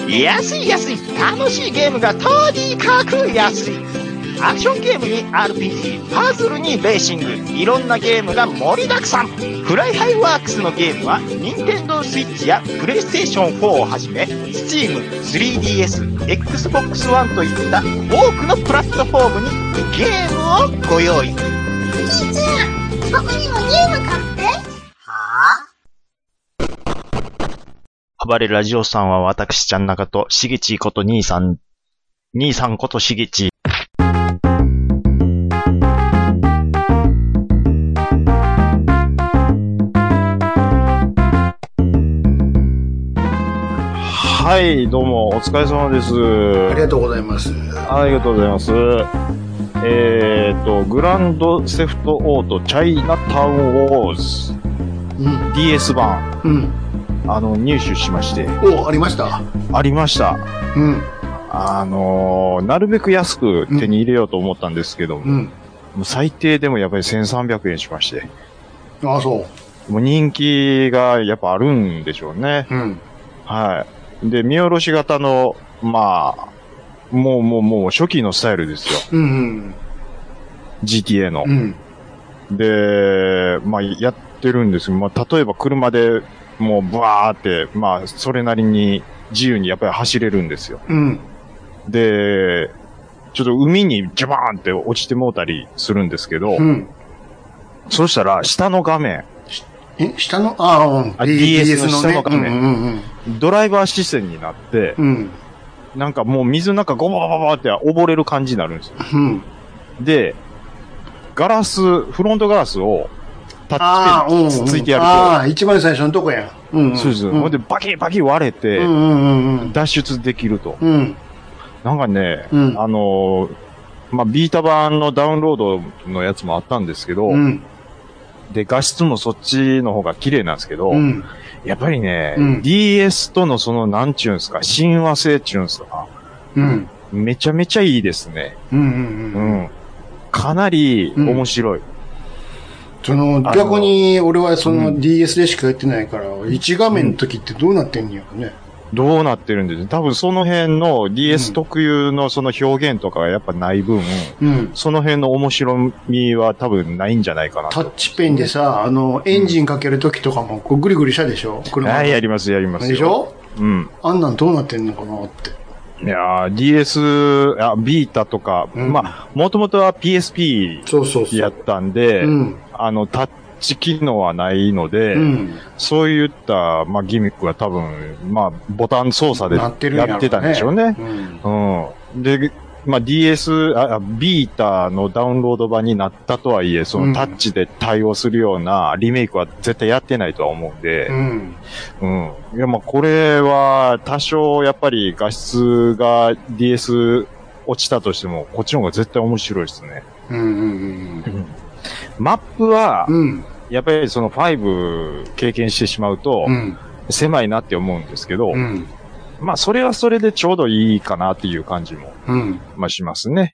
安い安い、楽しいゲームがとにかく安い。アクションゲームに RPG、パズルにレーシング、いろんなゲームが盛りだくさん。フライハイワークスのゲームは、Nintendo Switch や PlayStation 4をはじめ、Steam、3DS、Xbox One といった多くのプラットフォームにゲームをご用意。 兄ちゃん、僕にもゲーム買って。はぁ？ 暴れラジオさんは私ちゃん中としげちこと兄さんことしげち。はい、どうもお疲れ様です。 ありがとうございます。 ありがとうございます。グランドセフトオートチャイナタウンウォーズ、DS 版、入手しまして。 お、ありました。 ありました。なるべく安く手に入れようと思ったんですけども、もう最低でもやっぱり1300円しまして。 ああ、そう。 もう人気がやっぱあるんでしょうね。はい。で、見下ろし型の、まあ、もう初期のスタイルですよ。GTA の。で、まあ、やってるんですけど、まあ、例えば車でもうブワーって、まあ、それなりに自由にやっぱり走れるんですよ。で、ちょっと海にジャバーンって落ちてもうたりするんですけど、そうしたら、下の画面。 下の DS の下の画面。ドライバー視線になって、なんかもう水の中ゴバババって溺れる感じになるんですよ。で、フロントガラスをタッチペンつついてやると。 ああ、一番最初のとこや。 そうです。ほんでバキバキ割れて、脱出できると。なんかね、まあ、ビータ版のダウンロードのやつもあったんですけど、で、画質もそっちの方が綺麗なんですけど、やっぱりね、DS とのその、なんちゅうんすか、親和性ちゅうんすか、めちゃめちゃいいですね。かなり面白い。 逆に、俺はDS でしかやってないから、1画面の時ってどうなってんのやろね。 どうなってるんです多分その辺の DS 特有のその表現とかがやっぱない分、その辺の面白みは多分ないんじゃないかなと。 タッチペンでさ、エンジンかける時とかもこうグリグリしたでしょ車。 はい、やります。 でしょあんなんどうなってんのかなって。 いやー、DS、ビータとか、まあ、もともとは PSP やったんで、タッチ機能はないので、そういった、まあ、ギミックは多分、まあ、ボタン操作でやってたんでしょうね。で、まあ、ビータのダウンロード版になったとはいえ、そのタッチで対応するようなリメイクは絶対やってないとは思うんで、いや、まあ、これは多少やっぱり画質が DS 落ちたとしても、こっちの方が絶対面白いですね。マップは、やっぱりその5経験してしまうと、狭いなって思うんですけど、まあそれはそれでちょうどいいかなっていう感じも、まあしますね。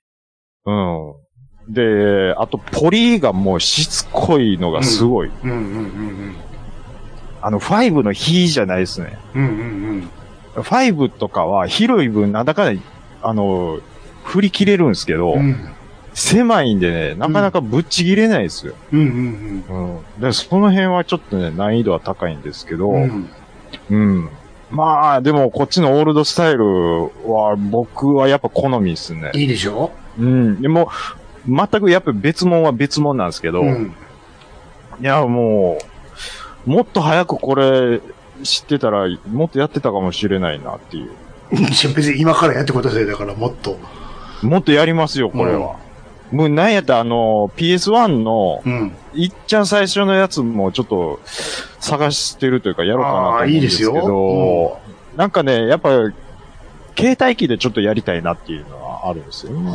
で、あとポリがもうしつこいのがすごい。5の比じゃないですね。5とかは広い分なんだかんだ、振り切れるんですけど、狭いんでね、なかなかぶっちぎれないですよ。で、その辺はちょっとね、難易度は高いんですけど、まあ、でもこっちのオールドスタイルは僕はやっぱ好みですね。 いいでしょ？ でも、全くやっぱ別物は別物なんですけど、いや、もっと早くこれ知ってたら、もっとやってたかもしれないなっていう。 別に今からやってください。だからもっとやりますよ、これは。もうなんやったらPS1 の、いっちゃん最初のやつもちょっと探してるというかやろうかなと思うんですけど、なんかね、やっぱ、携帯機でちょっとやりたいなっていうのはあるんですよね。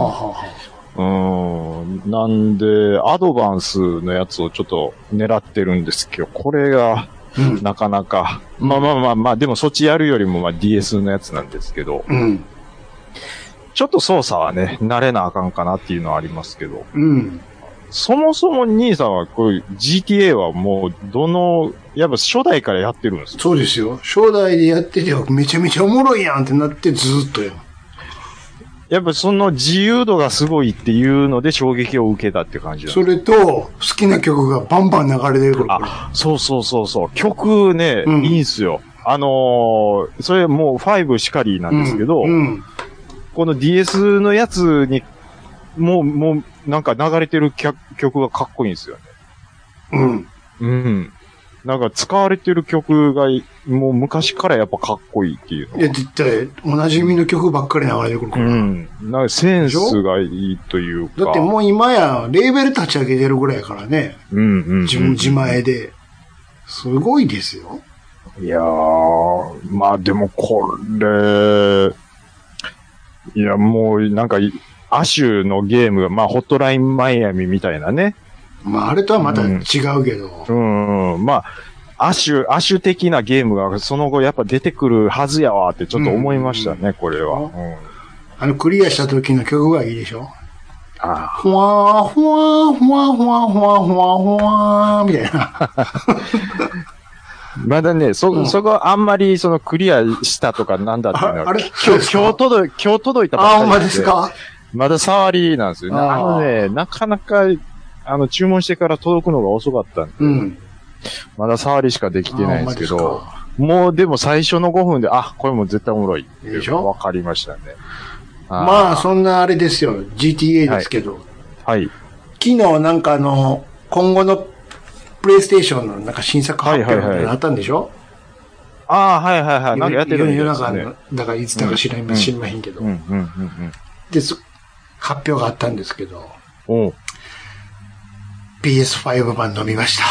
なんで、アドバンスのやつをちょっと狙ってるんですけど、これが、なかなか、まあ、でもそっちやるよりもまあ DS のやつなんですけど、ちょっと操作はね、慣れなあかんかなっていうのはありますけど。 そもそも兄さんはこういう GTA はもうやっぱ初代からやってるんですか？ そうですよ。初代でやっててめちゃめちゃおもろいやんってなってずーっとやる。 やっぱその自由度がすごいっていうので衝撃を受けたって感じなんですか？ それと、好きな曲がバンバン流れてくる。 そう。曲ね、いいんすよ。それもう5しかりなんですけど、この DS のやつに、もうなんか流れてる曲がかっこいいんですよね。なんか使われてる曲が、もう昔からやっぱかっこいいっていうの。 いや、絶対、おなじみの曲ばっかり流れてくるから。 なんかセンスがいいというか。 だってもう今や、レーベル立ち上げてるぐらいやからね。自前で。すごいですよ。 いやー、まあでもこれ、いやもうなんか、アシュのゲームが、まあホットラインマイアミみたいなね。 まああれとはまた違うけど。 まあ、アシュ的なゲームがその後やっぱ出てくるはずやわってちょっと思いましたね、これは。 クリアした時の曲がいいでしょ？ふわー、ふわー、ふわー、ふわー、ふわー、ふわー、ふわー、みたいな。 まだね、そこあんまりそのクリアしたとかなんだっていうのは、今日届いたばっかりで。 ほんまですか？ まだ触りなんですよね。なかなか、注文してから届くのが遅かったんで、まだ触りしかできてないんですけど、もうでも最初の5分で、これも絶対おもろいっていうのが分かりましたね。 まあ、そんなあれですよ、GTA ですけど。 はい。 昨日なんか今後のプレイステーションのなんか新作発表みたいなのあったんでしょ？ はい。なんかやってるんですね。 夜中だからいつだか知りませんけど。で、発表があったんですけど、PS5 版飲みました。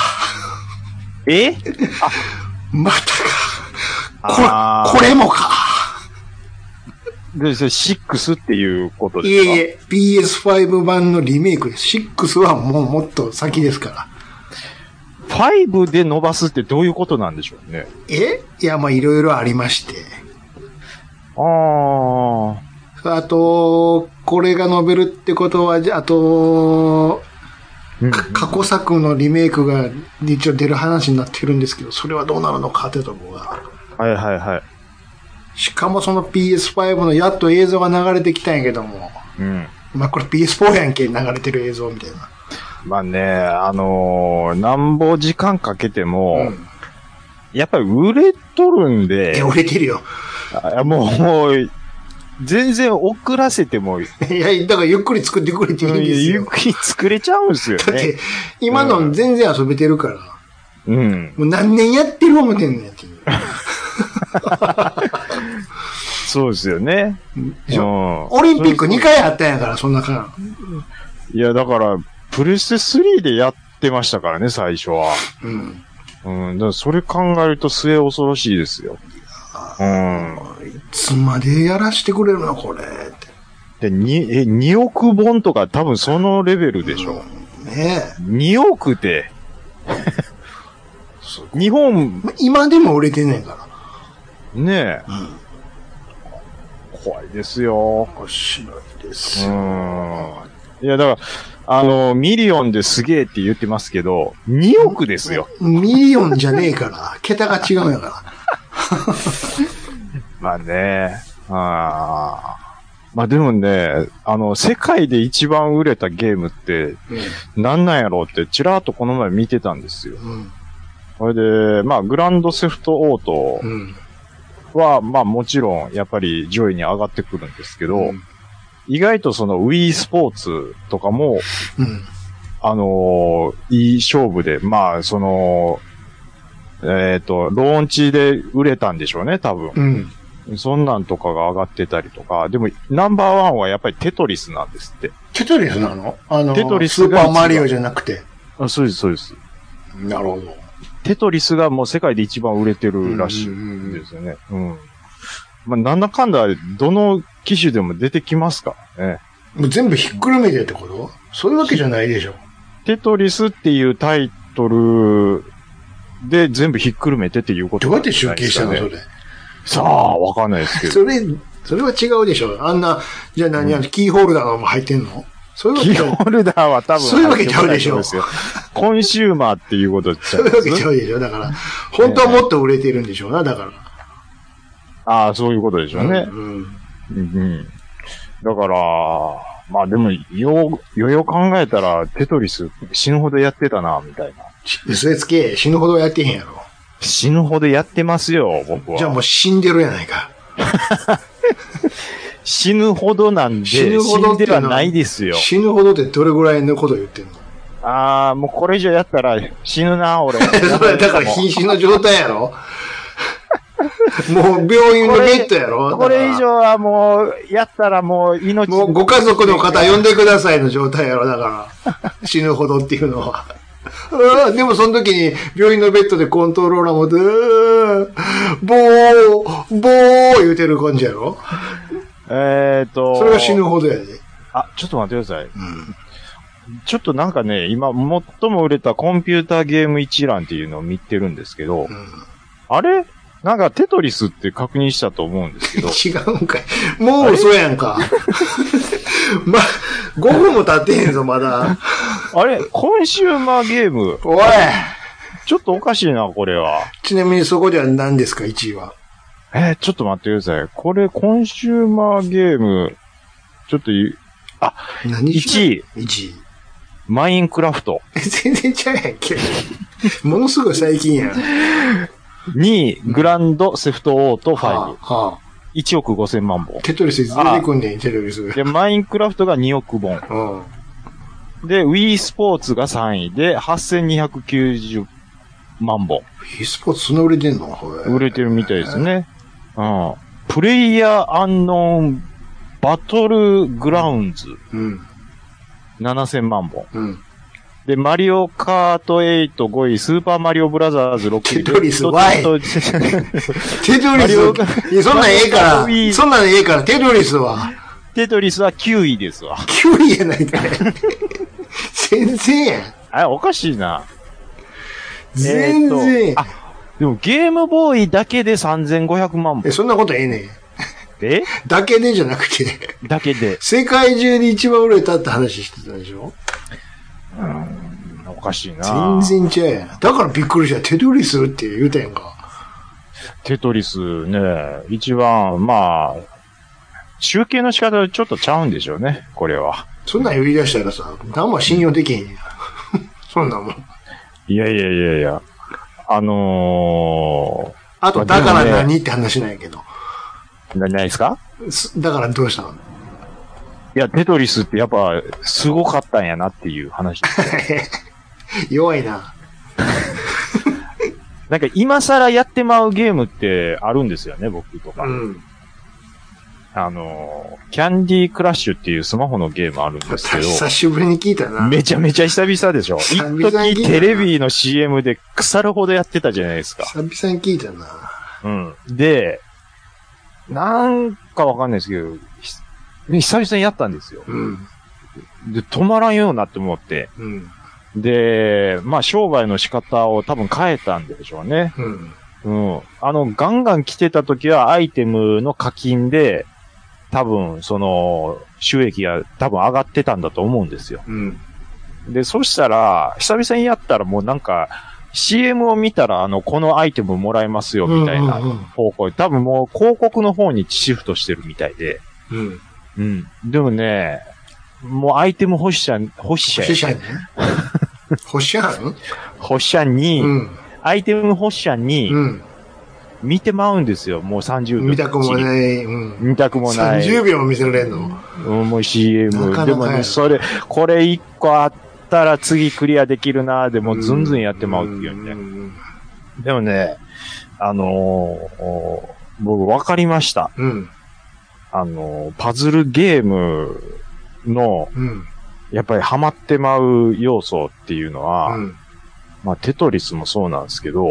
またか。これもか。 で、それ6っていうことですか？ いえ、PS5 版のリメイクです。6はもっと先ですから。 5で伸ばすってどういうことなんでしょうね。 いや、まあいろいろありまして。あと、これが伸びるってことは、あと、過去作のリメイクが一応出る話になってるんですけど、それはどうなるのかってとこが。しかもその PS5 のやっと映像が流れてきたんやけども、まあこれ PS4 やんけ、流れてる映像みたいな。 まあね、なんぼ時間かけても、やっぱり売れとるんで。 売れてるよ。 もう、全然遅らせても。 いや、だからゆっくり作ってくれていいんですよ。 ゆっくり作れちゃうんですよね。 だって、今の全然遊べてるから。もう何年やってる思てんねんっていう。 そうですよね。 オリンピック2回あったんやから、そんな間。 いや、だから、プレステ3でやってましたからね、最初は。だからそれ考えると末恐ろしいですよ。 いつまでやらしてくれるのこれって。 で、2億本とか多分そのレベルでしょ。 ねえ。 2億で。日本。 今でも売れてんねんから。 ねえ。怖いですよ。 面白いですよ。 いや、だから、ミリオンですげえって言ってますけど、2億ですよ。 ミリオンじゃねえから。桁が違うんやから。 まあね。まあでもね、世界で一番売れたゲームって、なんなんやろうって、ちらっとこの前見てたんですよ。それで、まあ、グランドセフトオートは、まあもちろん、やっぱり上位に上がってくるんですけど、意外とその Wii スポーツとかも、いい勝負で、まあ、その、ローンチで売れたんでしょうね、多分。そんなんとかが上がってたりとか、でも、ナンバーワンはやっぱりテトリスなんですって。 テトリスなの？ テトリスがスーパーマリオじゃなくて。 そうです、そうです。 なるほど。 テトリスがもう世界で一番売れてるらしいんですよね。まあ、なんだかんだ、どの機種でも出てきますからね。 もう全部ひっくるめてってこと？そういうわけじゃないでしょ。 テトリスっていうタイトルで全部ひっくるめてっていうことなんですかね。どうやって集計したのそれ。 さあ、わかんないですけど。 それは違うでしょ。あんな、じゃあキーホルダーも入ってんの？ そういうわけキーホルダーは多分。 そういうわけちゃうでしょ。 コンシューマーっていうことちゃう。 そういうわけちゃうでしょ。だから、本当はもっと売れてるんでしょうな、だから。 ああ、そういうことでしょうね。だから、まあでも、よ考えたら、テトリス死ぬほどやってたな、みたいな。 嘘つけ、死ぬほどやってへんやろ。 死ぬほどやってますよ、僕は。 じゃあもう死んでるやないか。 死ぬほどなんで、死んではないですよ。 死ぬほどってどれぐらいのこと言ってんの？ ああ、もうこれ以上やったら死ぬな、俺。 それだから瀕死の状態やろ。もう病院のベッドやろ。 これ以上はもう、やったらもう命。 もうご家族の方呼んでくださいの状態やろ、だから。死ぬほどっていうのは。でもその時に病院のベッドでコントローラー持って、ボー言うてる感じやろ。それが死ぬほどやで。 あ、ちょっと待ってください。ちょっとなんかね、今最も売れたコンピューターゲーム一覧っていうのを見てるんですけど、あれなんかテトリスって確認したと思うんですけど。 違うんかい。もう嘘やんか。5分も経ってへんぞ、まだ。 あれコンシューマーゲーム。 おいちょっとおかしいな、これは。 ちなみにそこでは何ですか、1位は。 ちょっと待ってください。これ、コンシューマーゲーム、ちょっと1位。 1位。 マインクラフト。 全然ちゃうやんけ。ものすごい最近やん。 2位、グランドセフトオート5。1億5000万本。 テトリスいつ出てくんねん、テトリス。 で、マインクラフトが2億本。で、Wii スポーツが3位で、8290万本。 Wii スポーツそんな売れてんの？ 売れてるみたいですね。プレイヤーアンノーンバトルグラウンズ。7000万本。で、マリオカート8 5位、スーパーマリオブラザーズ6位。 テトリス、ワイ。テトリス。そんなんええから、そんなんええから、テトリスは。 テトリスは9位ですわ。 9位やないかい。全然やん。 あれ、おかしいな。 全然。 でもゲームボーイだけで3500万本。 そんなことええねん。だけでじゃなくて。 だけで。 世界中に一番売れたって話してたでしょ？ おかしいな。 全然ちゃうやん。だからびっくりした。テトリスって言うたやんか。 テトリスね、一番、まあ、集計の仕方はちょっとちゃうんでしょうね、これは。 そんなん言い出したらさ、何も信用できへんやん。そんなもん。 いや。あと、だから何って話なんやけど。 何ですか？ だからどうしたの？ いや、テトリスってやっぱ、すごかったんやなっていう話です。 弱いな。 なんか今更やってまうゲームってあるんですよね、僕とか。キャンディークラッシュっていうスマホのゲームあるんですけど。 久しぶりに聞いたな。 めちゃめちゃ久々でしょ。一時テレビの CM で腐るほどやってたじゃないですか。 久々に聞いたな。 で、なんかわかんないですけど、久々にやったんですよ。で、止まらんようになって思って。で、まあ商売の仕方を多分変えたんでしょうね。ガンガン来てた時はアイテムの課金で、多分、収益が多分上がってたんだと思うんですよ。で、そしたら、久々にやったらもうなんか、CM を見たら、このアイテムもらえますよ、みたいな方向多分もう広告の方にシフトしてるみたいで。でもね、もうアイテム欲しゃに、アイテム欲しゃに、見てまうんですよ、もう30秒。 見たくもない。 見たくもない。 30秒も見せられんの？ もう CM。でもね、これ1個あったら次クリアできるなーでもうずんずんやってまうっていうね。でもね、僕わかりました。パズルゲームの、やっぱりハマってまう要素っていうのは、まあテトリスもそうなんですけど、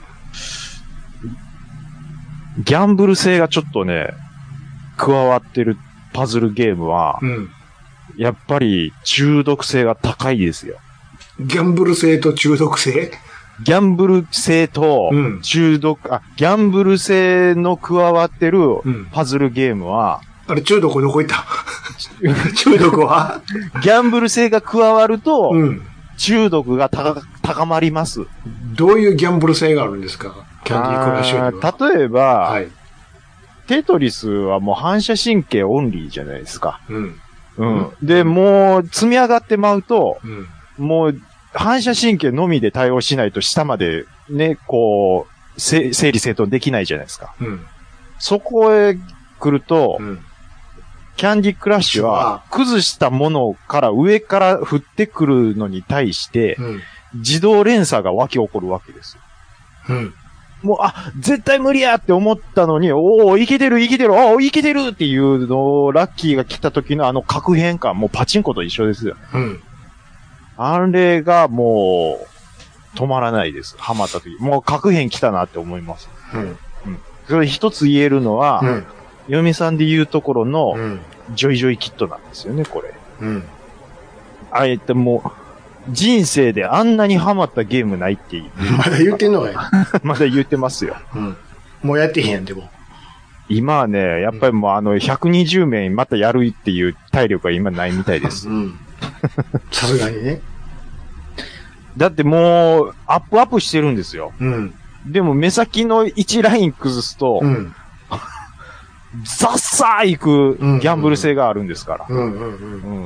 ギャンブル性がちょっとね、加わってるパズルゲームは、やっぱり中毒性が高いですよ。 ギャンブル性と中毒性？ ギャンブル性と中毒、ギャンブル性の加わってるパズルゲームは、 あれ、中毒どこ行った中毒はギャンブル性が加わると、中毒が高まります。 どういうギャンブル性があるんですか？キャンディークラッシュには。 例えば、はい、テトリスはもう反射神経オンリーじゃないですか。で、もう積み上がってまうと、もう反射神経のみで対応しないと下までね、こう、整理整頓できないじゃないですか。そこへ来ると、キャンディークラッシュは、崩したものから上から降ってくるのに対して、自動連鎖が湧き起こるわけです。もう、絶対無理やって思ったのに、いけてる、いけてるっていうのを、ラッキーが来た時の確変感、もうパチンコと一緒ですよね。あれがもう、止まらないです。ハマった時。もう確変来たなって思います。それ一つ言えるのは、嫁さんで言うところの、ジョイジョイキットなんですよね、これ。あえてもう、人生であんなにハマったゲームないっていう。 まだ言ってんのかよ。 まだ言ってますよ。 もうやってへんやん、でも。 今はね、やっぱりもう120面またやるっていう体力が今ないみたいです。 さすがにね。 だってもう、アップしてるんですよ。でも目先の1ライン崩すと、ザッサー行くギャンブル性があるんですから。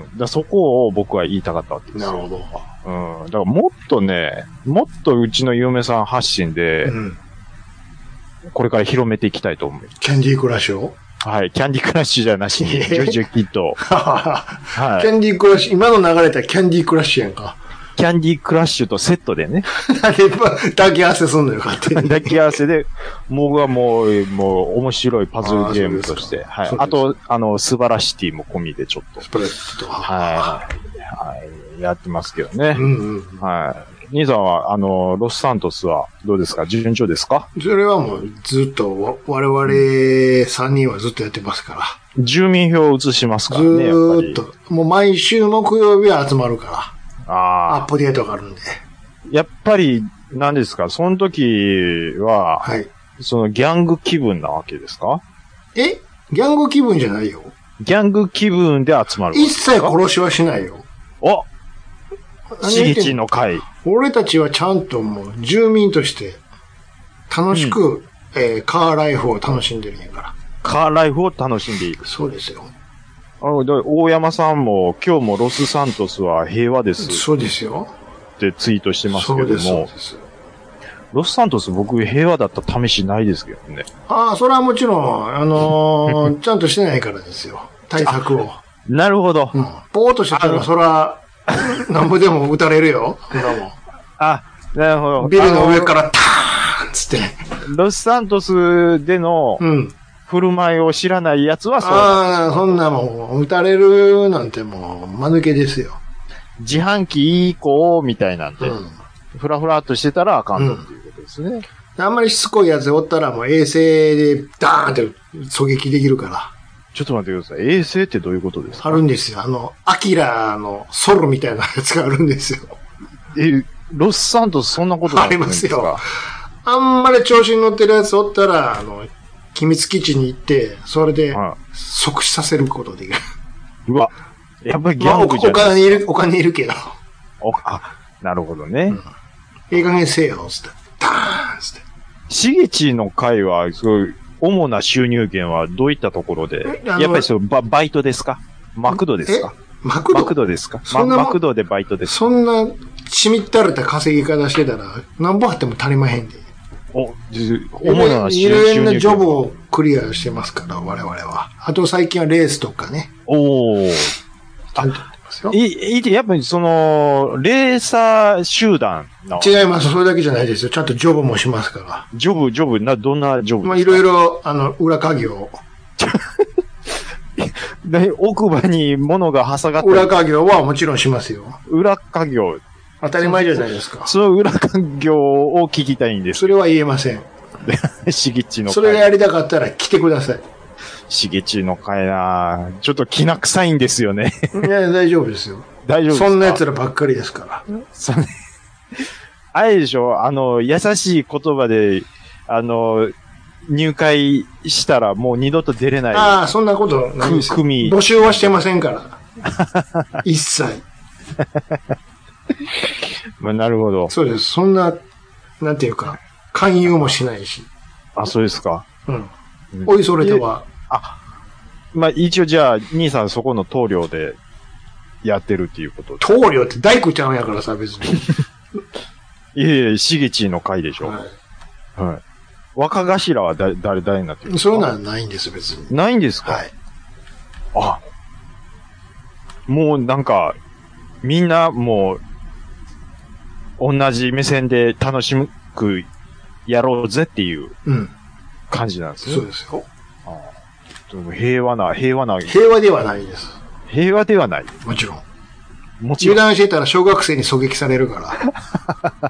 だそこを僕は言いたかったわけですよ。 なるほど。 だからもっとうちの嫁さん発信で、これから広めていきたいと思う。 キャンディークラッシュを？ はい、キャンディークラッシュじゃなしに、ジョイジョイキット。 はい。キャンディークラッシュ、今の流れたらキャンディークラッシュやんか。 キャンディークラッシュとセットでね。 なんで抱き合わせすんのよ、勝手に。 抱き合わせで、僕はもう面白いパズルゲームとして。はい。あと、スバラシティも込みでちょっと。 スバラシティと。 はい。やってますけどね。はい。兄さんは、ロスサントスはどうですか？順調ですか？ それはもうずっと、我々3人はずっとやってますから。 住民票を移しますからね。 ずーっと。もう毎週木曜日は集まるから。アップデートがあるんで。 やっぱり、何ですか？その時は、はい。そのギャング気分なわけですか？ ギャング気分じゃないよ。 ギャング気分で集まる。 一切殺しはしないよ。 しげちの会。 俺たちはちゃんともう住民として楽しく、カーライフを楽しんでるんやから。 カーライフを楽しんでいる。 そうですよ。 大山さんも今日もロスサントスは平和です。 そうですよ。 ってツイートしてますけども。 そうです。 ロスサントス僕平和だった試しないですけどね。 それはもちろん、ちゃんとしてないからですよ。対策を。 なるほど。 ポーっとしてたらそら、なんぼでも撃たれるよ。 なるほど。 ビルの上からターンつって。 ロスサントスでの、振る舞いを知らない奴はそう。 そんなもん、撃たれるなんてもう、間抜けですよ。 自販機いい子みたいなんで、ふらふらっとしてたらあかんとっていうことですね。 あんまりしつこいやつおったらもう衛星でダーンって狙撃できるから。 ちょっと待ってください。衛星ってどういうことですか？ あるんですよ。アキラのソロみたいなやつがあるんですよ。 ロスサントスそんなことありますよ。あんまり調子に乗ってるやつおったら、機密基地に行って、それで、即死させることができる。 うわ。やっぱりギャングじゃないですか。 お金いるけど。 なるほどね。 いい加減せえよ、つって。ダーンつって。 しげちの会は、そういう、主な収入源はどういったところで？やっぱりそう、バイトですか？マクドですか？ マクドですか？マクドでバイトですか？ そんな、しみったれた稼ぎ方してたら、なんぼあっても足りまへんで。主な収入源。いろいろなジョブをクリアしてますから、我々は。あと最近はレースとかね。ちゃんとやってますよ。 やっぱりその、レーサー集団の。 違います。それだけじゃないですよ。ちゃんとジョブもしますから。 ジョブ、どんなジョブですか？ いろいろ、裏稼業。 奥歯に物が挟がって。 裏稼業はもちろんしますよ。 裏稼業。 当たり前じゃないですか。 その裏稼業を聞きたいんです。 それは言えません。 しげちの会。 それがやりたかったら来てください。 しげちの会なちょっと気な臭いんですよね。 いや、大丈夫ですよ。 大丈夫ですか？ そんな奴らばっかりですから。 あれでしょ優しい言葉で、 入会したらもう二度と出れない。 ああ、そんなことないです。組。募集はしてませんから。一切。 まあ、なるほど。 そうです。そんな、なんていうか、勧誘もしないし。 あ、そうですか。 うん。おいそれとは。 まあ、一応じゃあ、兄さんそこの棟梁でやってるっていうことで。 棟梁って大工ちゃうんやからさ、別に。 いえいえ、しげちの会でしょ。はい。はい。若頭は誰になってるんですか？ そういうのはないんです、別に。 ないんですか？はい。あ、もうなんか、みんなもう、同じ目線で楽しくやろうぜっていう感じなんですね。 そうですよ。 平和な。 平和ではないです。 平和ではない。 もちろん。油断してたら小学生に狙撃されるから。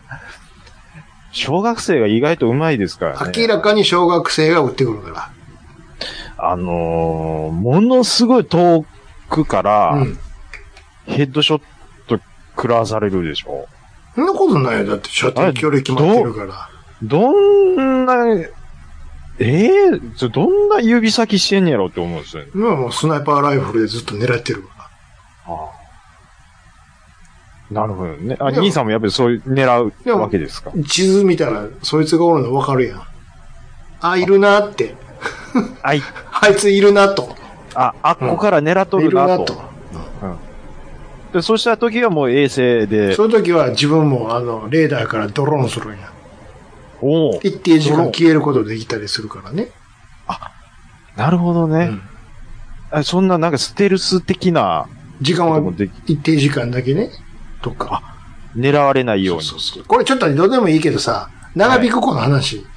小学生が意外と上手いですからね。 明らかに小学生が撃ってくるから。 ものすごい遠くから、ヘッドショット食らわされるでしょ。 そんなことないよ。だって射程距離決まってるから。 どんな、どんな指先してんねやろって思うんですよね。 もうスナイパーライフルでずっと狙ってるから。 ああ。なるほどね。兄さんもやっぱりそういう狙うわけですか？ 地図見たら、そいつがおるの分かるやん。あ、いるなって。あいついるなと。 あっこから狙っとるなと。いるなと。で、そうした時はもう衛星で。 そういう時は自分もレーダーからドローンするんや。一定時間消えることできたりするからね。 あ、なるほどね。そんななんかステルス的な。 時間は一定時間だけね。とか。 狙われないように。 そう。これちょっとどうでもいいけどさ、長引くこの話。はい、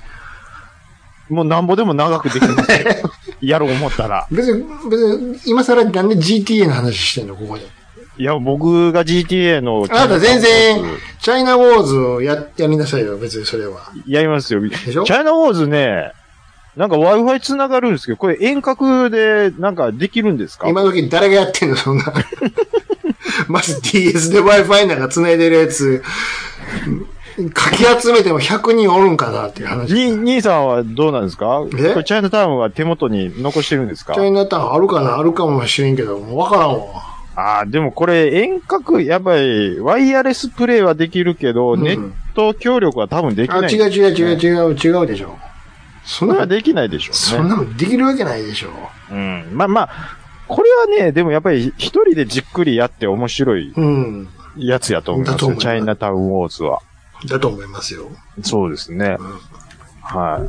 もうなんぼでも長くできますよ。やろう思ったら。 別に、今更なんで GTA の話してんの、ここで。 いや、僕が GTA の。 あなた全然、チャイナウォーズをやりなさいよ、別にそれは。 やりますよ。 でしょ？ チャイナウォーズね、なんか Wi-Fi 繋がるんですけど、これ遠隔でなんかできるんですか？ 今時誰がやってんの、そんな。まず DS で Wi-Fi なんか繋いでるやつ、かき集めても100人おるんかなっていう話。 兄さんはどうなんですか？これチャイナタウンは手元に残してるんですか？ チャイナタウンあるかな？あるかもしれんけど、もうわからんわ。 でもこれ遠隔、やっぱりワイヤレスプレイはできるけど、ネット協力は多分できない、ね。 違うでしょ。 そんなのできないでしょうね。 そんなのできるわけないでしょ。 まあ、これはね、でもやっぱり一人でじっくりやって面白いやつやと思いますよ。チャイナタウンウォーズは。 だと思いますよ。 そうですね。はい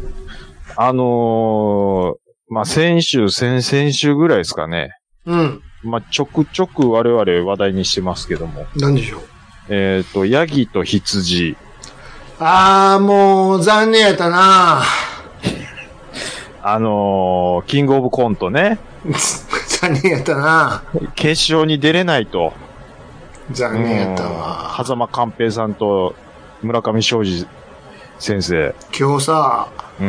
。まあ、先々週ぐらいですかね。まあ、ちょくちょく我々話題にしてますけども。 何でしょう？ヤギと羊。 もう、残念やったなキングオブコントね。 残念やったな決勝に出れないと。 残念やったわ。 狭間寛平さんと村上昌司先生。 今日さ、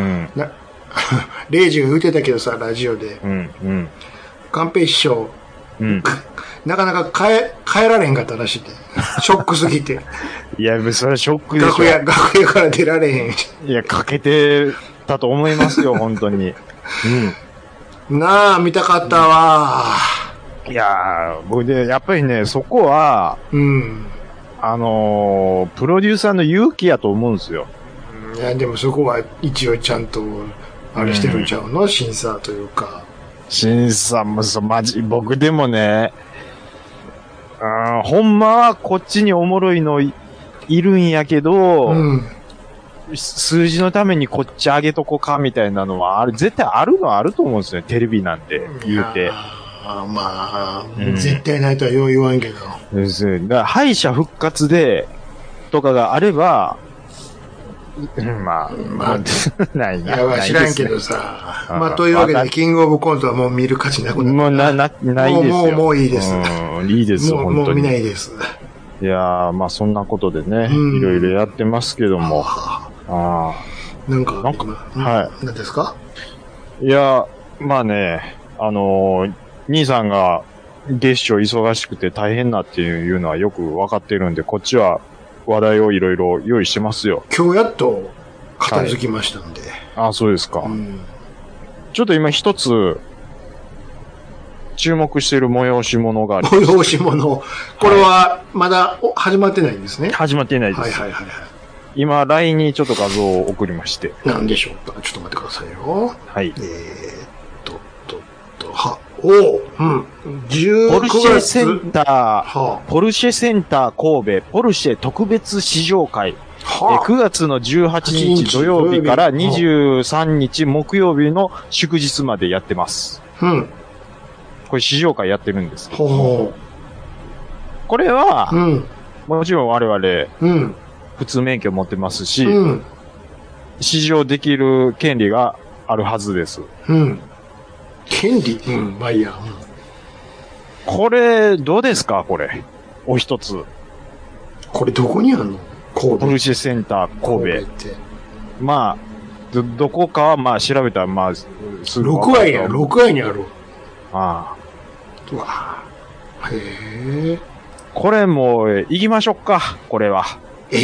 レイジが言ってたけどさ、ラジオで。寛平師匠。なかなか帰られへんかったらしいで。ショックすぎて。 いや、それはショックでしょ。 楽屋から出られへん。 いや、かけてたと思いますよ、本当に。 なあ、見たかったわ。 いやー、僕で、やっぱりね、そこは、プロデューサーの勇気やと思うんですよ。 いや、でもそこは一応ちゃんと、あれしてるんちゃうの？審査というか。 審査も僕でもね、ほんまはこっちにおもろいの いるんやけど、数字のためにこっち上げとこかみたいなのは、絶対あるのはあると思うんですよね、テレビなんて言うて。 絶対ないとはよう言わんけど。 だから敗者復活で、とかがあれば、ないな。 いや、知らんけどさ。というわけで、キングオブコントはもう見る価値なくなった。 もうないですよ。 もういいです。 いいですよ、本当に。 もう見ないです。 いやー、そんなことでね、いろいろやってますけども。 なんか、 はい。 何ですか？ いや、兄さんが月賞忙しくて大変なっていうのはよくわかってるんで、こっちは話題をいろいろ用意してますよ。 今日やっと片付きましたんで。 あ、そうですか。ちょっと今一つ、注目している催し物があります。 催し物。これは、まだ始まってないんですね。 始まってないです。 はいはいはい。 今、LINE にちょっと画像を送りまして。 何でしょうか。ちょっと待ってくださいよ。 はい。 ポルシェセンター、 ポルシェセンター神戸、ポルシェ特別試乗会。9月の18日土曜日から23日木曜日の祝日までやってます。これ試乗会やってるんです。これは、もちろん我々、普通免許持ってますし、試乗できる権利があるはずです。 権利まあいいや。 これ、どうですかこれ。お一つ。 これどこにあるのポルシェセンター神戸。まあ、どこかはまあ調べたらまあ、 すぐ。6割や、6割にある。 ああ。 うわへえ。 これもう、行きましょうか、これは。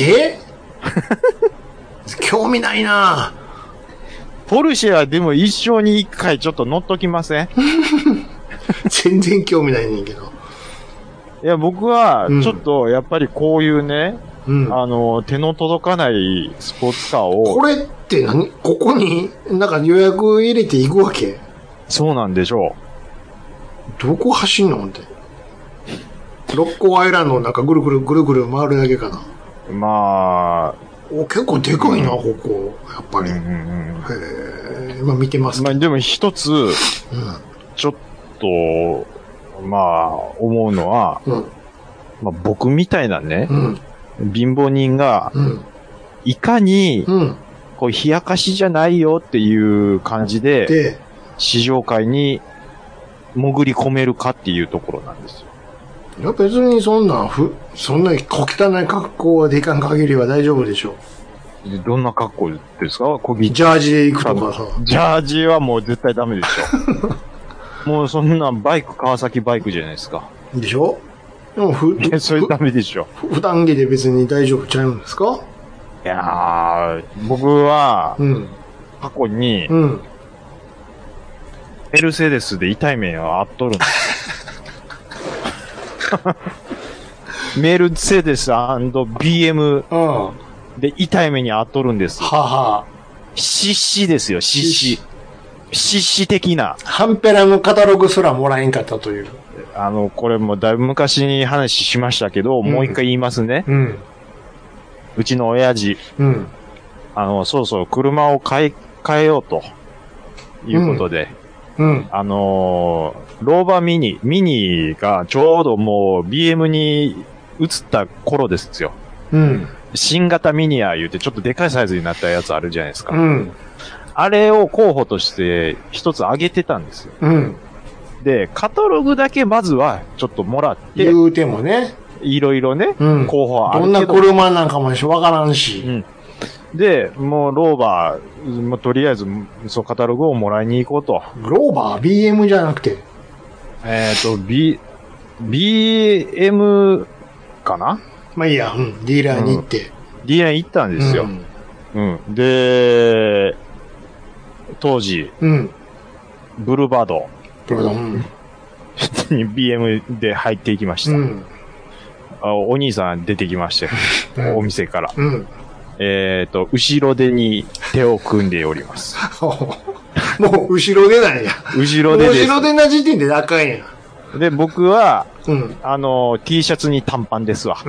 興味ないなポルシェはでも一生に一回ちょっと乗っときません全然興味ないねんけど。 いや、僕は、ちょっと、やっぱりこういうね、手の届かないスポーツカーを。 これって何ここに、なんか予約入れていくわけ？ そうなんでしょう。どこ走んのって。六甲アイランドなんかぐるぐる回るだけかな。 まあ。 結構でかいな、ここ。やっぱり。今見てますまあでも一つ、ちょっと、まあ、思うのは、まあ僕みたいなね、貧乏人が、いかに、こう、冷やかしじゃないよっていう感じで、試乗会に潜り込めるかっていうところなんですよ。 いや、別にそんな小汚い格好でいかん限りは大丈夫でしょう。どんな格好ですか？ ジャージで行くとかさ。 ジャージはもう絶対ダメでしょ。もうそんなバイク、川崎バイクじゃないですか。 でしょ？でもそれダメでしょ。 普段着で別に大丈夫ちゃうんですか？ いやー、僕は、過去に、メルセデスで痛い目をあっとるんです。メルセデス &BM で痛い目にあっとるんです。シッシですよ、シッシ。シッシ的な。 ハンペラのカタログすらもらえんかったという。 これもだいぶ昔に話しましたけど、もう一回言いますね。うちの親父。そうそう、車を変えようと。いうことで。ローバーミニがちょうどもう BM に移った頃ですよ。新型ミニや言うてちょっとでかいサイズになったやつあるじゃないですか。あれを候補として一つ上げてたんですよ。で、カタログだけまずはちょっともらって。 言うてもね。 いろいろね、候補あるけど。どんな車なんかもわからんし。 で、もうローバー、もうとりあえず、そうカタログをもらいに行こうと。 ローバー ?BM じゃなくて。 BM かな？ まあいいや、ディーラーに行って。 ディーラーに行ったんですよ。で、当時、ブルーバード。に BM で入っていきました。お兄さん出てきまして、お店から。後ろ手に手を組んでおります。 もう後ろ手なんや。 後ろ手です。 後ろ手な時点で赤いんや。 で、僕は、T シャツに短パンですわ。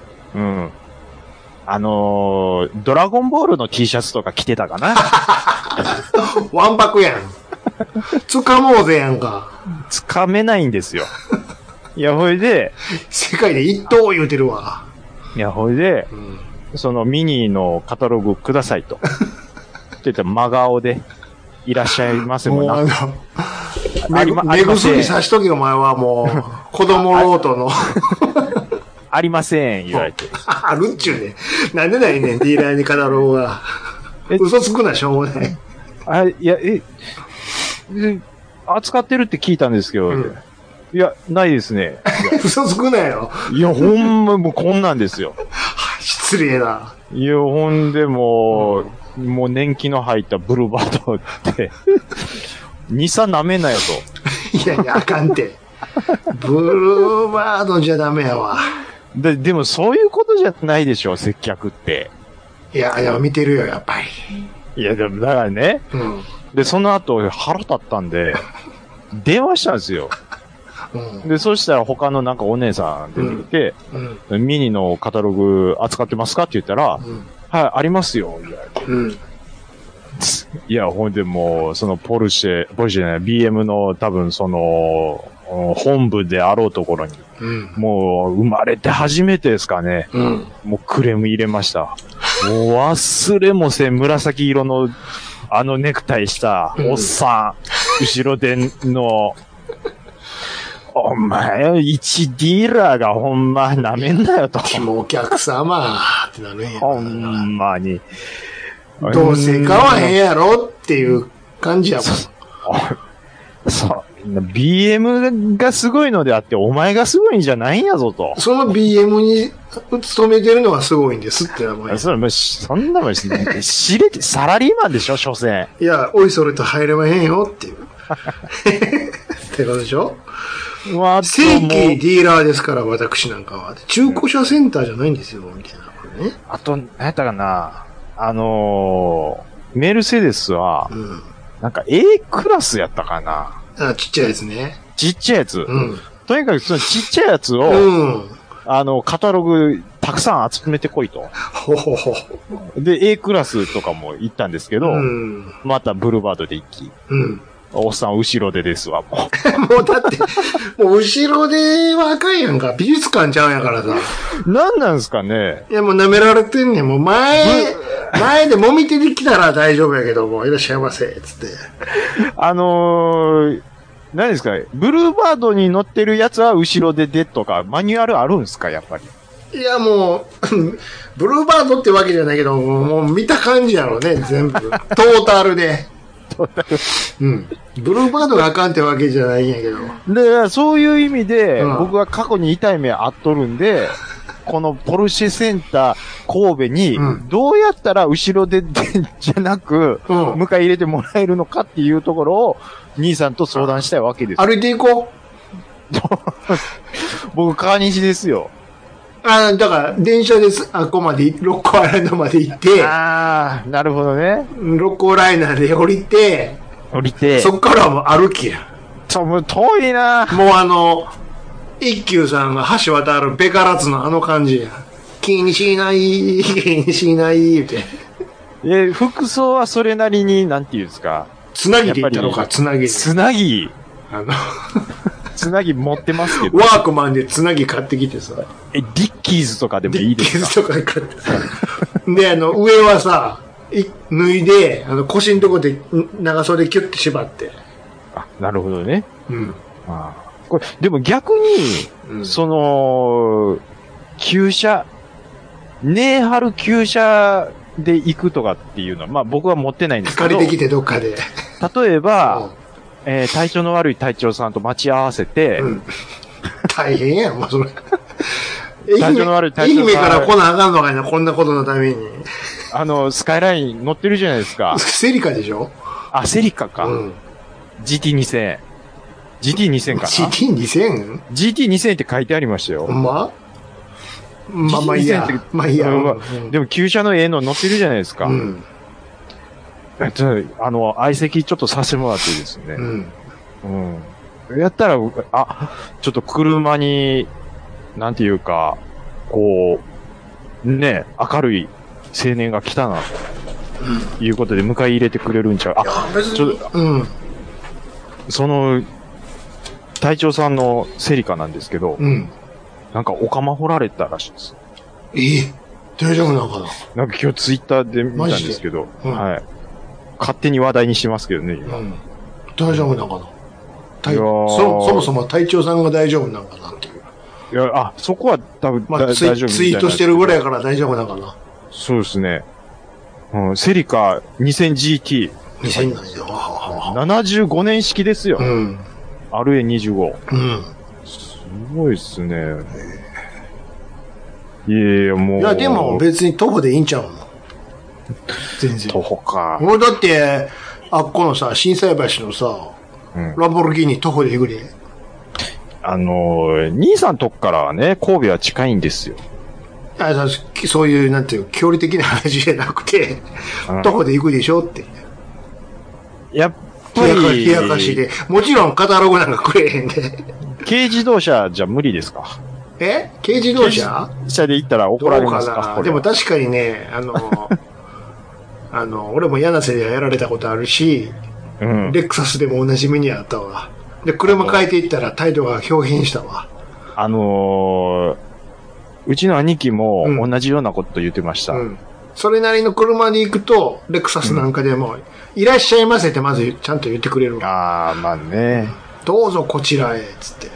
ドラゴンボールの T シャツとか着てたかな。 わんぱくやん。掴もうぜやんか。 掴めないんですよ。いや、ほいで、 世界で一等言うてるわ。 いや、ほいで、そのミニのカタログくださいと。って言ったら真顔で、いらっしゃいませもな。 目薬さしとけお前はもう、子供ロートの。 ありません、言われて。 あるっちゅうね。なんでないねん、ディーラーにカタログが。嘘つくな、しょうもない。 扱ってるって聞いたんですけど、いや、ないですね。 嘘つくなよ。 いや、ほんまもうこんなんですよ。 失礼な。 いや、ほんでもう、 もう年季の入ったブルーバードって、2、3舐めんなよと。いやいや、あかんて。ブルーバードじゃダメやわ。 でもそういうことじゃないでしょ、接客って。 いや、見てるよ、やっぱり。いや、でもだからね。うん、で、その後腹立ったんで、電話したんですよ。うん、で、そしたら他のなんかお姉さん出てきて、うん、ミニのカタログ扱ってますかって言ったら、うん、はい、ありますよ、みたいな。うん、いや、ほんでもう、そのポルシェじゃない、BM の多分その、本部であろうところに、うん、もう生まれて初めてですかね、うん、もうクレーム入れました。もう忘れもせん紫色のネクタイしたおっさん、後ろでの、お前、一ディーラーがほんま舐めんなよと。 もうお客様ってなるんや。 ほんまに。 どうせ買わへんやろっていう感じやもん。 そう。BM がすごいのであって、お前がすごいんじゃないんやぞと。 その BM に勤めてるのがすごいんですって名前。 そんなもんですね。知れて、サラリーマンでしょ、所詮。 いや、おいそれと入れまへんよっていう。ってことでしょ？正規ディーラーですから、私なんかは。中古車センターじゃないんですよ、みたいな。ね、 あと、何やったかな、メルセデスは、なんか A クラスやったかな。 ちっちゃいやつね。 ちっちゃいやつ。うん、とにかくそのちっちゃいやつを、うん、カタログたくさん集めてこいと。で、A クラスとかも行ったんですけど、うん、またブルーバードで行き。うん、おっさん後ろでですわ、もう。もうだって、もう後ろではあかんやんか。美術館ちゃうんやからさ。 なんなんすかね。 いやもう舐められてんねん。もう前でもみ手で来たら大丈夫やけども、いらっしゃいませ、つって。 何ですか、ブルーバードに乗ってるやつは後ろでとか、マニュアルあるんですか、やっぱり。 いやもう、ブルーバードってわけじゃないけど、もう見た感じやろね、全部。トータルで。うん。ブルーバードがあかんってわけじゃないんやけど。 で、そういう意味で、僕は過去に痛い目あっとるんで、このポルシェセンター神戸に、どうやったら後ろでじゃなく、迎え入れてもらえるのかっていうところを、兄さんと相談したいわけです。 歩いていこう。 僕、川西ですよ。 だから、電車です。ここまで、六甲アイランドまで行って。 ああ、なるほどね。 六甲ライナーで降りて。そっからはもう歩きや。 もう遠いな。 もう一休さんが橋渡るベカラツの感じや。気にしない、って。 服装はそれなりに、なんていうんですか。 つなぎで行ったのか、つなぎ。 つなぎ。つなぎ持ってますけど。 ワークマンでつなぎ買ってきてさ。 ディッキーズとかでもいいですか？ ディッキーズとかで買ってさ。で、上はさ、脱いで、腰のとこで長袖キュッて縛って。 あ、なるほどね。うん。これ、でも逆に、旧車、ネーハル旧車で行くとかっていうのは、まあ僕は持ってないんですけど。 借りてきてどっかで。 例えば、体調の悪い隊長さんと待ち合わせて、 大変やん、もうそれ。 体調の悪い隊長さん。 愛媛から来なあかんのかいな、こんなことのために。 スカイライン乗ってるじゃないですか。 セリカでしょ？ あ、セリカか。GT2000。GT2000 かな？ GT2000？ GT2000 って書いてありましたよ。 ほんま？まあいいや。まあいいや。 でも旧車の乗ってるじゃないですか。相席ちょっとさせてもらっていいですね。やったら、ちょっと車に、なんていうか、こう、ね、明るい青年が来たな、ということで迎え入れてくれるんちゃう？ちょっと、隊長さんのセリカなんですけど、なんかお釜掘られたらしいです。 大丈夫なのかな？ なんか今日ツイッターで見たんですけど、はい。勝手に話題にしてますけどね、今。 大丈夫なのかな？そもそも隊長さんが大丈夫なのかなっていう。 いや、そこは多分、大丈夫みたいな。 ツイートしてるぐらいやから大丈夫なのかな？ そうですね。セリカ 2000GT。 2000なんや。 75年式ですよ。RA25。すごいっすね。いや、もう。 いや、でも別に徒歩でいいんちゃうの？ 全然。 徒歩か。 俺だって、あっこのさ、心斎橋のさ、ランボルギーニ徒歩で行くで。 兄さんとこからはね、神戸は近いんですよ。 そういう、なんていう、距離的な話じゃなくて、徒歩で行くでしょって。 やっぱり。 冷やかしで。もちろんカタログなんかくれへんで。 軽自動車じゃ無理ですか？ 軽自動車で行ったら怒られますか？ でも確かにね、俺も柳瀬でやられたことあるし、レクサスでも同じ目にあったわ。で、車変えていったら態度が表変したわ。 うちの兄貴も同じようなこと言ってました。 それなりの車で行くと、レクサスなんかでも、いらっしゃいませってまずちゃんと言ってくれるわ。 まあね。 どうぞこちらへ、つって。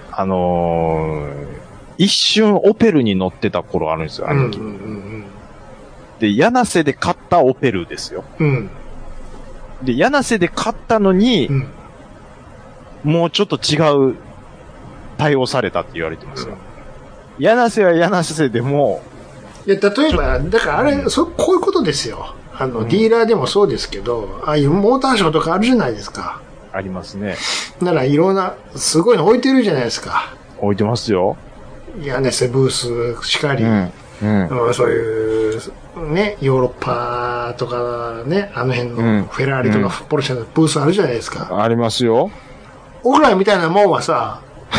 一瞬オペルに乗ってた頃あるんですよ、兄貴。で、柳瀬で買ったオペルですよ。で、柳瀬で買ったのに、もうちょっと違う対応されたって言われてますよ。柳瀬は柳瀬でも、 いや、例えば、だからあれ、こういうことですよ。ディーラーでもそうですけど、ああいうモーターショーとかあるじゃないですか。 ありますね。 ならいろんな、すごいの置いてるじゃないですか。 置いてますよ。 柳瀬ブースしかり、そういう、ね、ヨーロッパとかね、あの辺のフェラーリとかポルシェのブースあるじゃないですか。 ありますよ。 僕らみたいなもんはさ、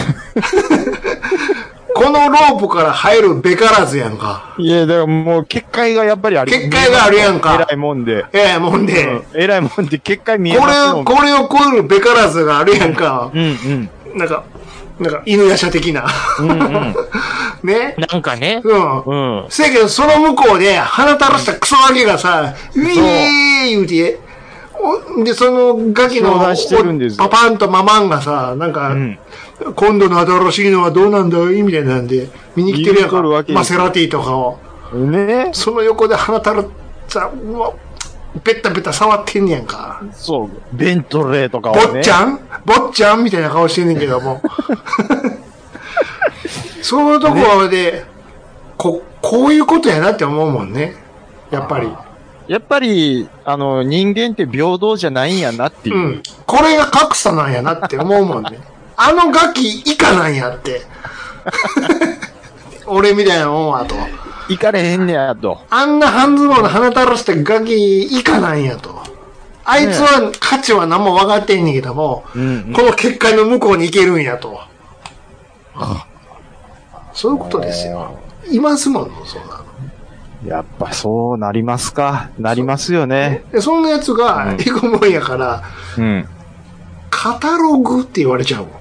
このロープから入るべからずやんか。 いや、だからもう、結界がやっぱりある。 結界があるやんか。 偉いもんで。 偉いもんで。 偉いもんで、結界見えますよ。 これを超えるべからずがあるやんか。なんか、犬夜叉的な。ね。 なんかね。 せやけど、その向こうで、鼻垂らしたクソガキがさ、ウィー言うて、で、そのガキのパパンとママンがさ、なんか、今度の新しいのはどうなんだいみたいなんで、見に来てるやんか。マセラティとかを。 ね。 その横で鼻垂らさ、ベタベタ触ってんねやんか。 そう。ベントレーとかをね。坊ちゃんみたいな顔してんねんけども。そういうところで、こういうことやなって思うもんね。やっぱり。 人間って平等じゃないんやなっていう。 これが格差なんやなって思うもんね。あのガキ以下なんやって。俺みたいなもんはと。 行かれへんねやと。 あんな半ズボンの鼻垂らしてガキ以下なんやと。あいつは価値は何も分かってんねんけども、この結界の向こうに行けるんやと。そういうことですよ。いますもん、そんなの。 やっぱそうなりますか。なりますよね。 そんなやつが行くもんやから、カタログって言われちゃうもん。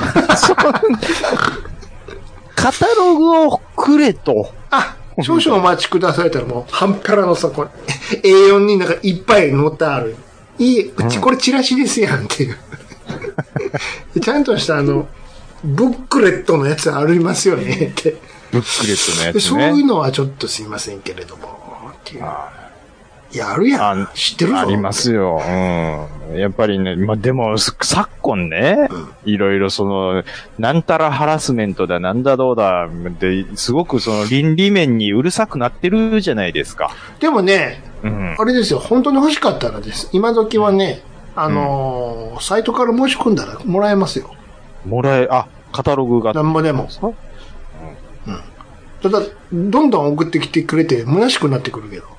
カタログをくれと。 少々お待ちくださいったらもう、半端らのさ、これ、A4 になんかいっぱい載ってある。これチラシですやんっていう。ちゃんとしたブックレットのやつありますよねって。 ブックレットのやつね。 そういうのはちょっとすいませんけれども。いや、あるやん。知ってるぞ。 ありますよ。やっぱりね、でも、昨今ね、いろいろなんたらハラスメントだ、なんだどうだ、すごく倫理面にうるさくなってるじゃないですか。 でもね、あれですよ、本当に欲しかったらです。今時はね、サイトから申し込んだらもらえますよ。 カタログが。 なんぼでも。ただ、どんどん送ってきてくれて、虚しくなってくるけど。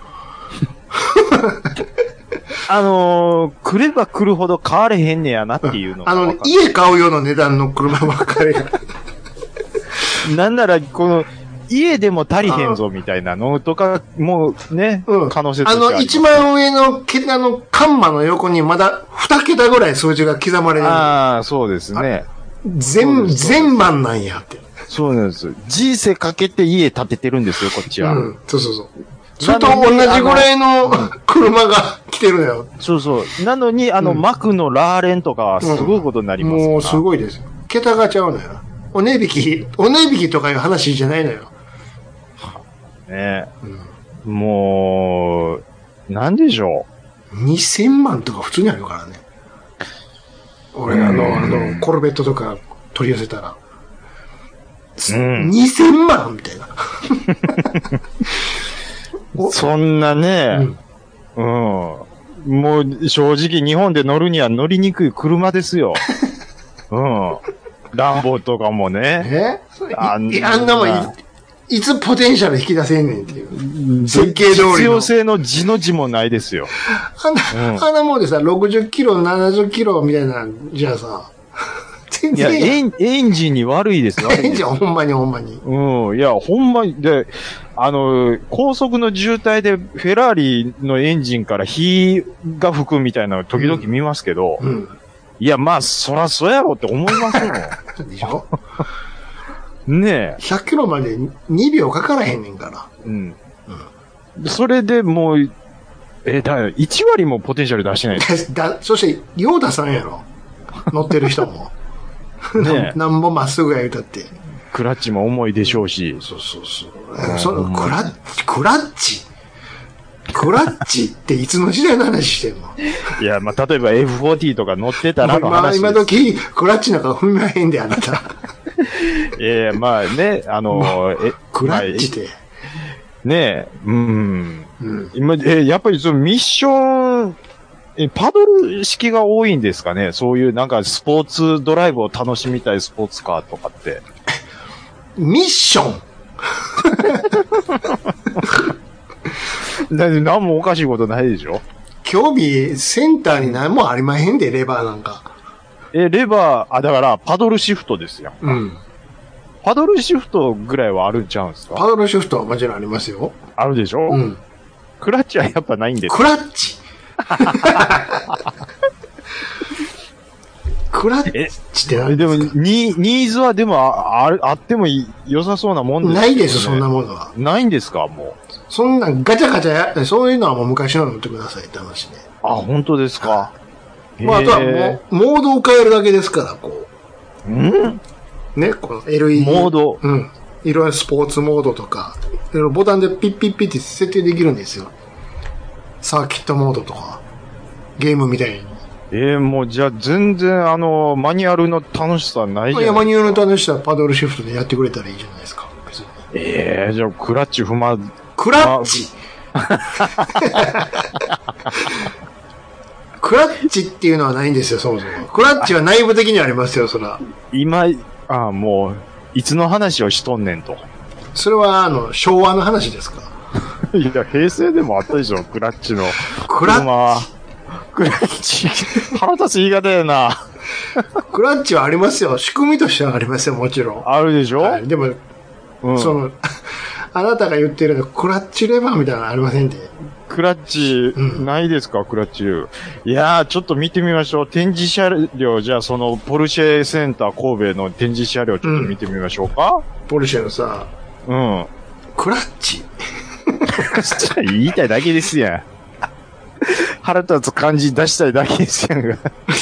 来れば来るほど買われへんねやなっていうの。 家買うような値段の車ばっかりが。 なんなら、家でも足りへんぞみたいなのとか、もうね、可能性として一番上の桁のカンマの横にまだ2桁ぐらい数字が刻まれる。 そうですね。 全万なんやって。 そうなんです。人生かけて家建ててるんですよ、こっちは。 そう。それと同じぐらいの車が来てるのよ。 そう。なのに、マクのラーレンとかはすごいことになりますから。 もうすごいですよ。桁がちゃうのよ。お値引きとかいう話じゃないのよ。 ね、もう、なんでしょう。2000万とか普通にあるからね。俺コルベットとか取り寄せたら。2000万みたいな。 そんなね、うん。もう正直日本で乗るには乗りにくい車ですよ。うん。ランボとかもね。 あんなもんいつポテンシャル引き出せんねんっていう。設計通りの。 必要性の字の字もないですよ。 あんなもんでさ、60キロ、70キロみたいな、じゃあさ、全然。 いや、エンジンに悪いですよ。 エンジンほんまにほんまに。 うん。いや、ほんまに、で、高速の渋滞でフェラーリのエンジンから火が吹くみたいなの時々見ますけど、いや、まあ、そらそうやろって思いますよ。 でしょねえ。 100キロまで2秒かからへんねんから。 それでもう、1割もポテンシャル出してない。 そして、ヨーダさんやろ。乗ってる人も。ねえ。なんぼまっすぐや言うたって。 クラッチも重いでしょうし。 そうそうそう。クラッチっていつの時代の話してんの？ いや、まあ、例えば F40 とか乗ってたらの話です。 今時、クラッチなんか踏みまへんで、あなた。 まあね、 クラッチって。 ねえ、今、やっぱりそのミッション、パドル式が多いんですかね？そういうなんかスポーツドライブを楽しみたいスポーツカーとかって。 ミッション何もおかしいことないでしょ？ 興味センターに何もありまへんで、レバーなんか。 レバー、だからパドルシフトですよ。パドルシフトぐらいはあるんちゃうんですか？ パドルシフトはもちろんありますよ。 あるでしょ？クラッチはやっぱないんです。 クラッチクラッチって何ですか？ でも、ニーズはでもあっても良さそうなもんですよね。 ないです、そんなものは。 ないんですか、もう。 そんなガチャガチャそういうのはもう昔の乗ってくださいって話ね。 あ、本当ですか。 まあ、あとはモードを変えるだけですから、こう。ね、この LED。 モード。 いろいろスポーツモードとか、いろいろボタンでピッピッピッって設定できるんですよ。サーキットモードとか、ゲームみたいに。 もうじゃあ全然マニュアルの楽しさないじゃないですか。 マニュアルの楽しさはパドルシフトでやってくれたらいいじゃないですか。別に。じゃあクラッチクラッチクラッチっていうのはないんですよ、そもそも。クラッチは内部的にありますよ、そら。 もう、いつの話をしとんねんと。 それは、昭和の話ですか？ いや、平成でもあったでしょ、クラッチの。 クラッチクラッチ、腹立つ言い方やな。 クラッチはありますよ。仕組みとしてはありますよ、もちろん。 あるでしょ？ はい、でも、あなたが言ってるのクラッチレバーみたいなのありませんで。 クラッチ、ないですか、クラッチ。いやー、ちょっと見てみましょう。展示車両、じゃあその、ポルシェセンター神戸の展示車両ちょっと見てみましょうか。 ポルシェのさ、クラッチ言いたいだけですやん。腹立つ感じ出したいだけですやんが。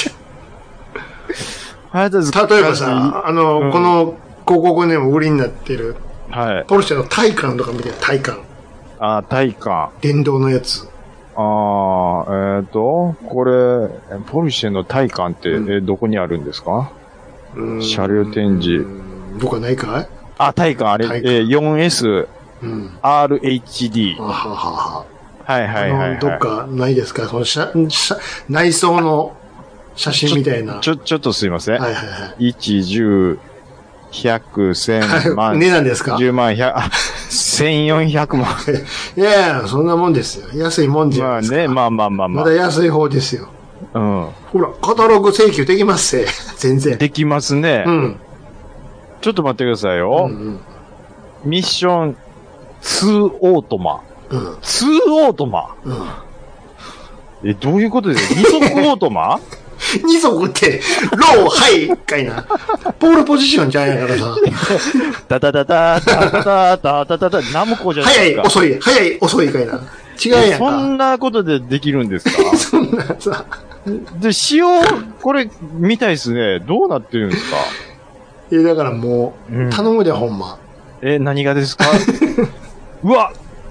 腹立つ感じ。 例えばさ、この広告でも売りになってる、ポルシェのタイカンとか見て、タイカン。 タイカン。 電動のやつ。 これ、ポルシェのタイカンって、どこにあるんですか？車両展示。 どこないかい？ タイカン、あれ、4S、RHD。はい。 どっかないですか？その内装の写真みたいな。 ちょっとすいません。1、10、100、1000万。 値段ですか？ 10万、1400万。 いや、そんなもんですよ。安いもんじゃないですか。 まあね、まあ。 まだ安い方ですよ。ほら、カタログ請求できますぜ。全然。 できますね。ちょっと待ってくださいよ。ミッション2オートマ。2オートマ。どういうことですか？二足オートマ？ 二足って、ロー、ハイかいな。ポールポジションじゃんやからさ。 ダダダダ、ダダダダダダダ、ナムコじゃないですか。 早い、遅いかいな。違うやんか。 そんなことでできるんですか？ そんなさ。 で、仕様、これ、見たいですね。どうなってるんですか？ だからもう、頼むで、ほんま。 何がですか？うわ、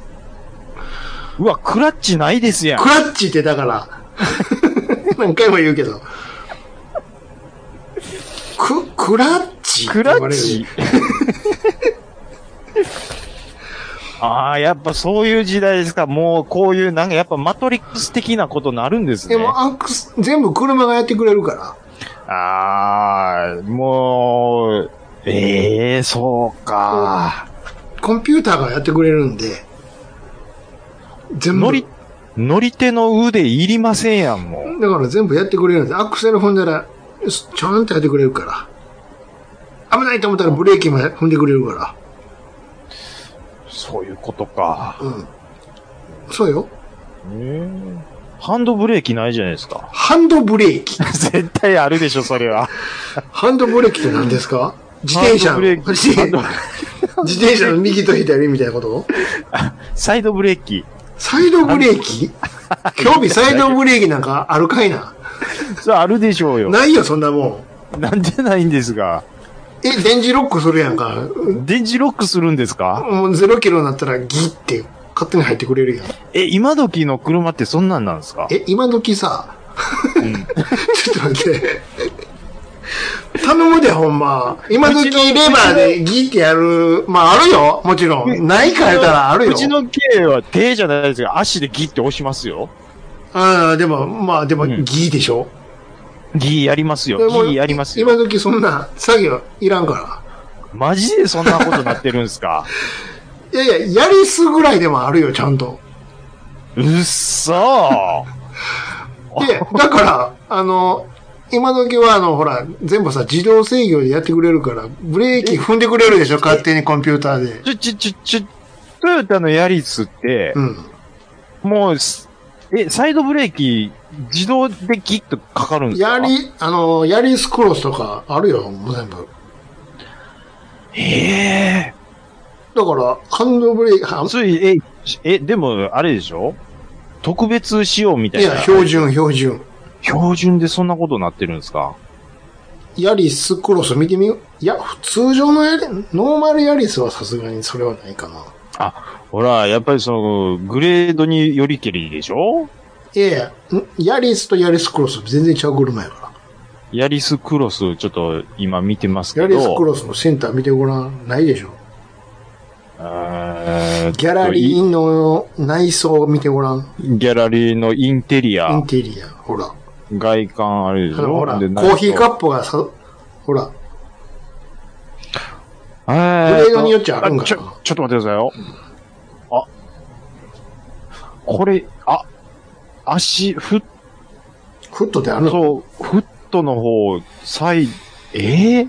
クラッチないですやん。 クラッチってだから、何回も言うけど。クラッチクラッチああ、やっぱそういう時代ですか。もうこういうなんかやっぱマトリックス的なことになるんですね。 でも全部車がやってくれるから。 ああ、もう、そうか。 コンピューターがやってくれるんで、全部。 乗り手の腕いりませんやん、もう。 だから全部やってくれるんで、アクセル踏んだら、ちゃんとやってくれるから。危ないと思ったらブレーキも踏んでくれるから。 そういうことか。 うん。そうよ。 ハンドブレーキないじゃないですか。 ハンドブレーキ絶対あるでしょ、それは。 ハンドブレーキって何ですか？自転車の。自転車の右と左みたいなこと？ サイドブレーキ。 サイドブレーキ興味サイドブレーキなんかあるかいな。 それあるでしょうよ。 ないよ、そんなもん。なんでないんですか。 電磁ロックするやんか。 電磁ロックするんですか？ もう0キロになったらギッて勝手に入ってくれるやん。 今時の車ってそんなんなんですか？ 今時さ、ちょっと待って。頼むで、ほんま。今時レバーでギーってやる。まあ、あるよ。もちろん。ないかやったらあるよ。 うちの軽は手じゃないですが、足でギーって押しますよ。 ああ、でも、ギーでしょ？ ギーやりますよ。ギーやりますよ。 今時そんな作業いらんから。 マジでそんなことなってるんですか？ いやいや、やりすぐらいでもあるよ、ちゃんと。 うっそー。 で、だから、今時はほら、全部さ、自動制御でやってくれるから、ブレーキ踏んでくれるでしょ、勝手にコンピューターで。 トヨタのヤリスって、もう、サイドブレーキ、自動でギッとかかるんですか？ ヤリスクロスとかあるよ、もう全部。だから、ハンドブレーキ、 でも、あれでしょ？特別仕様みたいな。 いや、標準。 標準でそんなことになってるんですか？ ヤリスクロス見てみよう。いや、通常のノーマルヤリスはさすがにそれはないかな。 ほら、やっぱりグレードによりけりでしょ？ いや、ヤリスとヤリスクロス全然違う車やから。 ヤリスクロス、ちょっと今見てますけど。 ヤリスクロスのセンター見てごらん。ないでしょ。ギャラリーの内装を見てごらん。 ギャラリーのインテリア、 ほら。 外観あれでしょ？ ほら、コーヒーカップがほら。グレードによっちゃあるんかな。 ちょっと待ってくださいよ。これ、フットってあるの？ そう、フットの方、グレ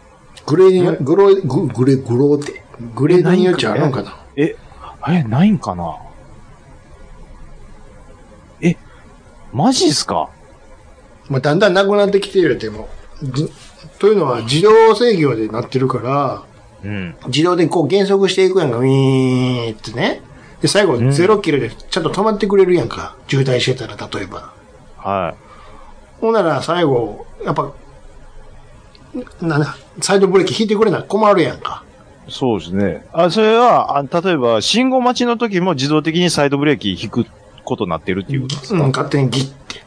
ードによっちゃあるんかな。 ないんかな？マジっすか？ まあ、だんだんなくなってきてるっても。というのは自動制御でなってるから、自動でこう減速していくやんか、ウィーンってね。で、最後0キロでちゃんと止まってくれるやんか。渋滞してたら、例えば。 はい。 ほんなら最後、やっぱ、サイドブレーキ引いてくれな困るやんか。 そうですね。それは、例えば、信号待ちの時も自動的にサイドブレーキ引くことになってるっていうことですか？ 勝手にギッて。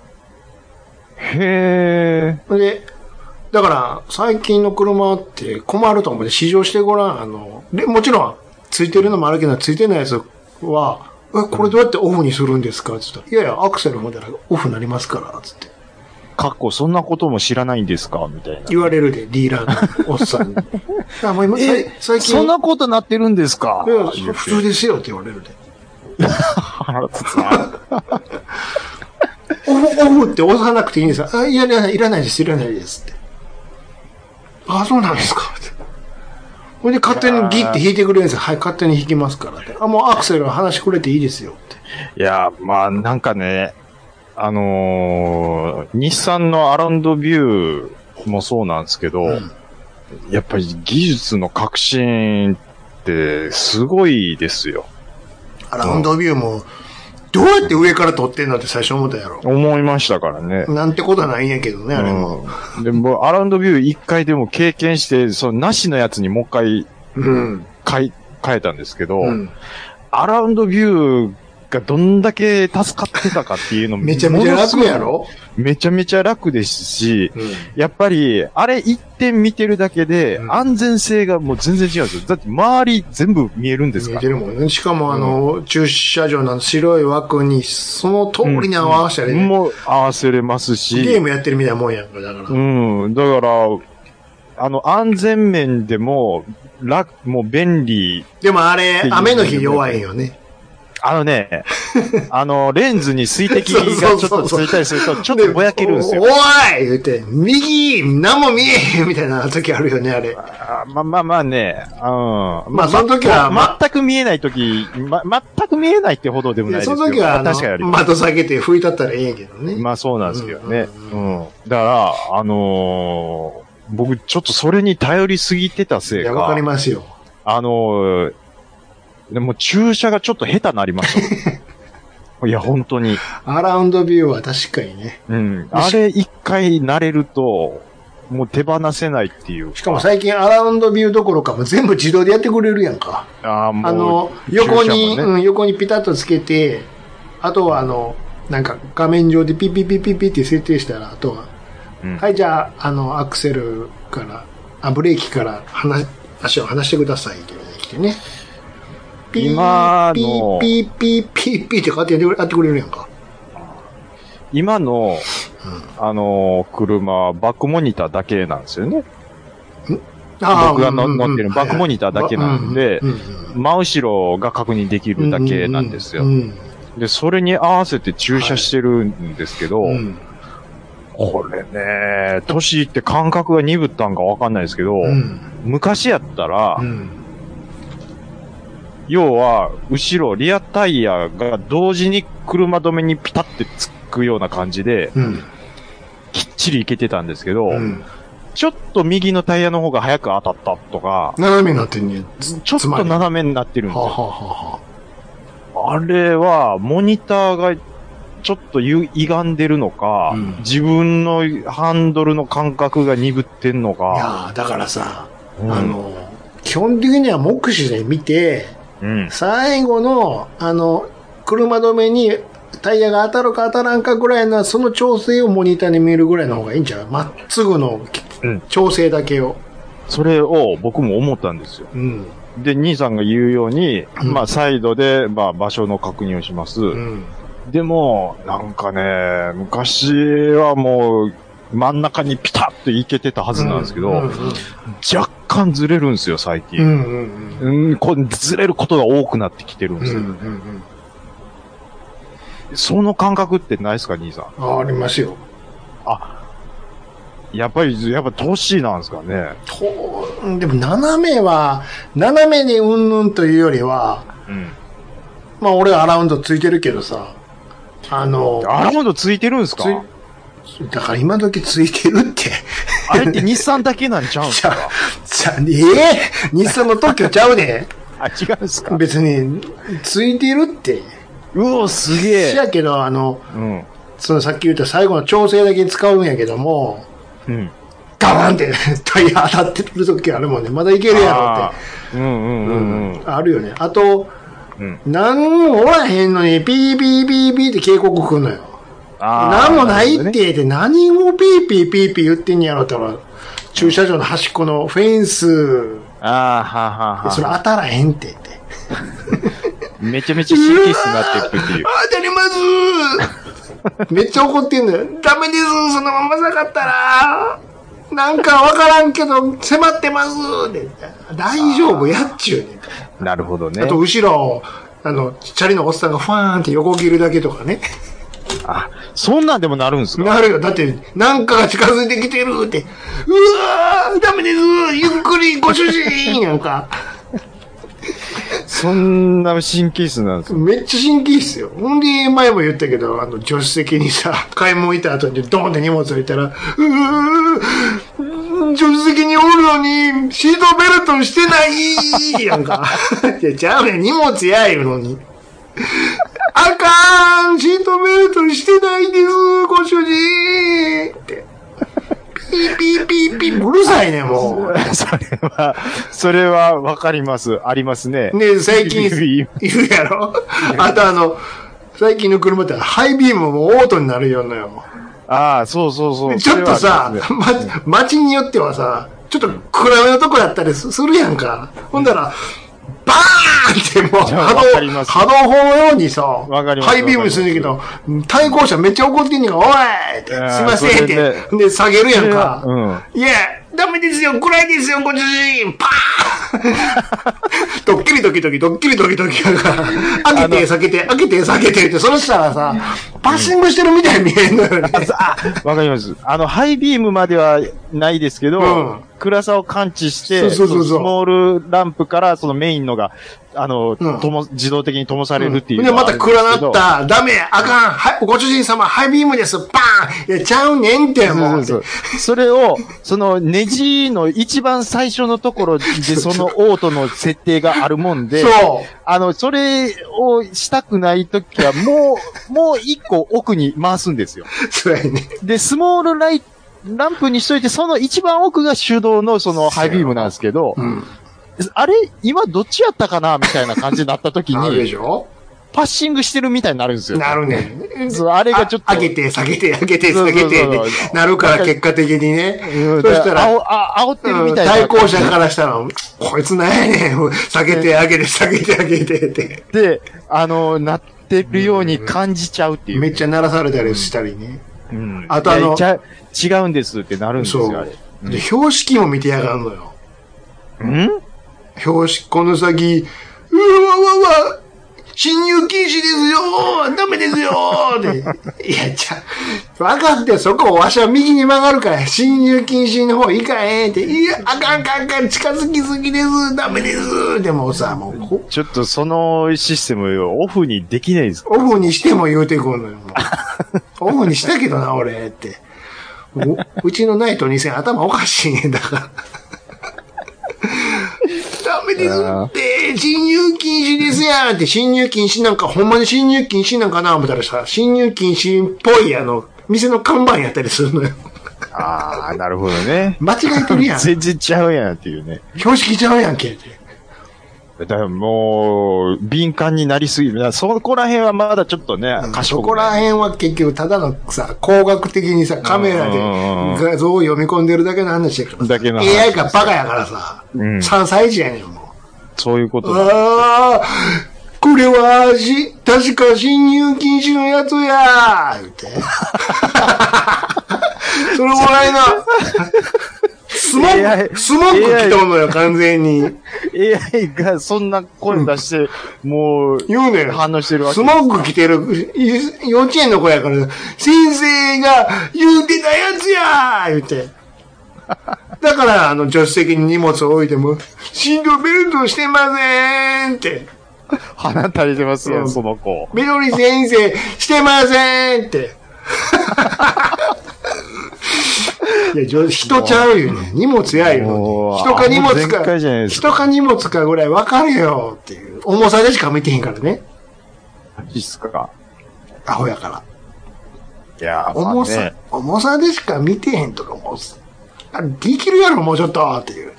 へー。 で、だから、最近の車って困ると思って試乗してごらん。もちろん、ついてるのもあるけど、ついてないやつは、これどうやってオフにするんですかって言ったら、いやいや、アクセル踏んだらオフになりますから、つって。 そんなことも知らないんですかみたいな。 言われるで、ディーラーのおっさんに。もう今最近。 そんなことなってるんですか？ いや、普通ですよって言われるで。 腹立つな。 オフって押さなくていいんですか？いらないです、いらないですって。そうなんですかって。ほんで勝手にギッて引いてくれるんですよ。はい、勝手に引きますからって。もうアクセル離してくれていいですよって。 いや、まあなんかね、日産のアラウンドビューもそうなんですけど、やっぱり技術の革新ってすごいですよ。 アラウンドビューも、どうやって上から撮ってんのって最初思ったやろ。 思いましたからね。 なんてことはないんやけどね、あれも。 でも、アラウンドビュー一回でも経験して、なしのやつにもう一回、変えたんですけど、アラウンドビューがどんだけ助かってたかっていうのもめちゃめちゃ楽やろ？ めちゃめちゃ楽ですし、やっぱり、あれ一点見てるだけで、安全性がもう全然違うんですよ。だって周り全部見えるんですから。 見えてるもんね。しかも駐車場の白い枠に、その通りに合わせたりね。 もう合わせれますし。 ゲームやってるみたいなもんやんか、だから。 だから、安全面でも、もう便利。 でもあれ、雨の日弱いよね。 レンズに水滴がちょっとついたりすると、ちょっとぼやけるんですよ。 おい言って、右何も見えへんみたいな時あるよね、あれ。 まあね、 まあその時は、 全く見えない時、全く見えないってほどでもないですけど。 その時は、 確かに窓下げて拭いたったらええけどね。 まあそうなんですけどね。だから、僕ちょっとそれに頼りすぎてたせいか。 いや、わかりますよ。 でも駐車がちょっと下手になりました。いや、本当に。 アラウンドビューは確かにね。 あれ一回慣れると、もう手放せないっていう。 しかも最近アラウンドビューどころかもう全部自動でやってくれるやんか。横にピタッとつけて、あとはなんか画面上でピッピッピッピッピッって設定したら、あとは、はい、じゃあ、アクセルから、ブレーキから足を離してくださいって来てね。 今の、 ピーピーピーピーって勝手にやってくれるやんか。 今の、車はバックモニターだけなんですよね。僕が乗ってるバックモニターだけなんで、真後ろが確認できるだけなんですよ。で、それに合わせて駐車してるんですけど、これね、年いって感覚が鈍ったんかわかんないですけど、昔やったら、要は、後ろ、リアタイヤが同時に車止めにピタってつくような感じで、きっちりいけてたんですけど、ちょっと右のタイヤの方が早く当たったとか、 斜めになってんね。 ちょっと斜めになってるんですよ。あれは、モニターがちょっと歪んでるのか、自分のハンドルの感覚が鈍ってんのか。 いやだからさ、基本的には目視で見て、最後の、車止めにタイヤが当たるか当たらんかぐらいの、その調整をモニターに見えるぐらいの方がいいんちゃう？まっすぐの調整だけを。 それを僕も思ったんですよ。で、兄さんが言うように、まあ、サイドで、まあ、場所の確認をします。でも、なんかね、昔はもう、真ん中にピタッといけてたはずなんですけど、若干ずれるんですよ、最近。ずれることが多くなってきてるんですよ。その感覚ってないですか、兄さん。 ありますよ。 やっぱ年なんですかね。 でも斜めにうんぬんというよりは、まあ俺はアラウンドついてるけどさ、 アラウンドついてるんですか？ だから今時ついてるって。 あれって日産だけなんちゃうんですか？ 日産の特許ちゃうね。 違うんですか？ 別に、ついてるって。 すげえ。 しやけど、そのさっき言った最後の調整だけ使うんやけども、ガバンってタイヤ当たってる時あるもんね。まだいけるやろって。あるよね。あと、なんもおらへんのに、ピーピーピーピーって警告来るのよ。なんもないって言って、何をピーピーピーピー言ってんやろって言ったら、駐車場の端っこのフェンス、それ当たらへんって言って。 めちゃめちゃ神経質になっていくっていう。 当たりますめっちゃ怒ってんのよ。ダメです、そのまま下がったら。なんかわからんけど、迫ってますって大丈夫やっちゅうね。 なるほどね。 あと、後ろ、チャリのおっさんがファーンって横切るだけとかね。 そんなんでもなるんですか？ なるよ。だって、なんかが近づいてきてるって。うわーダメですゆっくりご主人なんか。 そんな神経質なんですか？ めっちゃ神経質よ。ほんで、前も言ったけど、助手席にさ、買い物行った後にドーンって荷物置いたら、助手席におるのに、シートベルトしてないやんか。ちゃうねん、荷物やいうのに。あかんシートベルトしてないですご主人って。ピーピーピーピーうるさいね、もう。 それはわかります。ありますね。 ね最近言うやろあと最近の車ってハイビームもオートになるようなよ。 ああ、そうそうそう。 ちょっとさ、街によってはさ、ちょっと暗めのとこやったりするやんか。ほんだら、バーンってもう波動砲のようにさ、ハイビームするんだけど、対向車めっちゃ怒ってんねんから、おいって、すいませんって、で、下げるやんか。いや、ダメですよ、暗いですよ、ご主人パーンドッキリドキドキ、ドッキリドキドキやから、開けて、避けて、開けて、避けてって、そしたらさ、パッシングしてるみたいに見えるのよね。 わかります。ハイビームまではないですけど、暗さを感知して、スモールランプからそのメインのが、自動的に灯されるっていう。 で、また暗なった、ダメ、あかん、ご主人様、ハイビームです、バーンいや、ちゃうねんって、もう。 それを、そのネジの一番最初のところで、そのオートの設定があるもんで、それをしたくないときは、もう一個奥に回すんですよ。 そうやね。 で、スモールランプにしといて、その一番奥が手動のそのハイビームなんですけど、あれ今どっちやったかなみたいな感じになった時に、パッシングしてるみたいになるんですよ。 なるね。 そう、あれがちょっと。 上げて、下げて、上げて、下げて、なるから結果的にね。そしたら、 煽ってるみたいな。 対向車からしたら、こいつなんやねん。下げて、上げて、下げて、上げて、って。 で、なってるように感じちゃうっていう。 めっちゃ鳴らされたりしたりね。 あと違うんですってなるんですよ、あれ。 で、標識も見てやがんのよ。標識、この先、うわ、進入禁止ですよダメですよって。いや、分かって、そこをわしは右に曲がるから、進入禁止の方行かへんって。いや、あかん、近づきすぎです、ダメです。でもさ、もう。 ちょっとそのシステムをオフにできないですか？ オフにしても言うてくんのよ。オフにしたけどな、俺って。うちのナイト2000頭おかしいねんだから。ダメですって、侵入禁止ですやんって、侵入禁止なんか、ほんまに侵入禁止なんかな思ったらさ、侵入禁止っぽい店の看板やったりするのよ。 ああ、なるほどね。 間違えてるやん。 全然ちゃうやんっていうね。 標識ちゃうやんけって。 だからもう、敏感になりすぎる。そこら辺はまだちょっっとね、 そこら辺は結局ただのさ、工学的にさ、カメラで画像を読み込んでるだけの話やからさ。AI がバカやからさ、3歳児やねん、もう。 そういうことだ。ああ、これは、確か侵入禁止のやつやー言って。それもらいな。スモック来とんのよ、完全に。 AI がそんな声出して、もう、 言うねん。 反応してるわけ。 スモック来てる、幼稚園の子やから、先生が言うてたやつやー言って。だから、助手席に荷物を置いても、シートベルトしてませんって。 鼻垂れてますよ、その子。 みどり先生、してませんって。いや、人ちゃうよね。荷物やよ。人か荷物か、人か荷物かぐらい分かるよっていう。重さでしか見てへんからね。 いいっすか。 アホやから。 いや、 重さでしか見てへんとかもう、できるやろ、もうちょっとっていう。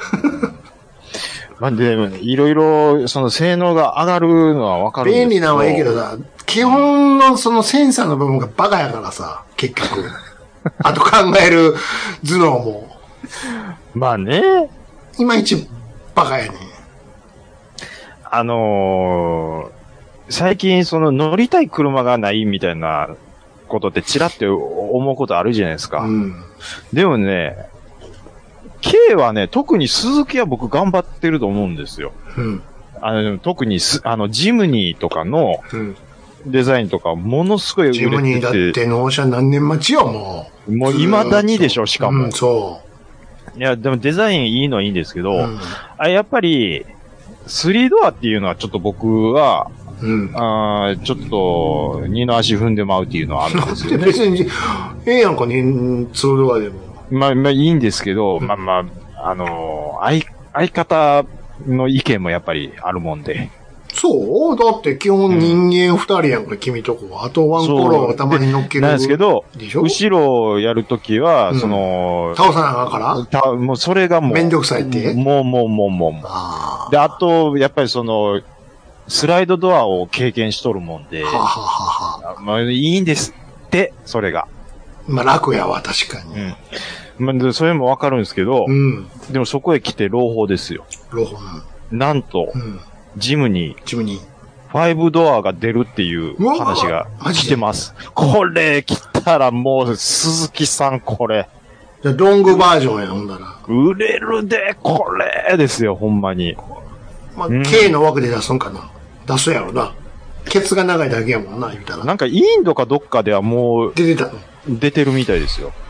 まあ、でもね、いろいろ、その性能が上がるのは分かるんですけど。 便利なのはいいけどさ、基本のそのセンサーの部分がバカやからさ、結局。あと考える頭脳も。 まあね。 いまいちバカやね。 最近その乗りたい車がないみたいなことってチラって思うことあるじゃないですか。でもね、K はね、特に鈴木は僕頑張ってると思うんですよ。特にジムニーとかの、デザインとか、ものすごい売れてて。 ジムニーだって納車何年待ちよ、もう。もう未だにでしょ、しかも。 そう。 いや、でもデザインいいのはいいんですけど、やっぱり、3ドアっていうのはちょっと僕は、ちょっと、二の足踏んでまうっていうのはあるんですよね。 別に、ええやんかね、2ドアでも。 まあ、いいんですけど、相方の意見もやっぱりあるもんで。 そうだって基本人間2人やんか、君とこは。あとワンコロをたまに乗っける。 なんですけど、後ろをやるときは、 倒さなあかんからもうそれがもう。 めんどくさいってもう。で、あと、やっぱりスライドドアを経験しとるもんで、まあ、いいんですって、それが。 まあ楽やわ、確かに。 まあ、それもわかるんですけど、でもそこへ来て朗報ですよ。 朗報。 なんと、ジムに、5ドアが出るっていう話が来てます。これ来たらもう、鈴木さんこれ。 じゃロングバージョンや、ほんだら。 売れるで、これですよ、ほんまに。 まあ、K の枠で出すんかな。出すやろな。ケツが長いだけやもんな、言うたら。 なんかインドかどっかではもう、出てるみたいですよ。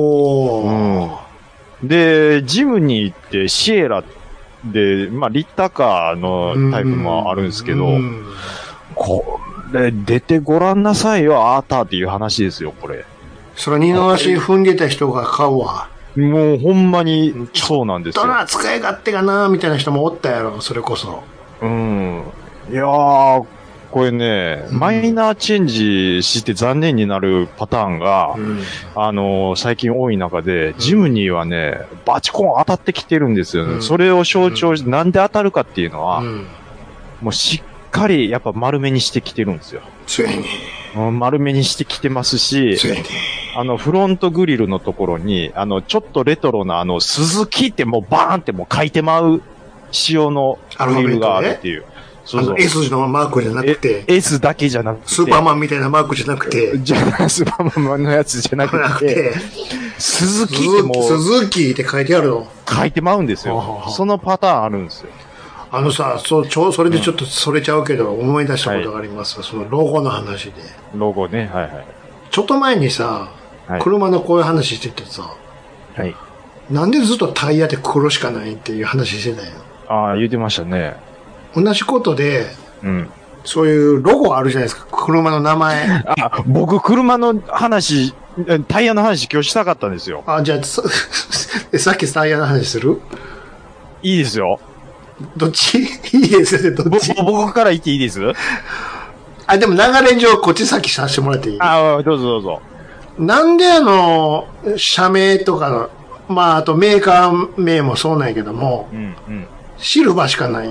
で、ジムに行ってシエラで、まあ、リッターカーのタイプもあるんですけど、これ、出てごらんなさいよ、あーたっていう話ですよ、これ。 それ二の足踏んでた人が買うわ。 もうほんまにそうなんですよ。 使い勝手がなーみたいな人もおったやろ、それこそ。 いやー、これね、マイナーチェンジして残念になるパターンが、最近多い中で、ジムニーはね、バチコン当たってきてるんですよね。それを象徴して、なんで当たるかっていうのは、もうしっかりやっぱ丸めにしてきてるんですよ。 そうやね。 丸めにしてきてますし、 そうやね。 フロントグリルのところに、ちょっとレトロな鈴木ってもうバーンってもう書いてまう仕様のグリルがあるっていう。 S のマークじゃなくて。 S だけじゃなくて。 スーパーマンみたいなマークじゃなくて。 スーパーマンのやつじゃなくて。鈴木ってもう。 鈴木って書いてあるの。 書いてまうんですよ。そのパターンあるんですよ。 それでちょっとそれちゃうけど、思い出したことがあります。そのロゴの話で。 ロゴね、はいはい。 ちょっと前にさ、車のこういう話しててさ、なんでずっとタイヤって黒しかないっていう話してたよ。 ああ、言ってましたね。 同じことで、そういうロゴあるじゃないですか、車の名前。 僕、車の話、タイヤの話今日したかったんですよ。 じゃあ、さっきタイヤの話する？ いいですよ。 どっち？いいですよね、どっち？ 僕から言っていいです？ でも流れ上こっち先させてもらっていい？ どうぞどうぞ。 なんで社名とかの、まあ、あとメーカー名もそうなんやけども、シルバーしかない。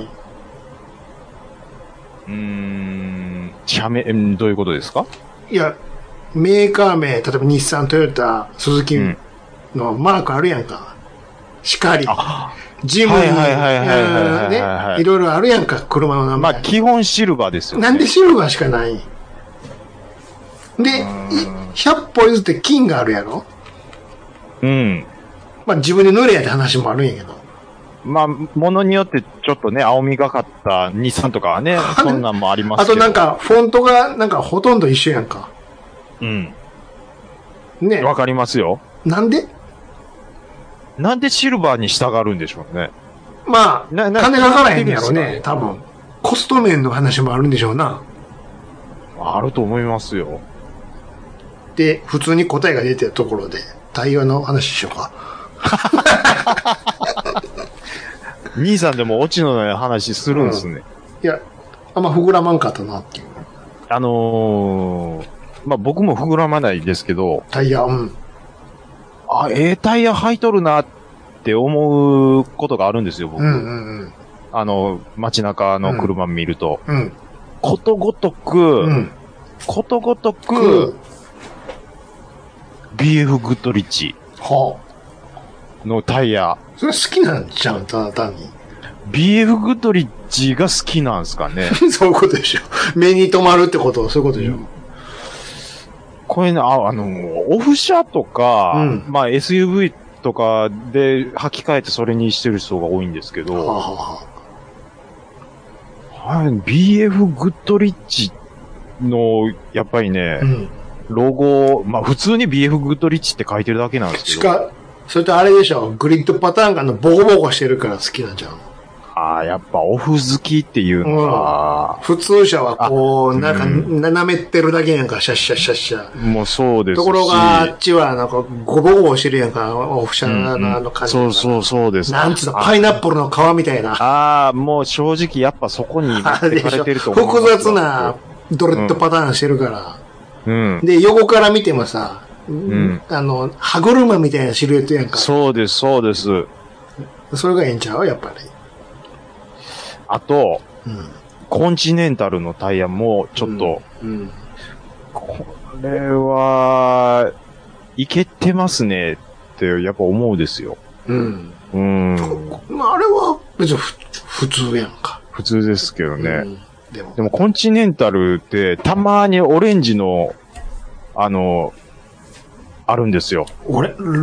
社名、どういうことですか？ いや、メーカー名、例えば日産、トヨタ、スズキのマークあるやんか。しかり。ジムに、いろいろあるやんか、車の名前。 まあ、基本シルバーですよね。 なんでシルバーしかない？で、100歩譲って金があるやろ？まあ、自分で塗れやって話もあるんやけど。 まあ、ものによってちょっとね、青みがかった日産とかはね、そんなんもありますけど。 あとなんか、フォントがなんかほとんど一緒やんか。ね。 わかりますよ。 なんでシルバーに従うんでしょうね。 まあ、金かからへんやろね、多分。コスト面の話もあるんでしょうな。 あると思いますよ。 で、普通に答えが出てるところで、対話の話しようか。 兄さんでもオチのない話するんですね。 いや、あんま膨らまんかったなっていう。 まあ、僕も膨らまないですけど。 タイヤ、 タイヤ履いとるなって思うことがあるんですよ、僕。街中の車見ると。ことごとく、BF グッドリッチのタイヤ。 それ好きなんじゃん、ただ単に。 BF グッドリッチが好きなんですかね。 そういうことでしょ。目に留まるってことはそういうことでしょ。 これね、オフ車とか、まあ SUV とかで履き替えてそれにしてる人が多いんですけど、BF グッドリッチの、やっぱりね、ロゴ、まあ普通に BF グッドリッチって書いてるだけなんですけど。 それとあれでしょ、グリッドパターンがボコボコしてるから好きなんじゃん。 やっぱオフ好きっていうのが、 普通車はこう、なんか斜めってるだけやんか、シャッシャッシャッシャ。 もうそうですし。 ところがあっちはなんかゴボゴボしてるやんか、オフ車の感じ。 そうです。 なんつうの、パイナップルの皮みたいな。 もう正直やっぱそこに持ってかれてると思う。 複雑なドレッドパターンしてるから。で、横から見てもさ、歯車みたいなシルエットやんか。 そうです。それがええんちゃうやっぱり。 あと、 コンチネンタルのタイヤもちょっと、これは、いけてますねってやっぱ思うですよ。 まあ、あれは別に普通やんか。 普通ですけどね。でもコンチネンタルってたまにオレンジの、あるんですよ。 ロ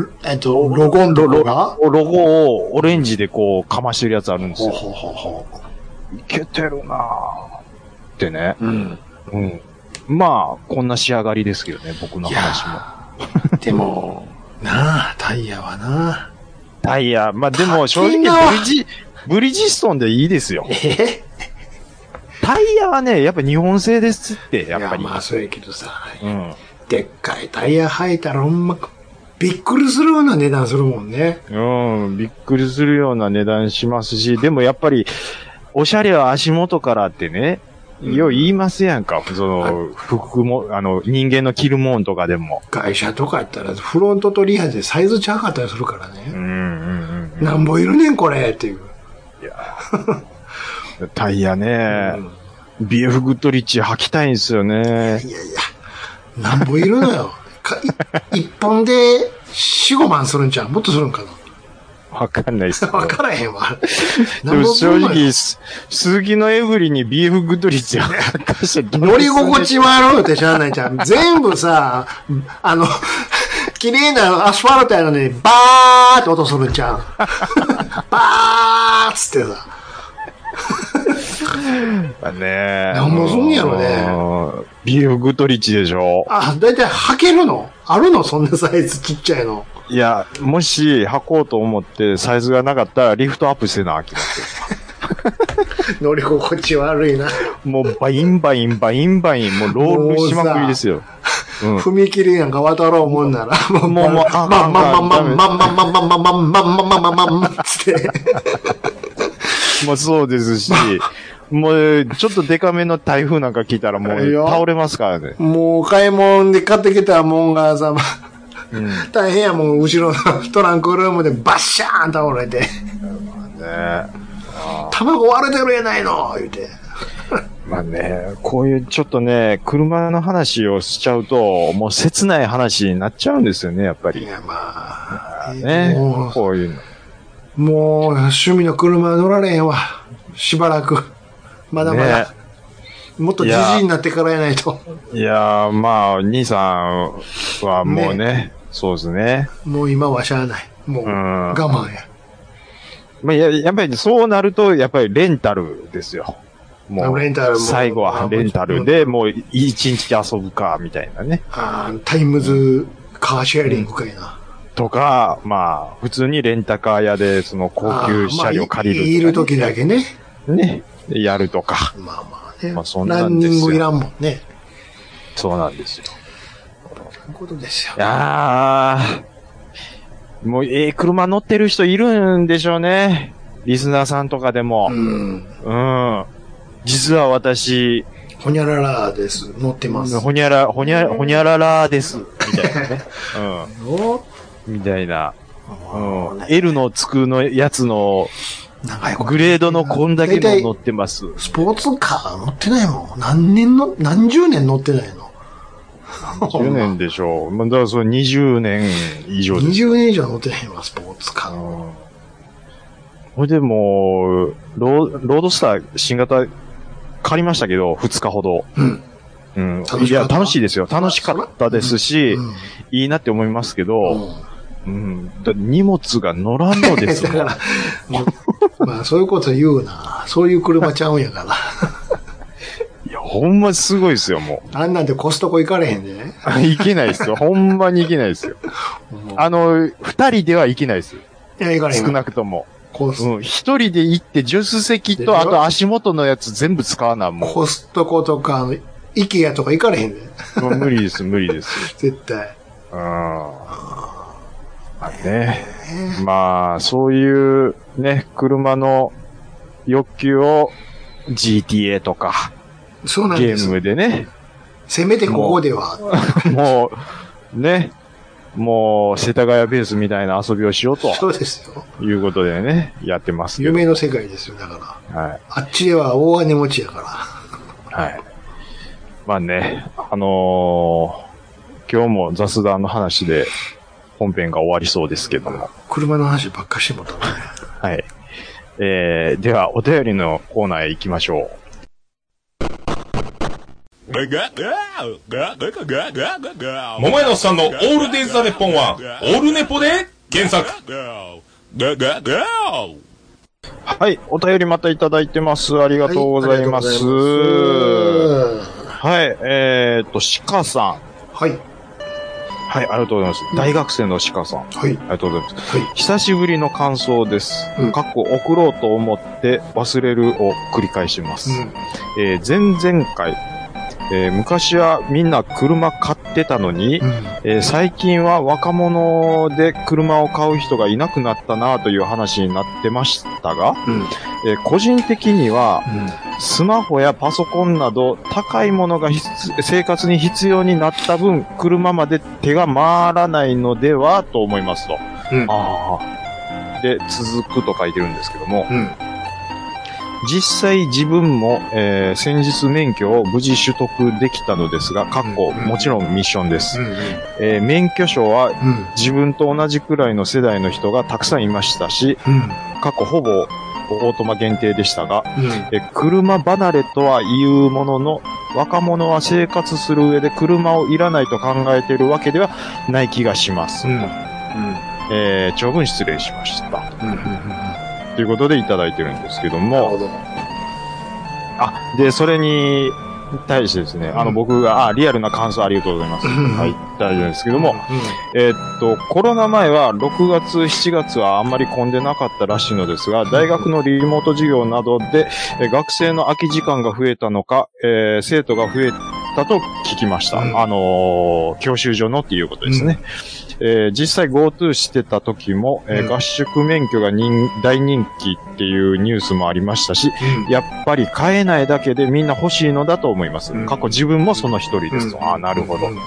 ゴをオレンジでこうかましてるやつあるんですよ。いけてるなぁってね。まあ、こんな仕上がりですけどね、僕の話も。 でも、なあ、タイヤはな。 タイヤ、まあでも正直ブリヂストンでいいですよ。タイヤはね、やっぱ日本製ですって、やっぱり。 まあそうやけどさ。でっかいタイヤ履いたらほんま、びっくりするような値段するもんね。 びっくりするような値段しますし、でもやっぱり、おしゃれは足元からってね、よう言いますやんか。服も、人間の着るもんとかでも。 会社とかやったら、フロントとリアでサイズちゃうかったりするからね。なんぼいるねん、これ、っていう。いやタイヤね、BF グッドリッチ履きたいんですよね。 なんぼいるのよ。一本で4、5万するんちゃう？もっとするんかな？ わかんないっす。 わからへんわ。 でも正直、鈴木のエブリに BF グッドリッチは乗り心地悪いって知らないじゃん。全部さ、綺麗なアスファルトやのに、バーって音するんちゃう。バーっつってさ。何もすんやろね。 BF グッドリッチでしょ。 だいたい履けるの？あるの？そんなサイズちっちゃいの。 いや、もし履こうと思ってサイズがなかったらリフトアップしてなあきますよ。乗り心地悪いな。 もうバインバイン、もうロールしまくりですよ。 踏切なんか渡ろうもんなら、つって。 もうそうですし、もうちょっとデカめの台風なんか来たらもう倒れますからね。 もう買い物で買ってきたもんがさ、大変やもん、後ろのトランクルームでバッシャーン倒れて。卵割れてるやないの言うて。 まあね、こういうちょっとね、車の話をしちゃうと、もう切ない話になっちゃうんですよね、やっぱり。 いや、まあ。 ね、こういうの。 もう、趣味の車乗られへんわ。しばらく。まだまだ。もっとじじいになってからやないと。 いやー、まあ、兄さんはもうね、そうですね。 もう今はしゃあない。もう、我慢や。 まあ、やっぱりそうなると、やっぱりレンタルですよ。もう、最後はレンタルで、もう一日遊ぶか、みたいなね。 タイムズカーシェアリングかいな。 とか、まあ、普通にレンタカー屋で、その高級車両借りるとか、 いるときだけね。 ね。やるとか。 まあまあね。 まあそんなんですよ。 ランニングいらんもんね。 そうなんですよ。 そういうことですよ。 いやー、もう車乗ってる人いるんでしょうね。リスナーさんとかでも。実は私、 ほにゃららです。乗ってます。 ほにゃららです。みたいなね。みたいな。L のつくのやつの、グレードのこんだけの乗ってます。 スポーツカー乗ってないもん。何十年乗ってないの。 10年でしょう。だからそれ20年以上です。 20年以上乗ってないわ、スポーツカー。 ほいでもう、ロードスター新型借りましたけど、2日ほど。いや、楽しいですよ。楽しかったですし、いいなって思いますけど、荷物が乗らんのですよ。 だから、まあそういうこと言うな。そういう車ちゃうんやから。 いや、ほんますごいですよ、もう。 あんなんでコストコ行かれへんで。 行けないですよ。ほんまに行けないですよ。2人では行けないです。 いや、行かれへん。 少なくとも。1人で行って、助手席と、あと足元のやつ全部使わな、もう。 コストコとか、イケアとか行かれへんで。 無理です、無理です。 絶対。 まあ、そういうね、車の欲求を GTA とか、 そうなんです。 ゲームでね。 せめてここでは。 もう、ね、 もう、世田谷ベースみたいな遊びをしようと。 そうですよ。 いうことでね、やってますけど。 夢の世界ですよ、だから。はい。あっちでは大金持ちやから。 はい。まあね、今日も雑談の話で本編が終わりそうですけども。 車の話ばっかしてもらったね。 はい。では、お便りのコーナーへ行きましょう。 桃屋のおっさんのオールデイズ・ザ・ネッポンは、オールネポで検索。 はい、お便りまたいただいてます。ありがとうございます。はい、鹿さん。 はい。 はい、ありがとうございます。大学生の鹿さん。はい。ありがとうございます。はい。久しぶりの感想です。送ろうと思って忘れるを繰り返します。前々回、昔はみんな車買ってたのに、最近は若者で車を買う人がいなくなったなという話になってましたが、個人的には、スマホやパソコンなど高いものが生活に必要になった分、車まで手が回らないのではと思いますと。で、続くと書いてるんですけども、実際自分も、先日免許を無事取得できたのですが、もちろんミッションです。免許証は自分と同じくらいの世代の人がたくさんいましたし、ほぼオートマ限定でしたが、車離れとは言うものの、若者は生活する上で車をいらないと考えているわけではない気がします。長文失礼しました。ということでいただいてるんですけども。なるほど。で、それに対してですね、僕が、リアルな感想ありがとうございます。はい、いただいてるんですけども、コロナ前は6月、7月はあんまり混んでなかったらしいのですが、大学のリモート授業などで、学生の空き時間が増えたのか、生徒が増えたと聞きました。教習所のっていうことですね。実際 GoTo してた時も、合宿免許が大人気っていうニュースもありましたし、やっぱり買えないだけでみんな欲しいのだと思います。自分もその一人ですと。なるほど。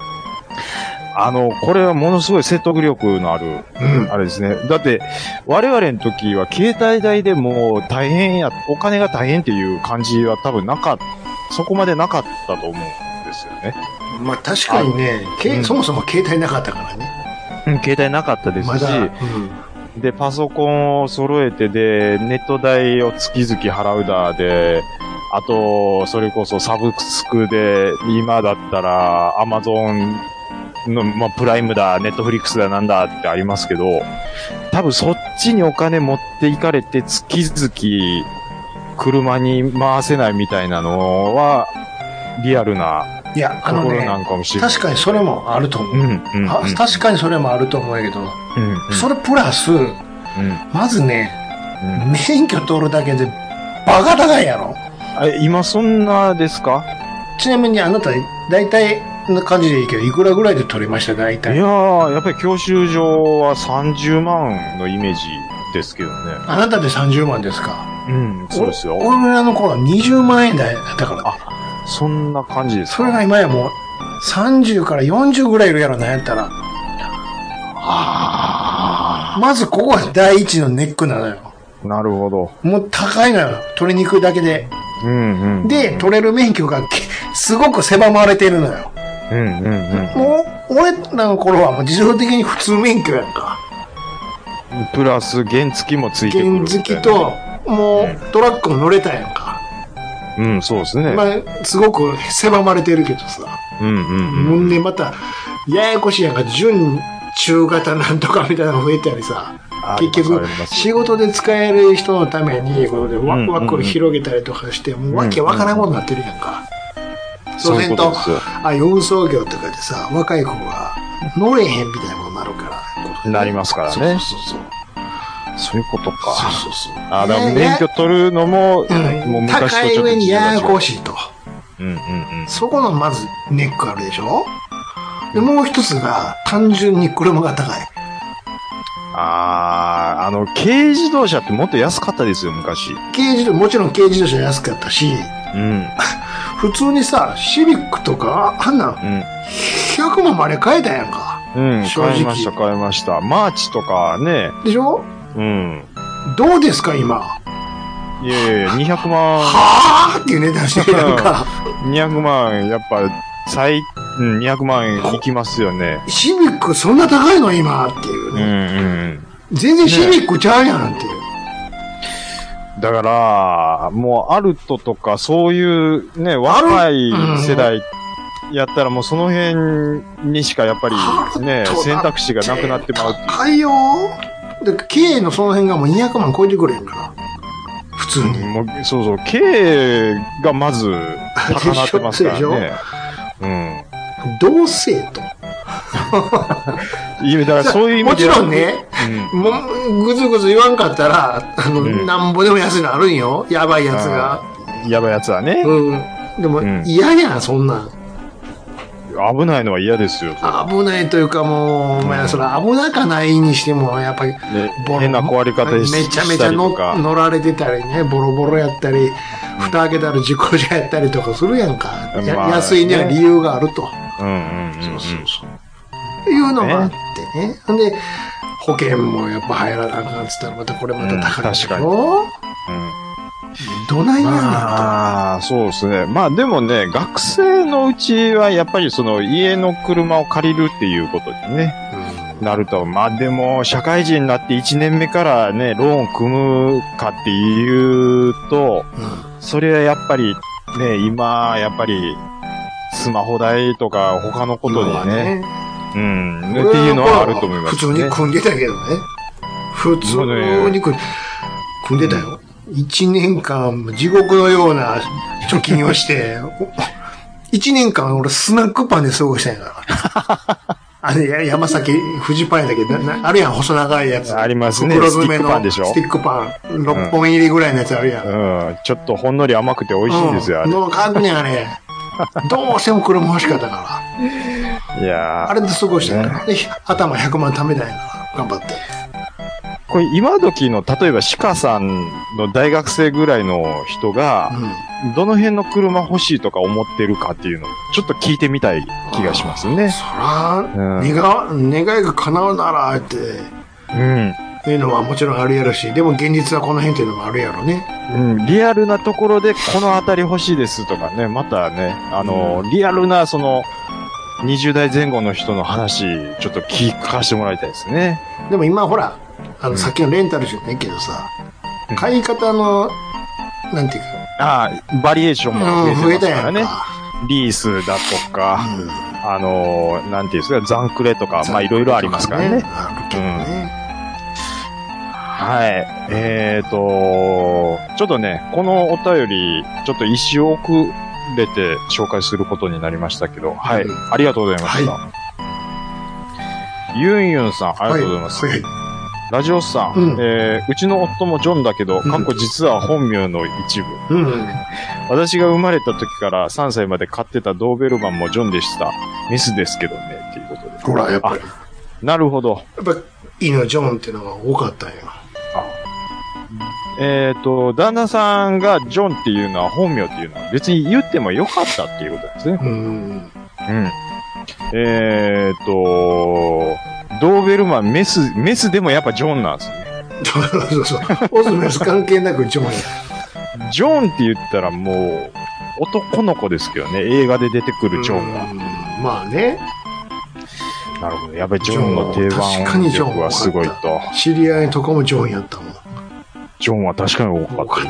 これはものすごい説得力のある、あれですね。だって、我々の時は携帯代でも大変お金が大変っていう感じは多分そこまでなかったと思うんですよね。 まあ確かにね、そもそも携帯なかったからね。 携帯なかったですし、で、パソコンを揃えてで、ネット代を月々払うだで、あと、それこそサブスクで、今だったら、アマゾンの、プライムだ、ネットフリックスだなんだってありますけど、多分そっちにお金持っていかれて月々車に回せないみたいなのは、リアルな、ところなんかもしれない。 確かにそれもあると思う。確かにそれもあると思うんやけど、それプラス、まずね、免許取るだけでバカ高いやろ。 今そんなですか？ ちなみにあなた、大体な感じでいいけど、いくらぐらいで取れました大体。 いやー、やっぱり教習所は30万のイメージですけどね。 あなたで30万ですか？ そうですよ。 俺らの頃は20万円台だったからね。 そんな感じですか？ それが今やもう30から40ぐらいいるやろな、やったら。まずここが第一のネックなのよ。 なるほど。 もう高いのよ。取りに行くだけで。で、取れる免許がすごく狭まれてるのよ。もう、俺らの頃はもう自動的に普通免許やんか。 プラス原付もついてくる。 原付と、もうトラックも乗れたやんか。 そうですね。 すごく狭まれてるけどさ。ほんで、また、ややこしいやんか、準中型なんとかみたいなのが増えたりさ。結局、仕事で使える人のために、これでワクワク広げたりとかして、もうわけわからんことになってるやんか。そうすると、運送業とかでさ、若い子が乗れへんみたいなことになるから。 なりますからね。そういうことか。だから免許取るのも、もう昔とちょっと高い上にややこしいと。そこのまずネックあるでしょ？で、もう一つが、単純に車が高い。 軽自動車ってもっと安かったですよ、昔。 もちろん軽自動車安かったし、普通にさ、シビックとか、あんなん、100万まで買えたやんか。 うん、買いました。マーチとかね。 でしょ？ うん。 どうですか、今。 いやいや、200万。 はぁーっていう値段してるやんか。 200万、やっぱ、200万いきますよね。 シビックそんな高いの今っていうね。全然シビックちゃうやんっていう。 だから、もうアルトとかそういうね、若い世代やったらもうその辺にしかやっぱりね、選択肢がなくなってまうっていう。 高いよー。で、K のその辺がもう200万超えてくれんから。普通に。 もうそうそう、K がまず高なってますからね。うん。 同性と。 いや、だからそういう意味でもちろんね、もうぐずぐず言わんかったら、なんぼでも安いのあるんよ。やばいやつが。 やばいやつはね。 でも、嫌やん、そんなん。 危ないのは嫌ですよ。 危ないというかもう、それ危なかないにしても、やっぱり、 変な壊れ方めちゃめちゃ乗られてたりね、ボロボロやったり、蓋開けたら事故車やったりとかするやんか。安いには理由があると。いうのがあってね。で、保険もやっぱ入らなあかんって言ったら、またこれまた高いでしょ。確かに。どないやねんと。 ああ、そうですね。まあでもね、学生のうちはやっぱりその家の車を借りるっていうことにね、なると、まあでも社会人になって1年目からね、ローン組むかっていうと、それはやっぱりね、今、やっぱりスマホ代とか他のことにね、っていうのはあると思いますね。 普通に組んでたけどね。普通に組んでたよ。1年間地獄のような貯金をして、1年間俺スナックパンで過ごしたんやから。あれ、山崎、富士パンやだけど、あるやん、細長いやつ。 ありますね。 袋詰めのスティックパン。6本入りぐらいのやつあるやん。 ちょっとほんのり甘くて美味しいんですよ、あれ。 喉乾くねん、あれ。どうしても車欲しかったから。 いやあれで過ごしてんから。で、頭100万貯めたんやから、頑張って。 これ今時の、例えば鹿さんの大学生ぐらいの人が、どの辺の車欲しいとか思ってるかっていうのを、ちょっと聞いてみたい気がしますね。 そら、願いが叶うなら、って、いうのはもちろんあるやろし、でも現実はこの辺っていうのもあるやろね。 リアルなところでこの辺り欲しいですとかね、またね、リアルなその、20代前後の人の話、ちょっと聞かせてもらいたいですね。 でも今ほら、さっきのレンタルじゃないけどさ、買い方の、なんていうか。バリエーションも増えてますからね。リースだとか、なんていうんですか、残クレとか、まあいろいろありますからね。はい。ちょっとね、このお便り、ちょっと一周遅れて紹介することになりましたけど、はい。ありがとうございました。ユンユンさん、ありがとうございます。ラジオスさん、うちの夫もジョンだけど、実は本名の一部。私が生まれた時から3歳まで飼ってたドーベルマンもジョンでした。メスですけどね、っていうことで。 ほら、やっぱり。 なるほど。 やっぱ、犬ジョンっていうのが多かったんよ。 旦那さんがジョンっていうのは本名っていうのは別に言ってもよかったっていうことですね。ドーベルマン、メスでもやっぱジョンなんですね。 そう。オスメス関係なくジョンや。 ジョンって言ったらもう、男の子ですけどね、映画で出てくるジョンが。 まあね。 なるほど。やっぱりジョンの定番力はすごいと。 知り合いとかもジョンやったもん。 ジョンは確かに多かった。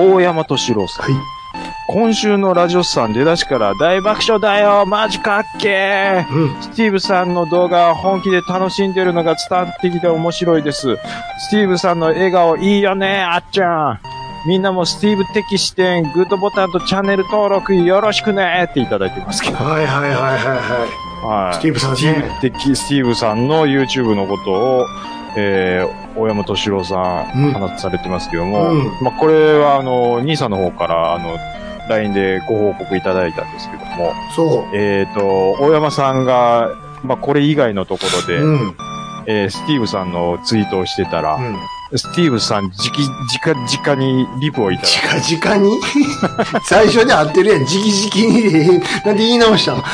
大山敏郎さん。今週のラジオスさん出だしから大爆笑だよマジかっけー、スティーブさんの動画を本気で楽しんでるのが伝わってきて面白いです。スティーブさんの笑顔いいよねあっちゃん。みんなもスティーブ的視点、グッドボタンとチャンネル登録よろしくねっていただいてますけど。 はい。スティーブさんね。 スティーブさんの YouTube のことを、大山敏郎さん話されてますけども、まあ、これは兄さんの方からLINE でご報告いただいたんですけども、大山さんが、まあ、これ以外のところで、スティーブさんのツイートをしてたら、 スティーブさん、直にリプをいただいて。 直々に最初で合ってるやん。直々に。なんで言い直したの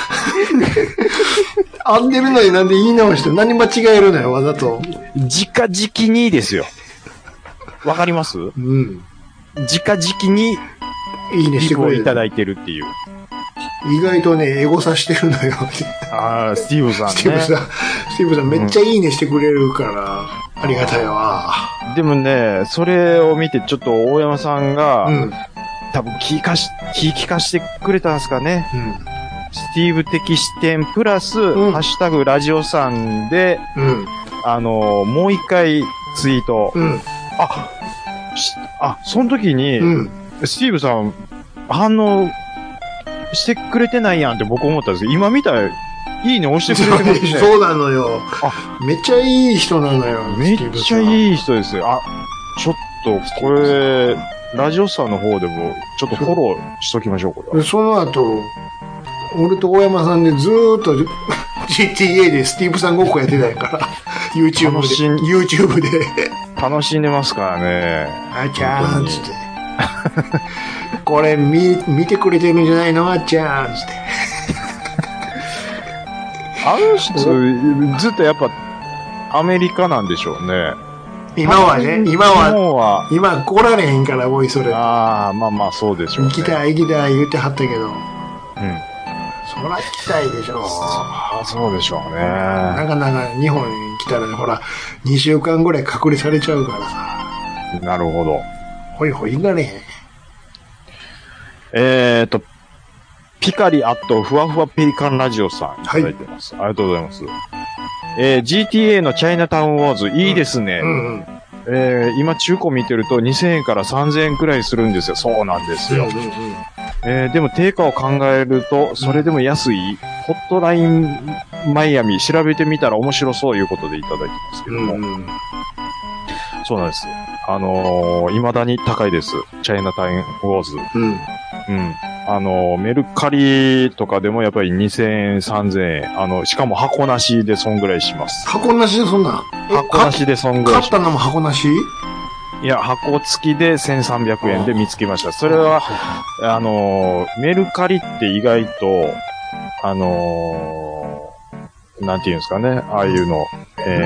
合ってるのになんで言い直したの？何間違えるのよ、わざと。 直々にですよ。わかります？うん。直々に、いいねしてくれる。リプをいただいてるっていう。 意外とね、エゴサしてるのよ。 ああ、スティーブさんね。スティーブさんめっちゃいいねしてくれるから、ありがたいわ。 でもね、それを見てちょっと大山さんが、多分気利かしてくれたんですかね。スティーブ的視点プラス、ハッシュタグラジオさんで、もう一回ツイート。その時に、スティーブさん、反応してくれてないやんって僕思ったんですけど、今見たら、いいね押してくれてますね。 そうなのよ。めっちゃいい人なのよ。 めっちゃいい人ですよ。ちょっと、これ、ラジオさんの方でも、ちょっとフォローしときましょう、これ。 その後、俺と大山さんでずーっと GTA でスティーブさんごっこやってたやから。YouTube で。 楽しんでますからね。 あちゃーんつって。これ見てくれてるんじゃないのあちゃーんつって。 あの人、ずっとやっぱ、アメリカなんでしょうね。 今は来られへんから、おい、それ。 まあ、そうでしょうね。 行きたい言ってはったけど。そら行きたいでしょう。 そうでしょうね。 なかなか日本に来たらね、ほら、2週間ぐらい隔離されちゃうからさ。 なるほど。 ほいほい行かれへん。ピカリふわふわペリカンラジオさんいただいてます。ありがとうございます。GTA のチャイナタウンウォーズ、いいですね。今中古見てると2000円から3000円くらいするんですよ。そうなんですよ。でも定価を考えると、それでも安い、ホットラインマイアミ調べてみたら面白そういうことでいただいてますけども。そうなんです。未だに高いです。チャイナタウンウォーズ。メルカリとかでもやっぱり2000円、3000円。しかも箱なしでそんぐらいします。 箱なしでそんな箱なしでそんぐらいします。 買ったのも箱なし？ いや、箱付きで1300円で見つけました。それは、メルカリって意外と、なんていうんですかね、ああいうの、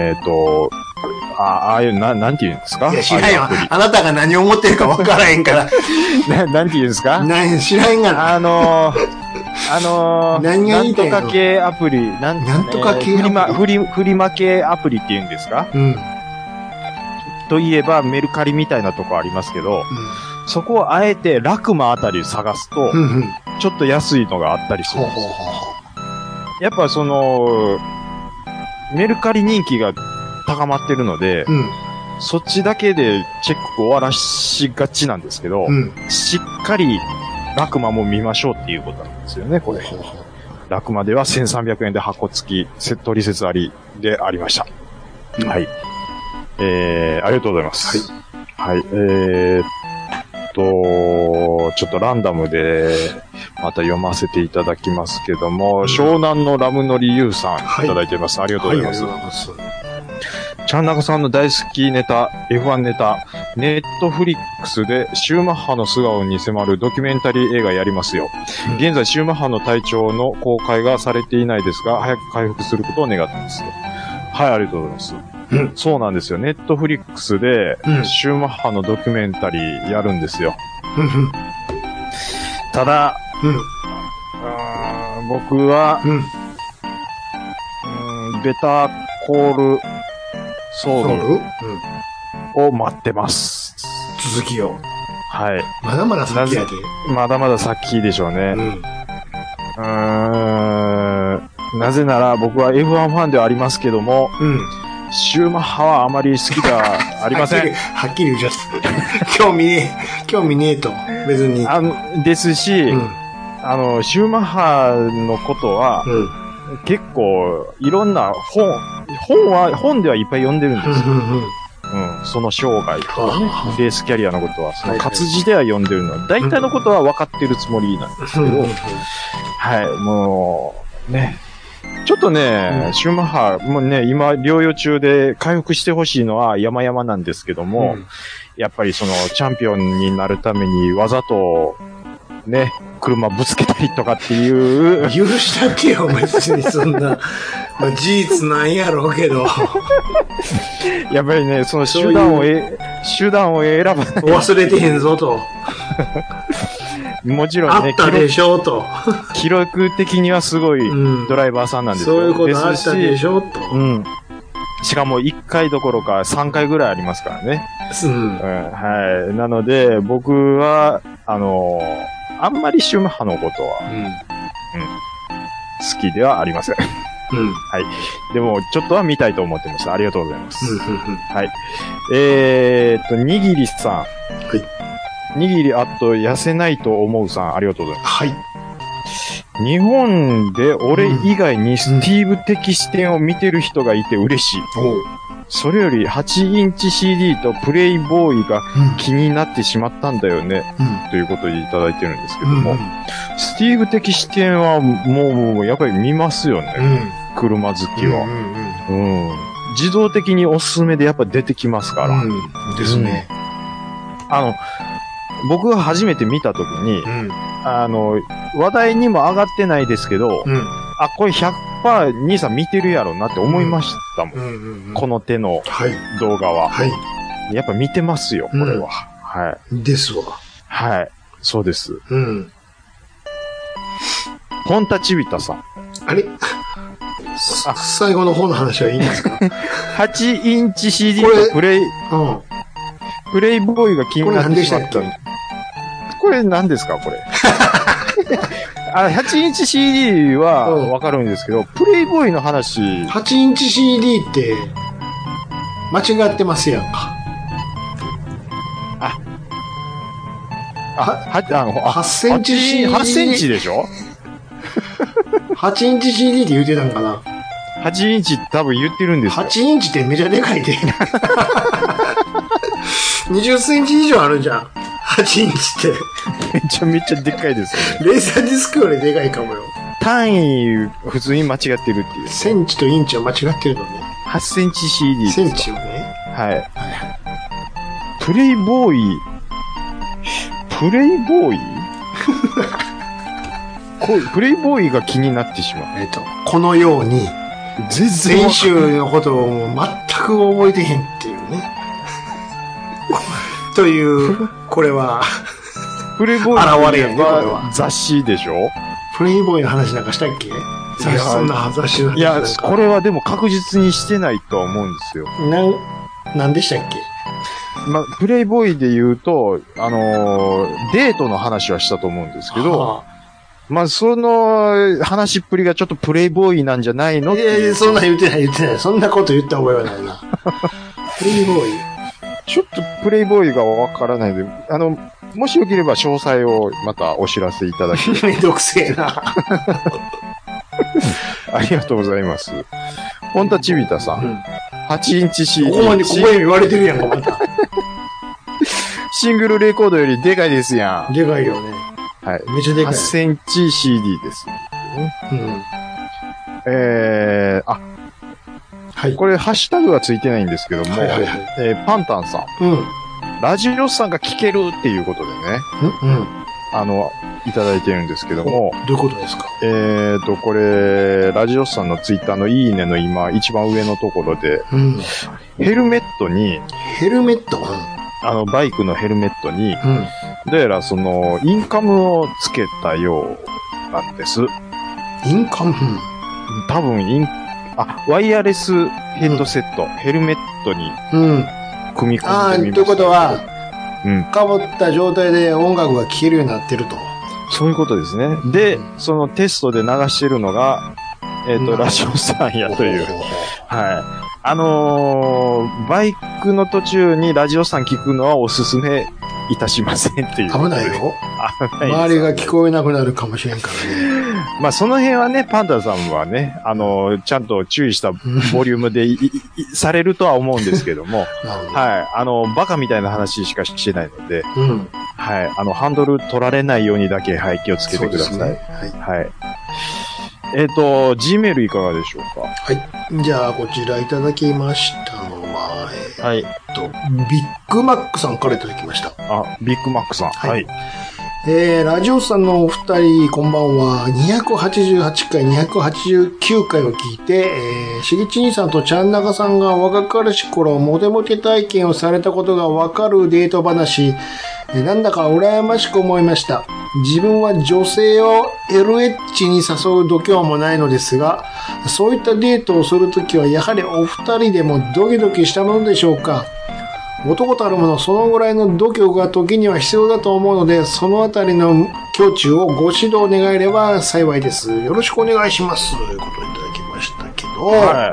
ああいう、なんていうんですか？ いや、知らんよ。あなたが何を思ってるか分からへんから。 なんていうんですか？ 知らんがな。何が言いたいの？ なんとか系アプリ、なんとか系フリマ系アプリっていうんですか？といえば、メルカリみたいなとこありますけど、そこをあえてラクマあたり探すと、ちょっと安いのがあったりするんですよ。やっぱメルカリ人気が高まってるので、そっちだけでチェックを終わらしがちなんですけど、しっかりラクマも見ましょうっていうことなんですよね、これ。ラクマでは1300円で箱付き、取説ありでありました。はい。ありがとうございます。はい。ちょっとランダムで、また読ませていただきますけども、湘南のラムノリユウさんいただいています。ありがとうございます。ちゃんなかさんの大好きネタ、F1 ネタ、ネットフリックスでシューマッハの素顔に迫るドキュメンタリー映画やりますよ。現在シューマッハの体調の公開がされていないですが、早く回復することを願っています。はい、ありがとうございます。そうなんですよ。ネットフリックスで、シューマッハのドキュメンタリーやるんですよ。ただ、僕は、ベターコールソウルを待ってます。 続きを。 はい。 まだまだ先やで。 まだまだ先でしょうね。なぜなら僕は F1 ファンではありますけども、シューマッハはあまり好きではありません。 はっきり言うじゃん。興味ねえと。別に。 ですし、シューマッハのことは、結構、いろんな本ではいっぱい読んでるんですよ。その生涯とかね、レースキャリアのことは、その活字では読んでるのは、大体のことは分かってるつもりなんですけど、はい、もう、ね、 ちょっとね、シューマッハもうね、今、療養中で回復してほしいのは山々なんですけども、やっぱりその、チャンピオンになるためにわざと、ね、車ぶつけたりとかっていう。 許したってよ、別にそんな。まあ、事実なんやろうけど。 やっぱりね、その手段を選ばない。 忘れてへんぞと。 もちろんね、 あったでしょと。 記録的にはすごいドライバーさんなんですよ。 そういうことあったでしょと。 しかも1回どころか3回ぐらいありますからね。はい。なので、僕は、あんまりシューマッハのことは、好きではありません。はい。でも、ちょっとは見たいと思ってました。ありがとうございます。はい。にぎりさん。はい。にぎり痩せないと思うさん、ありがとうございます。 はい。 日本で俺以外にスティーブ的視点を見てる人がいて嬉しい。それより8インチ CD とプレイボーイが気になってしまったんだよね。ということでいただいてるんですけども。スティーブ的視点はもうやっぱり見ますよね。車好きは。自動的におすすめでやっぱ出てきますから。 ですね。 僕が初めて見たときに、話題にも上がってないですけど、これ 100% 兄さん見てるやろなって思いましたもん。この手の動画は。やっぱ見てますよ、これは。はい。 ですわ。 はい。そうです。ポンタチビタさん。 あれ最後の方の話はいいんですか ?8 インチ CD とプレイボーイが気になってしまった。これ何ですかこれ。8インチ CD はわかるんですけど、プレイボーイの話。 8インチ CD って間違ってますやんか。8センチ CD。 8センチでしょ ?8 インチ CD って言ってたんかな ?8 インチ多分言ってるんですよ。 8インチってめちゃでかいで。20センチ以上あるじゃん。8インチって。 めちゃでかいですよね。レーザーディスクよりでかいかもよ。 単位、普通に間違ってるっていう。 センチとインチは間違ってるのね。 8センチ CD ですか。 センチをね。 はい。プレイボーイプレイボーイが気になってしまう。 このように、先週のことを全く覚えてへんっていうね。という、これは、 プレイボーイ現れやね、これは。雑誌でしょ？ プレイボーイの話なんかしたっけ？そんな雑誌の話。 いや、これはでも確実にしてないとは思うんですよ。 なんでしたっけ？ プレイボーイで言うと、デートの話はしたと思うんですけど、その話っぷりがちょっとプレイボーイなんじゃないの？ いや、そんな言ってない。そんなこと言った覚えはないな。プレイボーイ。 ちょっとプレイボーイがわからないので、もしよければ詳細をまたお知らせいただきめんどくせえな。 ありがとうございます。ポンタチビタさん。8インチ CD。 ここに言われてるやんか、また。 シングルレコードよりでかいですやん。 でかいよね。 はい。 めっちゃでかい。 8センチ CD です。はい。これ、ハッシュタグはついてないんですけども、パンタンさん。ラジオさんが聞けるっていうことでね。いただいてるんですけども。 どういうことですか？ これ、ラジオさんのツイッターのいいねの今、一番上のところで、ヘルメットに、バイクのヘルメットに、どうやらインカムをつけたようなんです。 インカム？ 多分、ワイヤレスヘッドセット、ヘルメットに、組み込んでみました。 ということは、かぶった状態で音楽が聴けるようになってると。 そういうことですね。で、そのテストで流してるのが、ラジオさんやという。はい。バイクの途中にラジオさん聞くのはおすすめいたしませんっていう。 危ないよ。周りが聞こえなくなるかもしれんからね。 その辺はね、パンダさんはね、ちゃんと注意したボリュームでされるとは思うんですけども、はい。バカみたいな話しかしてないので、はい。ハンドル取られないようにだけ、はい、気をつけてください。はい。 Gmail いかがでしょうか？ はい。じゃあ、こちらいただきましたのは、 はい。 ビッグマックさんからいただきました。 あ、ビッグマックさん。はい。 ラジオさんのお二人、こんばんは。288回、289回を聞いて、しげち兄さんとちゃんなかさんが若かりし頃、モテモテ体験をされたことがわかるデート話、なんだか羨ましく思いました。自分は女性をLH に誘う度胸もないのですが、そういったデートをするときはやはりお二人でもドキドキしたのでしょうか。男たるものそのぐらいの度胸が時には必要だと思うので、そのあたりの胸中をご指導願えれば幸いです。よろしくお願いします。ということをいただきましたけど。はい。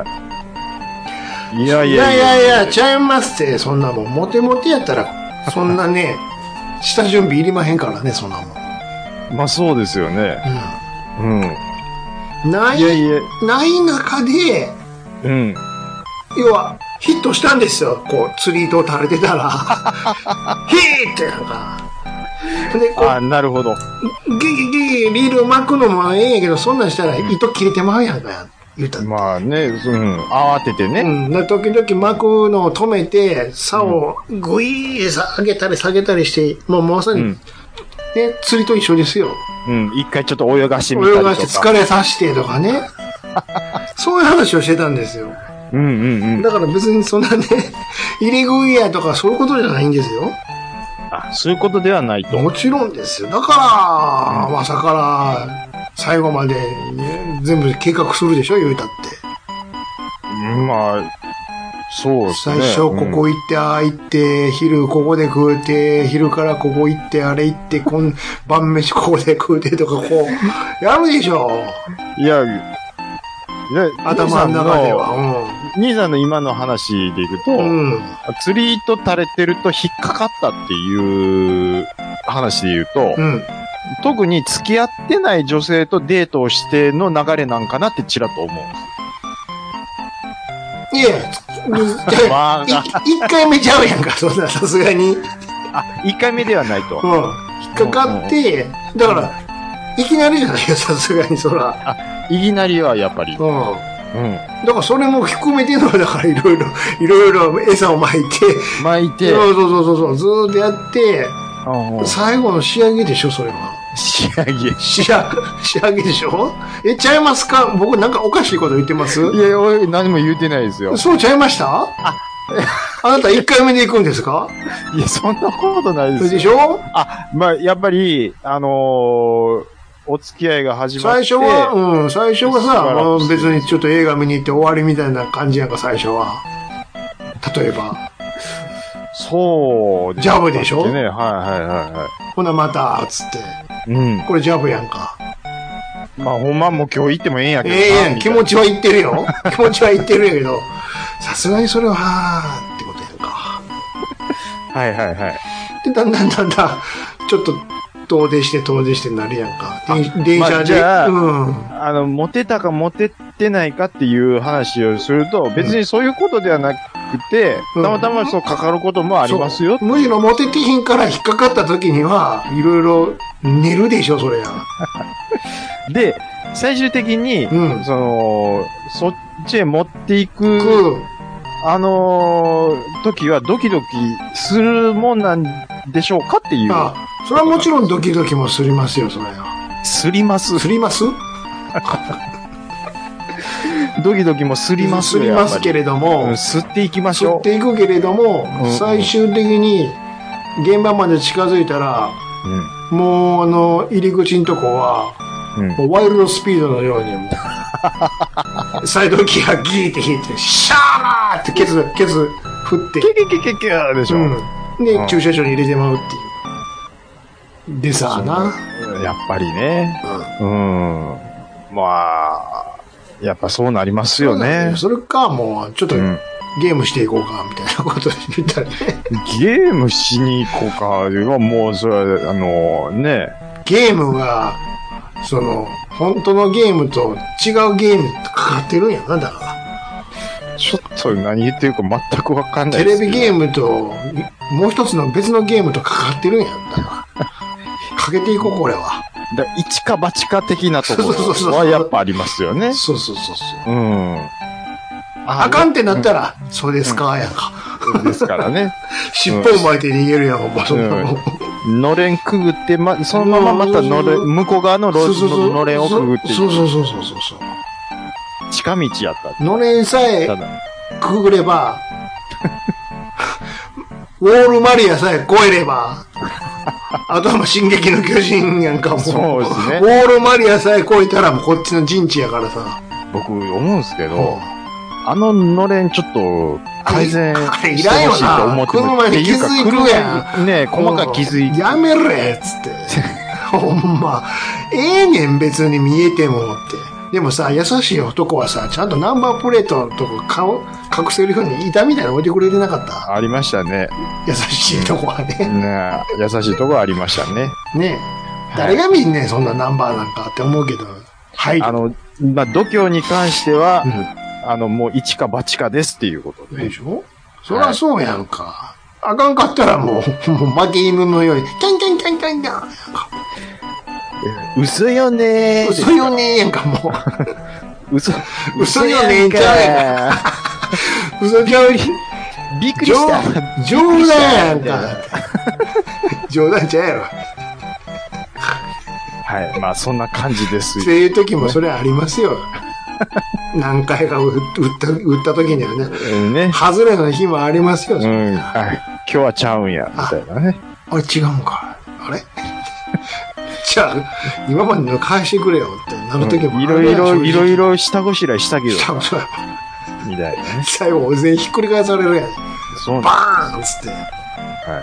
いや、ちゃいますって、そんなもん。モテモテやったら、そんなね、下準備いりまへんからね、そんなもん。 まあそうですよね。うん。 ない中で、 うん。 要は、ヒットしたんですよ。こう、釣り糸を垂れてたら。ヒーってなんか。 で、こう。なるほど。 リール巻くのもええんやけど、そんなんしたら糸切れてまうやんか、言うたら。 まあね、慌ててね。 時々巻くのを止めて、竿をグイーッ上げたり下げたりして、もうまさに、ね、釣りと一緒ですよ。 一回ちょっと泳がしてみたりとか。 泳がして疲れさせてとかね。そういう話をしてたんですよ。だから別にそんなね、入り食いやとかそういうことじゃないんですよ。 あ、そういうことではないと。 もちろんですよ。だから、朝から最後まで、ね、全部計画するでしょ、言うたって。 まあ、そうですね。 最初ここ行って、ああ行って、昼ここで食うて、昼からここ行って、あれ行って、晩飯ここで食うてとかこう、やるでしょ。 いや、 頭の中では。 兄さんの今の話でいくと、釣り糸垂れてると引っかかったっていう話で言うと、特に付き合ってない女性とデートをしての流れなんかなってちらっと思うんです。いえ、1回目ちゃうやんか、そんな、さすがに。 あ、1回目ではないと。 引っかかって、だから、いきなりじゃないよ、さすがに、そら。 あ、いきなりはやっぱり。 だからそれも含めての、だからいろいろ餌を巻いて。そう、ずーっとやって、最後の仕上げでしょ、それは。 仕上げでしょ？ちゃいますか？僕なんかおかしいこと言ってます？ いや、俺何も言うてないですよ。 そうちゃいました？あなた1回目で行くんですか？ いや、そんなことないですよ。 でしょ？ まあ、やっぱり、お付き合いが始まって。 最初はさ、別にちょっと映画見に行って終わりみたいな感じやんか、最初は。例えば。 そう。 ジャブでしょ？ ね、はい。 ほな、また、つって。これジャブやんか。 まあ、ほんまもう今日行ってもええんやけど。 やん、気持ちは言ってるよ。気持ちは言ってるんやけど、さすがにそれは、ってことやんか。 はい。 で、だんだん、ちょっと、遠出してなるやんか。電車で。 じゃあ、モテたかモテてないかっていう話をすると、別にそういうことではなくて、たまたまそうかかることもありますよ。 むしろモテてひんから引っかかった時には、いろいろ寝るでしょ、それや。 で、最終的に、そっちへ持っていく、時はドキドキするもんなんでしょうかっていう。 それはもちろんドキドキもすりますよ、それは。 すりますドキドキもすりますよ。 すりますけれども。 吸っていきましょう。 吸っていくけれども、最終的に現場まで近づいたら、もう入り口のとこは、もうワイルドスピードのように、サイドキアギーって引いて、シャーってケツ振って。 キャでしょ。 で、駐車場に入れてまうっていう。でさあな。 やっぱりね。まあ、やっぱそうなりますよね。 それか、もう、ちょっと、ゲームしていこうか、みたいなこと言ったらね。 ゲームしに行こうか、はもう、それは、ね。 ゲームが、本当のゲームと違うゲームとかかってるんやな、だから。 ちょっと何言ってるか全くわかんないです。テレビゲームと、もう一つの別のゲームとかかってるんや、だから。かけていこう、これは。 一か八か的なところはやっぱありますよね。 そうそうそうそう。 うん。 あかんってなったら、そうですか、やんか。 ですからね。 尻尾を巻いて逃げるやん、おばそんなもん。 のれんくぐって、そのまままた向こう側ののれんをくぐって。 そう。 近道やった。 のれんさえくぐれば、ウォールマリアさえ越えれば、あとは進撃の巨人やんかも。 そうですね。 ウォールマリアさえ越えたらもうこっちの陣地やからさ。 僕思うんですけど、あののれんちょっと改善してほしいと思って車に傷いくやん。 ね細かく傷いく。 やめれっつって。ほんま、ええねん別に見えてもって。でもさ、優しい男はさ、ちゃんとナンバープレートのとこ顔隠せるように板みたいなの置いてくれてなかった？ ありましたね。 優しいとこはね。 ね優しいとこはありましたね。 ね誰が見んねん、そんなナンバーなんかって思うけど。はい。 度胸に関しては、もう一か八かですっていうことで。 でしょ？そりゃそうやんか。あかんかったらもう負け犬のように、キャンキャンキャンキャンキャンやんか。 嘘よねー。 嘘よねーやんか、もう。嘘よねーちゃうやんか。嘘ちゃう。 びっくりした。 冗談やんか。冗談ちゃうやろ。 はい。まあ、そんな感じです。 っていう時もそれありますよ。何回か打った時にはね。外れの日もありますよ。 はい。今日はちゃうんや、みたいなね。 あれ違うんか。あれじゃあ、今までの返してくれよってなる時もある。 いろいろ下ごしらえしたけど。みたいなね。 最後、全員ひっくり返されるやん。 そうなんバーンっつって。はい。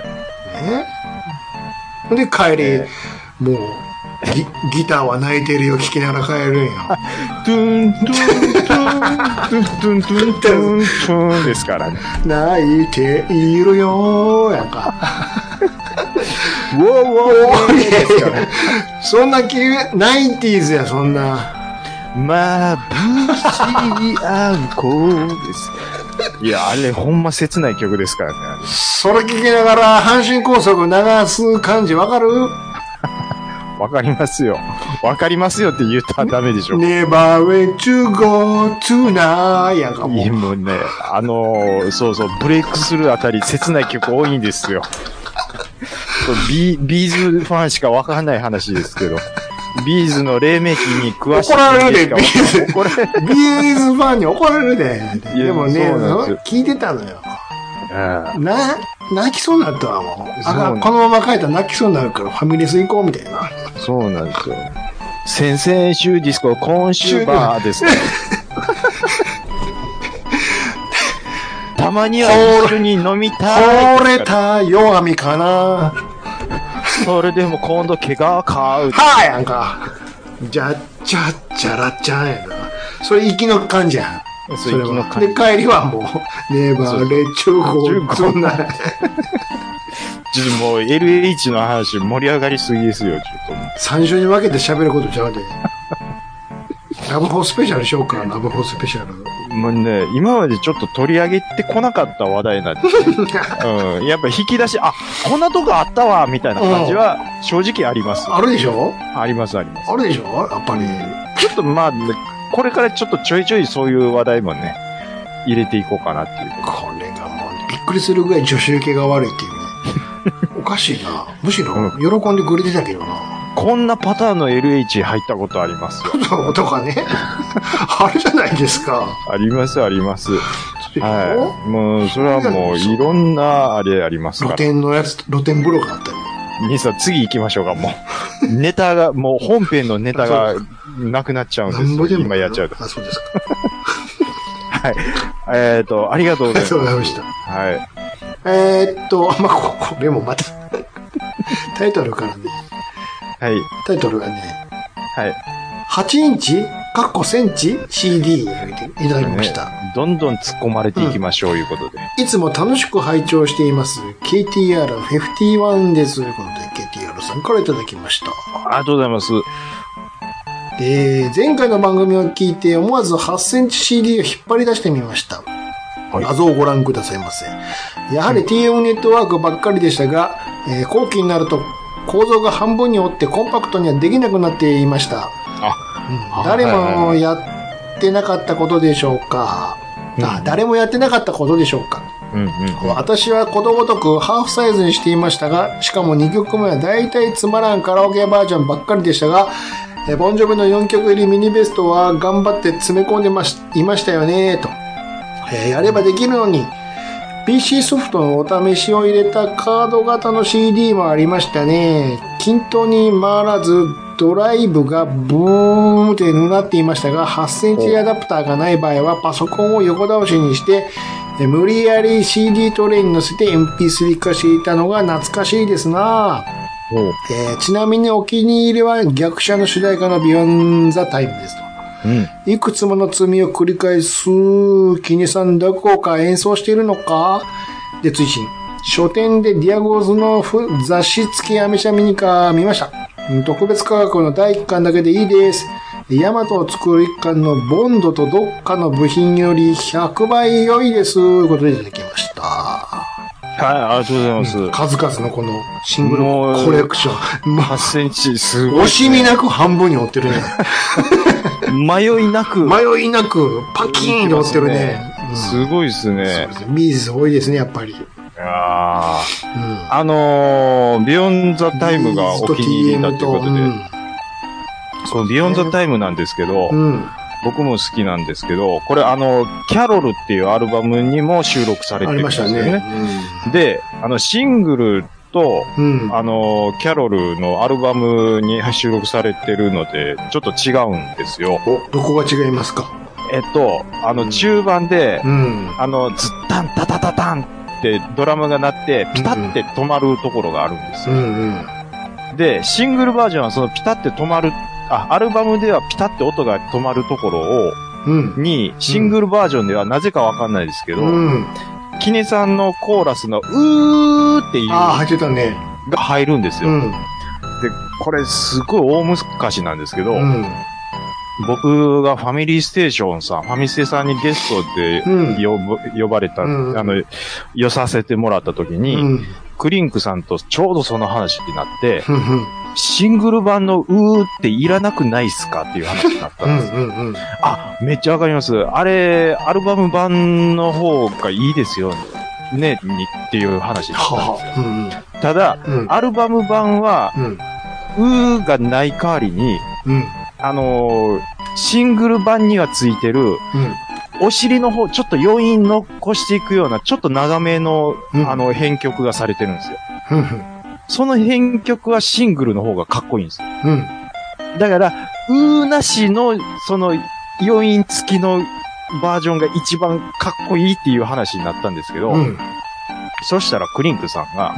ね。で、帰り、もう、ギターは泣いてるよ聞きながら帰るんや。 トゥントゥントゥントゥントゥントゥントゥンですからね。 泣いているよーやんか。 ウォーウォーですからね。 そんなナインティーズや、そんな。 まぶしいあんこです。いや、あれほんま切ない曲ですからね。 それ聞きながら阪神高速流す感じわかる？ わかりますよ。わかりますよって言ったらダメでしょ。 Never went to go tonight やんかもう。 いやもうね、そうそう、ブレイクするあたり切ない曲多いんですよ。ビーズファンしかわかんない話ですけど。ビーズの黎明期に詳しい。 怒られるで、ビーズファンに怒られるで。でもね、聞いてたのよ。泣きそうになったわ、もう。このまま帰ったら泣きそうになるからファミレス行こうみたいな。 そうなんですよ。先々週ディスコ、今週バーですね。たまには一緒に飲みたい。 惚れた弱みかな。 それでも今度怪我買う。 はぁやんか。じゃっちゃっちゃらっちゃんやな。それ行きの感じやん。それは。で、帰りはもう、ネバーレチューゴー、そんな。ちょっともう LH の話盛り上がりすぎですよ、ちょっと。 3週に分けて喋ることちゃうで。ラブホースペシャルしようか、ラブホースペシャル。 もうね、今までちょっと取り上げてこなかった話題なんで、うん。やっぱ引き出し、こんなとこあったわ、みたいな感じは正直あります。 あるでしょ？ あります、あります。 あるでしょ？やっぱり。 ちょっとまあ、これからちょっとちょいちょいそういう話題もね、入れていこうかなっていう。 これがもうびっくりするぐらい女子受けが悪いっていうね。おかしいな。むしろ喜んでくれてたけどな。 こんなパターンの LH 入ったことありますよ。 そうとかね。あるじゃないですか。 あります、あります。はい。もう、それはもう、いろんな、あれありますから。 露天風呂があったり。 兄さん、次行きましょうか、もう。ネタが、もう本編のネタがなくなっちゃうんですよ。今やっちゃうと。 あ、そうですか。 はい。ありがとうございます。 ありがとうございました。 はい。 これもまた、タイトルからね。 はい。 タイトルがね。 はい。 8インチセンチ CD いただきました、 ね。どんどん突っ込まれていきましょう、いうことで。 いつも楽しく拝聴しています。KTR51 です。ということで、KTR さんからいただきました。 ありがとうございます。 前回の番組を聞いて思わず8センチ CD を引っ張り出してみました。画像をご覧くださいませ。やはり TM ネットワークばっかりでしたが、後期になると構造が半分に折ってコンパクトにはできなくなっていました。誰もやってなかったことでしょうか。誰もやってなかったことでしょうか。私はことごとくハーフサイズにしていましたが、しかも2曲目は大体つまらんカラオケバージョンばっかりでしたが、ボンジョビの4曲入りミニベストは頑張って詰め込んでいましたよねと。やればできるのに、PC ソフトのお試しを入れたカード型の CD もありましたね。均等に回らず、ドライブがブーンってうなっていましたが、8センチアダプターがない場合はパソコンを横倒しにして、無理やり CD トレイに乗せて MP3 化していたのが懐かしいですな。ちなみにお気に入りは逆者の主題歌の Beyond the Time ですと。いくつもの罪を繰り返す、キネさんどこか演奏しているのかで、追伸。書店でディアゴーズの雑誌付きアメ車ミニカー見ました。特別価格の第1巻だけでいいです。ヤマトを作る1巻のボンドとどっかの部品より100倍良いです。ということでいただきました。 はい、ありがとうございます。 数々のこのシングルコレクション。 8センチ、すごい、 惜しみなく半分に折ってるね。 迷いなく、 パキーンと折ってるね。 すごいですね。 ミーズ多いですね、やっぱり。 ビヨンザタイムがお気に入りだってことで、そのビヨンザタイムなんですけど、僕も好きなんですけど、これキャロルっていうアルバムにも収録されてるんですよね。で、シングルと、キャロルのアルバムに収録されてるので、ちょっと違うんですよ。 どこが違いますか？ 中盤で、ズッタンタタタタンってドラムが鳴って、ピタって止まるところがあるんですよ。で、シングルバージョンはそのピタって止まる、アルバムではピタって音が止まるところを、に、シングルバージョンではなぜかわかんないですけど、キネさんのコーラスのうーっていう、 入ってたね。 が入るんですよ。で、これすごい大昔なんですけど、僕がファミリーステーションさん、ファミステさんにゲストで呼ばれた、寄させてもらった時に、クリンクさんとちょうどその話になって、シングル版のうーっていらなくないっすかっていう話になったんです。めっちゃわかります。あれ、アルバム版の方がいいですよね、っていう話になったんですよ。ただ、アルバム版は、うーがない代わりに、シングル版にはついてる、お尻の方、ちょっと余韻残していくような、ちょっと長めの、編曲がされてるんですよ。その編曲はシングルの方がかっこいいんですよ。だから、うーなしの、その、余韻付きのバージョンが一番かっこいいっていう話になったんですけど、そしたらクリンクさんが、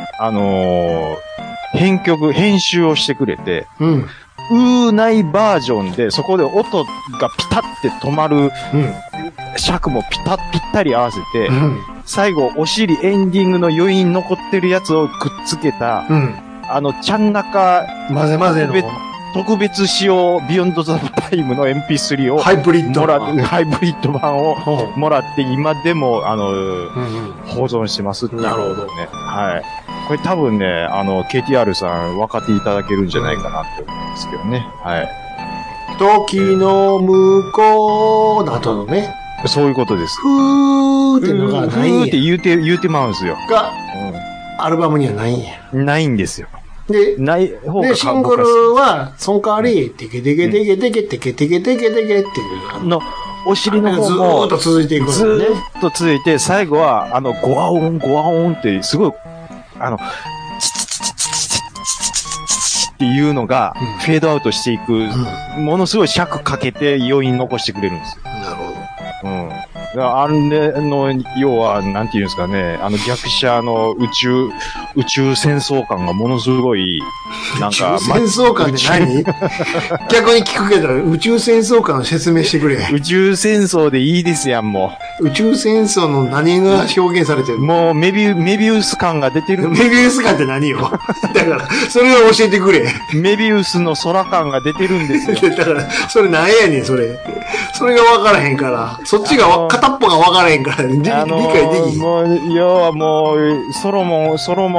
編集をしてくれて、うーないバージョンで、そこで音がピタって止まる、尺もぴったり合わせて、最後、お尻エンディングの余韻残ってるやつをくっつけた、ちゃんなか、 混ぜ混ぜの特別仕様、ビヨンドザタイムの MP3 を、 ハイブリッド版をもらって、今でも、保存してますっていう、ね。 なるほど。 はい。これ多分ね、KTR さん分かっていただけるんじゃないかなって思うんですけどね。はい。 時の向こうの後のね。 そういうことです。 ふーってのがないんや。 ふーって言うてまうんですよ。 が、アルバムにはないんや。 ないんですよ。 で、 ない方がで、シングルは、その代わり、テケテケテケテケテケテケテケテケっていうの。 お尻の方も、 ずーっと続いていくずーっと続いて、最後は、ゴワオン、ゴワオンって、すごい、チチチチチチチチチチっていうのが、フェードアウトしていく、ものすごい尺かけて余韻残してくれるんですよ。 なるほど。 あれの、要は、なんていうんですかね、逆者の宇宙戦争感がものすごい、なんか。 宇宙戦争感って何逆に聞くけど、宇宙戦争感を説明してくれ。 宇宙戦争でいいですやん、もう。宇宙戦争の何が表現されてるの？ もうメビウス感が出てる。 メビウス感って何よだから、それを教えてくれ。 メビウスの空感が出てるんですよ。 だから、それ何やねん、それ。それが分からへんから。そっちが、片っぽが分からへんから、理解できん。 もう、要はもう、ソロモ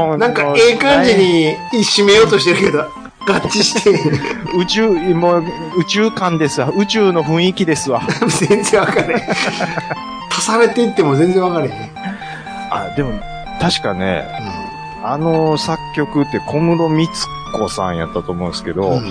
本。 なんか、ええ感じに締めようとしてるけど、合致して。 宇宙感ですわ。宇宙の雰囲気ですわ。 全然わかれへん。足されていっても全然わかれへん。 あ、でも、確かね、作曲って小室光子さんやったと思うんですけど、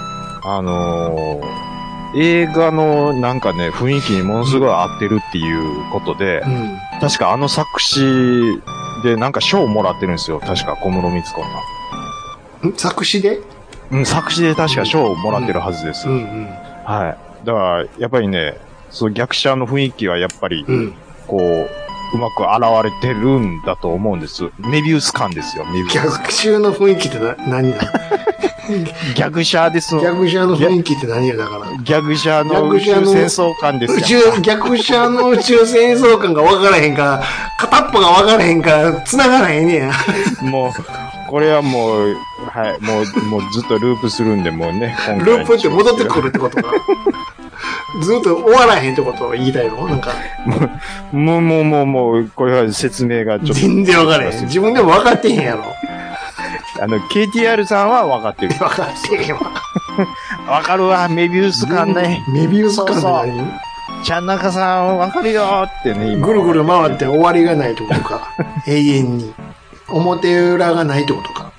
映画のなんかね、雰囲気にものすごい合ってるっていうことで、確か作詞でなんか賞をもらってるんですよ。確か小室光子さん。 作詞で？ 作詞で確か賞をもらってるはずです。はい。だから、やっぱりね、その逆者の雰囲気はやっぱり、こう、うまく現れてるんだと思うんです。メビウス感ですよ、メビウス。 逆襲の雰囲気って何だ逆者です。 逆者の雰囲気って何やだから。 逆者の宇宙戦争感ですよ。 逆者の宇宙戦争感が分からへんから、片っぽが分からへんから、繋がらへんねや。 もう、これはもう、はい、もうずっとループするんで、もうね。 ループって戻ってくるってことか。ずっと終わらへんってことを言いたいのなんか。 もう、これは説明がちょっと。 全然分からへん。自分でも分かってへんやろ。 KTR さんは分かってる。 分かってへんわ。 分かるわ、メビウス感ね。 メビウス感って何？ ちゃんなかさん分かるよってね、 今。ぐるぐる回って終わりがないってことか。永遠に。表裏がないってことか。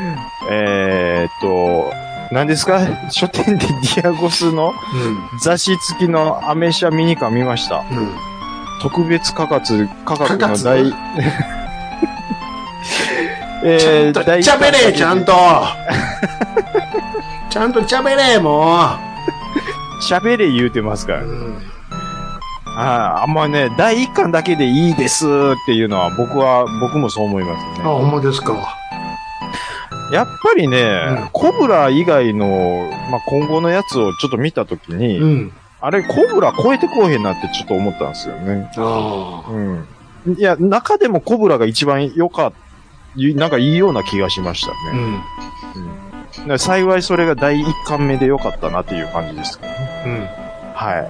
何ですか？書店でディアゴスの雑誌付きのアメ車ミニカー見ました。特別価格の大、 ちゃんと喋れ、ちゃんと。ちゃんと喋れ、もう。 喋れ言うてますから。あんまね、第一巻だけでいいですっていうのは僕もそう思いますね。 あ、ほんまですか。 やっぱりね、コブラ以外の、今後のやつをちょっと見たときに、あれ、コブラ超えてこうへんなってちょっと思ったんですよね。いや、中でもコブラが一番なんかいいような気がしましたね。幸いそれが第一巻目で良かったなっていう感じですけどね。はい。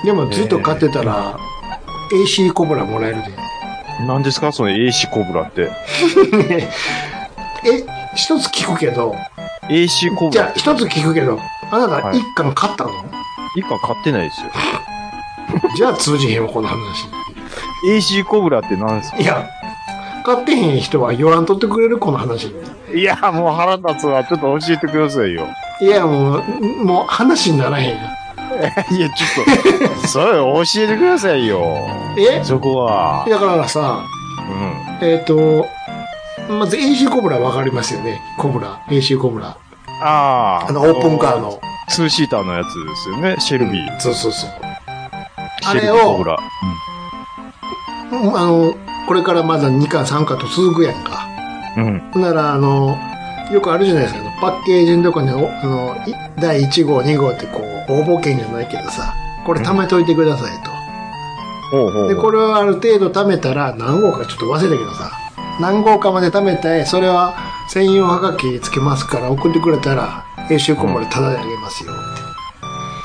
でもずっと買ってたら、AC コブラもらえるで。 何ですかその AC コブラって。 一つ聞くけど。 AC コブラ。 じゃあ一つ聞くけど、あなた一巻買ったの？ 一巻買ってないですよ。 じゃあ通じへんわ、この話。 AC コブラって何ですか？ いや、買ってへん人は言わんとってくれるこの話。 いや、もう腹立つわ。ちょっと教えてくださいよ。 いや、もう話にならへんよ。 いや、ちょっと、それ教えてくださいよ。そこは。 だからさ、まず AC コブラわかりますよね。コブラ。AC コブラ。オープンカーの。 2シーターのやつですよね。シェルビー。 そう。あれを、これからまだ2巻3巻と続くやんか。なら、よくあるじゃないですか。パッケージのとこに、第1号、2号ってこう、応募券じゃないけどさ、これ貯めといてくださいと。で、これをある程度貯めたら、何号かちょっと忘れたけどさ、何号かまで貯めて、それは専用はがきつけますから送ってくれたら、AC コンボでタダであげますよって。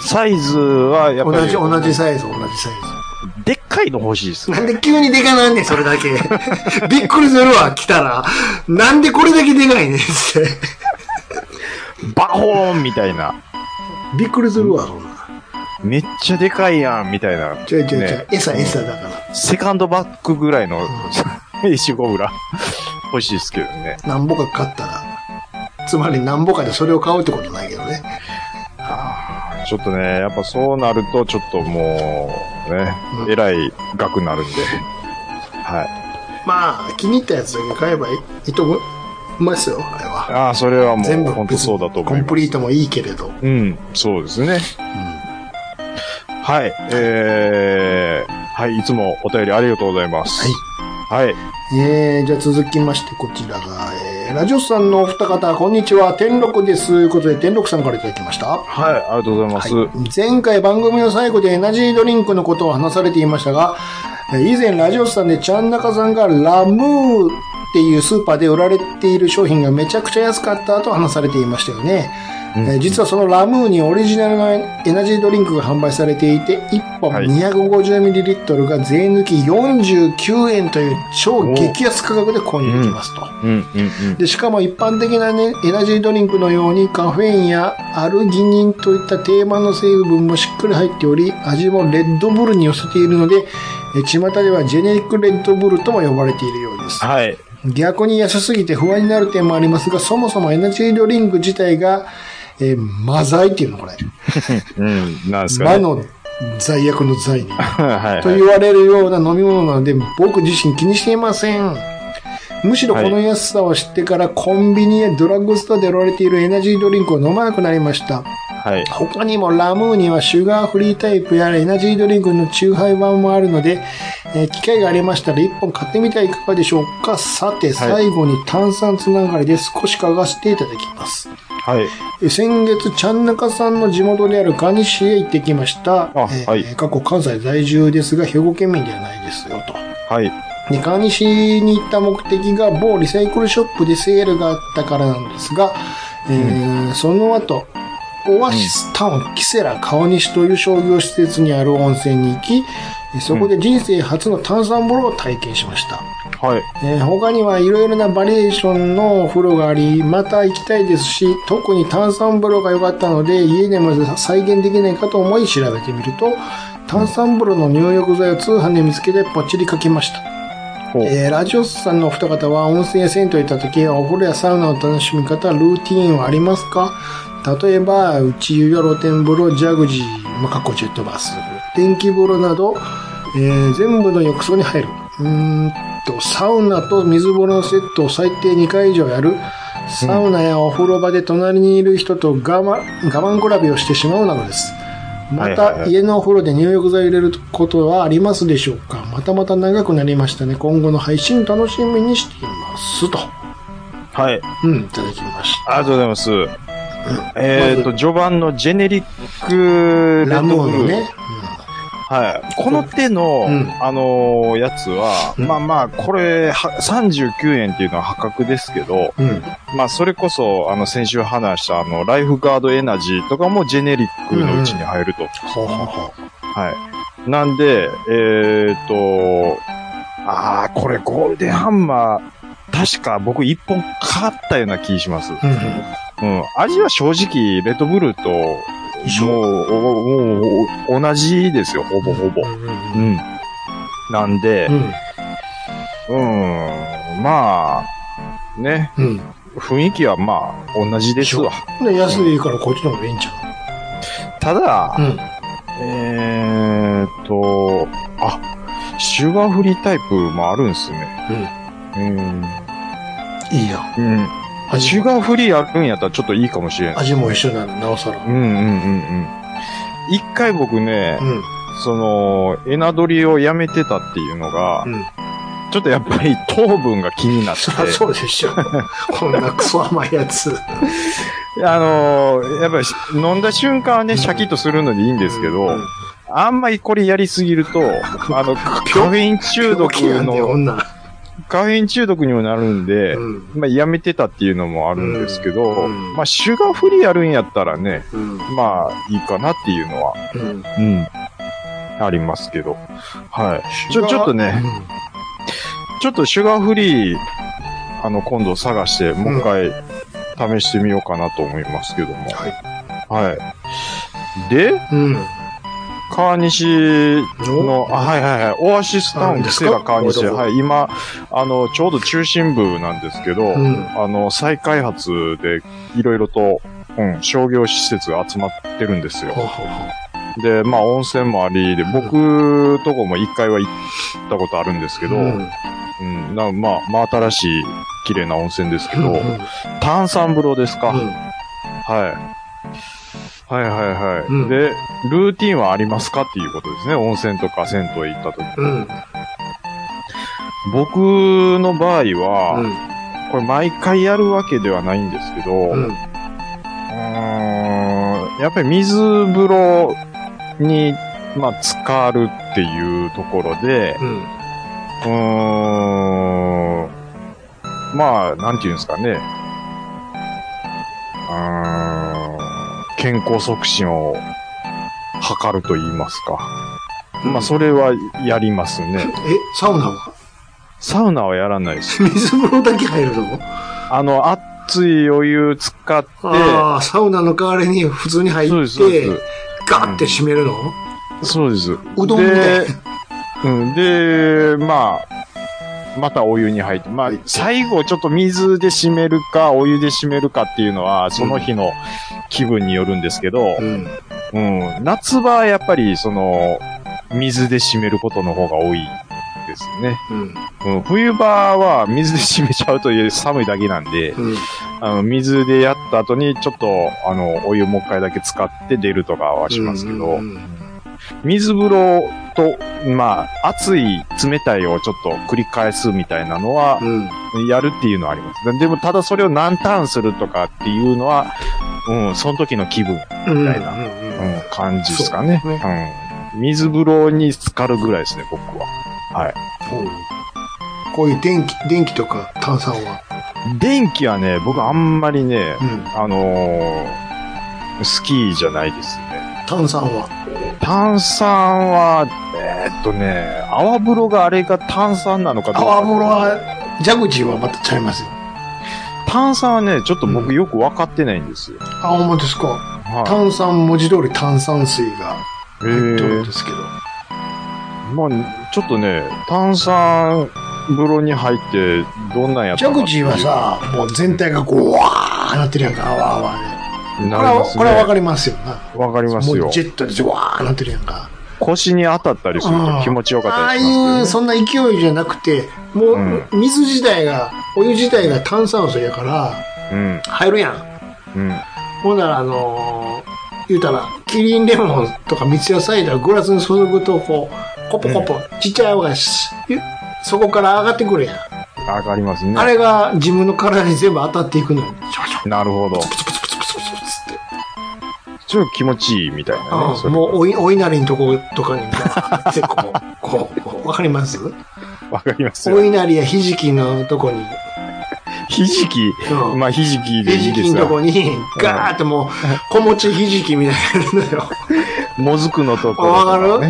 サイズはやっぱり同じサイズ。 でっかいの欲しいです。 なんで急にでかなんねん、それだけ。びっくりするわ、来たら。なんでこれだけでかいねんって。 バコーンみたいな。 びっくりするわ、そんな。 めっちゃでかいやん、みたいな。 違う。餌だから。 セカンドバッグぐらいの、AC コブラ欲しいですけどね。 なんぼか買ったら。つまりなんぼかでそれを買うってことないけどね。 ちょっとね、やっぱそうなると、ちょっともう、ね、えらい額になるんで。はい。 まあ、気に入ったやつだけ買えばいいと思いますよ、あれは。 それはもう、 全部本当そうだと思います。 コンプリートもいいけれど。 そうですね。はい。はい、いつもお便りありがとうございます。はい。 じゃあ続きまして、こちらが、ラジオスさんのお二方、こんにちは、天禄です。ということで、天禄さんからいただきました。 はい、ありがとうございます。 前回番組の最後でエナジードリンクのことを話されていましたが、以前ラジオスさんでちゃんなかさんがラムーっていうスーパーで売られている商品がめちゃくちゃ安かったと話されていましたよね。 実はそのラムーにオリジナルのエナジードリンクが販売されていて、1本 250ml が税抜き49円という超激安価格で購入できますと。で、しかも一般的な、ね、エナジードリンクのようにカフェインやアルギニンといった定番の成分もしっかり入っており、味もレッドブルに寄せているので、巷ではジェネリックレッドブルとも呼ばれているようです。 はい。 逆に安すぎて不安になる点もありますが、そもそもエナジードリンク自体が、マザイっていうのこれ。 なんですかね。 魔の罪悪の罪に。 はい、 と言われるような飲み物なので、僕自身気にしていません。むしろこの安さを知ってからコンビニやドラッグストアで売られているエナジードリンクを飲まなくなりました。はい、他にもラムーにはシュガーフリータイプやエナジードリンクのチューハイ版もあるので、機会がありましたら一本買ってみてはいかがでしょうか。さて、最後に炭酸つながりで少し嗅がせていただきます。はい。先月、ちゃんなかさんの地元である蟹市へ行ってきました。過去関西在住ですが、兵庫県民ではないですよ、と。はい。で、蟹市に行った目的が某リサイクルショップでセールがあったからなんですが、その後、オアシスタウンキセラ川西という商業施設にある温泉に行き、そこで人生初の炭酸風呂を体験しました。はい。他にはいろいろなバリエーションのお風呂があり、また行きたいですし、特に炭酸風呂が良かったので、家でも再現できないかと思い調べてみると、炭酸風呂の入浴剤を通販で見つけてポチリ書きました。ラジオスさんのお二方は温泉や銭湯行った時、お風呂やサウナの楽しみ方、ルーティーンはありますか？例えば、内湯や露天風呂、ジャグジー、過去ジェットバス、電気風呂など、全部の浴槽に入る。サウナと水風呂のセットを最低2回以上やる。サウナやお風呂場で隣にいる人と我慢比べをしてしまうなのです。また、家のお風呂で入浴剤を入れることはありますでしょうか？また長くなりましたね。今後の配信楽しみにしています。と。はい。いただきました。 ありがとうございます。序盤のジェネリックレッドブルーね。はい。この手の、やつは、これ、39円っていうのは破格ですけど、それこそ、先週話した、ライフガードエナジーとかもジェネリックのうちに入ると。はい。なんで、これゴールデンハンマー、確か僕1本買ったような気します。味は正直、レッドブルーと、もう、同じですよ、ほぼほぼ。なんで、ね、雰囲気は同じですわ。 安いからこっちの方がいいんちゃう？ ただ、シュガーフリータイプもあるんすね。 いいや。 シュガーフリーあるんやったらちょっといいかもしれない。 味も一緒なの、なおさら。 一回僕ね、エナドリをやめてたっていうのが、ちょっとやっぱり糖分が気になって。 そりゃそうでしょ。こんなクソ甘いやつ。 やっぱり飲んだ瞬間はね、シャキッとするのでいいんですけど、あんまりこれやりすぎると、カフェイン中毒の、カフェイン中毒にもなるんで、やめてたっていうのもあるんですけど、シュガーフリーあるんやったらね、いいかなっていうのは、ありますけど。はい。ちょっとね、ちょっとシュガーフリー、今度探して、もう一回試してみようかなと思いますけども。はい。で、川西の、オアシスタウンですか、川西。はい、今、ちょうど中心部なんですけど、再開発でいろいろと、商業施設が集まってるんですよ。で、温泉もあり、で、僕とこも一回は行ったことあるんですけど、新しい綺麗な温泉ですけど、炭酸風呂ですか。で、ルーティンはありますかっていうことですね。温泉とか銭湯行った時。僕の場合は、これ毎回やるわけではないんですけど、やっぱり水風呂に、浸かるっていうところで、なんていうんですかね。 健康促進を図ると言いますか。まあ、それはやりますね。 サウナは？ サウナはやらないです。 水風呂だけ入るの？ 熱いお湯使って。 サウナの代わりに普通に入って、ガーって締めるの？ そうです。 うどんみたいな。 で、またお湯に入って、最後ちょっと水で締めるか、お湯で締めるかっていうのは、その日の気分によるんですけど、夏場はやっぱり、水で締めることの方が多いですね。冬場は水で締めちゃうと寒いだけなんで、水でやった後にちょっと、お湯もう一回だけ使って出るとかはしますけど、水風呂と、熱い、冷たいをちょっと繰り返すみたいなのは、やるっていうのはあります。でも、ただそれを何ターンするとかっていうのは、その時の気分みたいな、感じですかね。水風呂に浸かるぐらいですね、僕は。はい。 こういう電気とか炭酸は？ 電気はね、僕あんまりね、好きじゃないですね。 炭酸は？ 炭酸は、泡風呂があれが炭酸なのかどうか。 泡風呂は、蛇口はまたちゃいますよ。 炭酸はね、ちょっと僕よく分かってないんですよ。 ほんまですか。炭酸、文字通り炭酸水が入ってるんですけど。 ちょっとね、炭酸風呂に入って、どんなんやったか。蛇口はさ、もう全体がこう、わーなってるやんか、泡ね。これはわかりますよな。 わかりますよ。 もうジェットでわーなってるやんか。 腰に当たったりすると気持ちよかったりしますああいう、そんな勢いじゃなくて、もう、水自体が、お湯自体が炭酸水やから、入るやん。ほんなら、言うたら、キリンレモンとか三ツ矢サイダーグラスに注ぐと、こう、コポコポ、ちっちゃい泡がそこから上がってくるやん。 上がりますね。 あれが自分の体に全部当たっていくのよ。 なるほど。ちょっと気持ちいいみたいなね。 もうお稲荷のとことかにこう、わかります？ わかりますよ。 お稲荷やひじきのとこに。 ひじき？ひじきでいいですよ。 ひじきのとこに、ガーってもう、小餅ひじきみたいなのよ。 もずくのところ。 わかる？や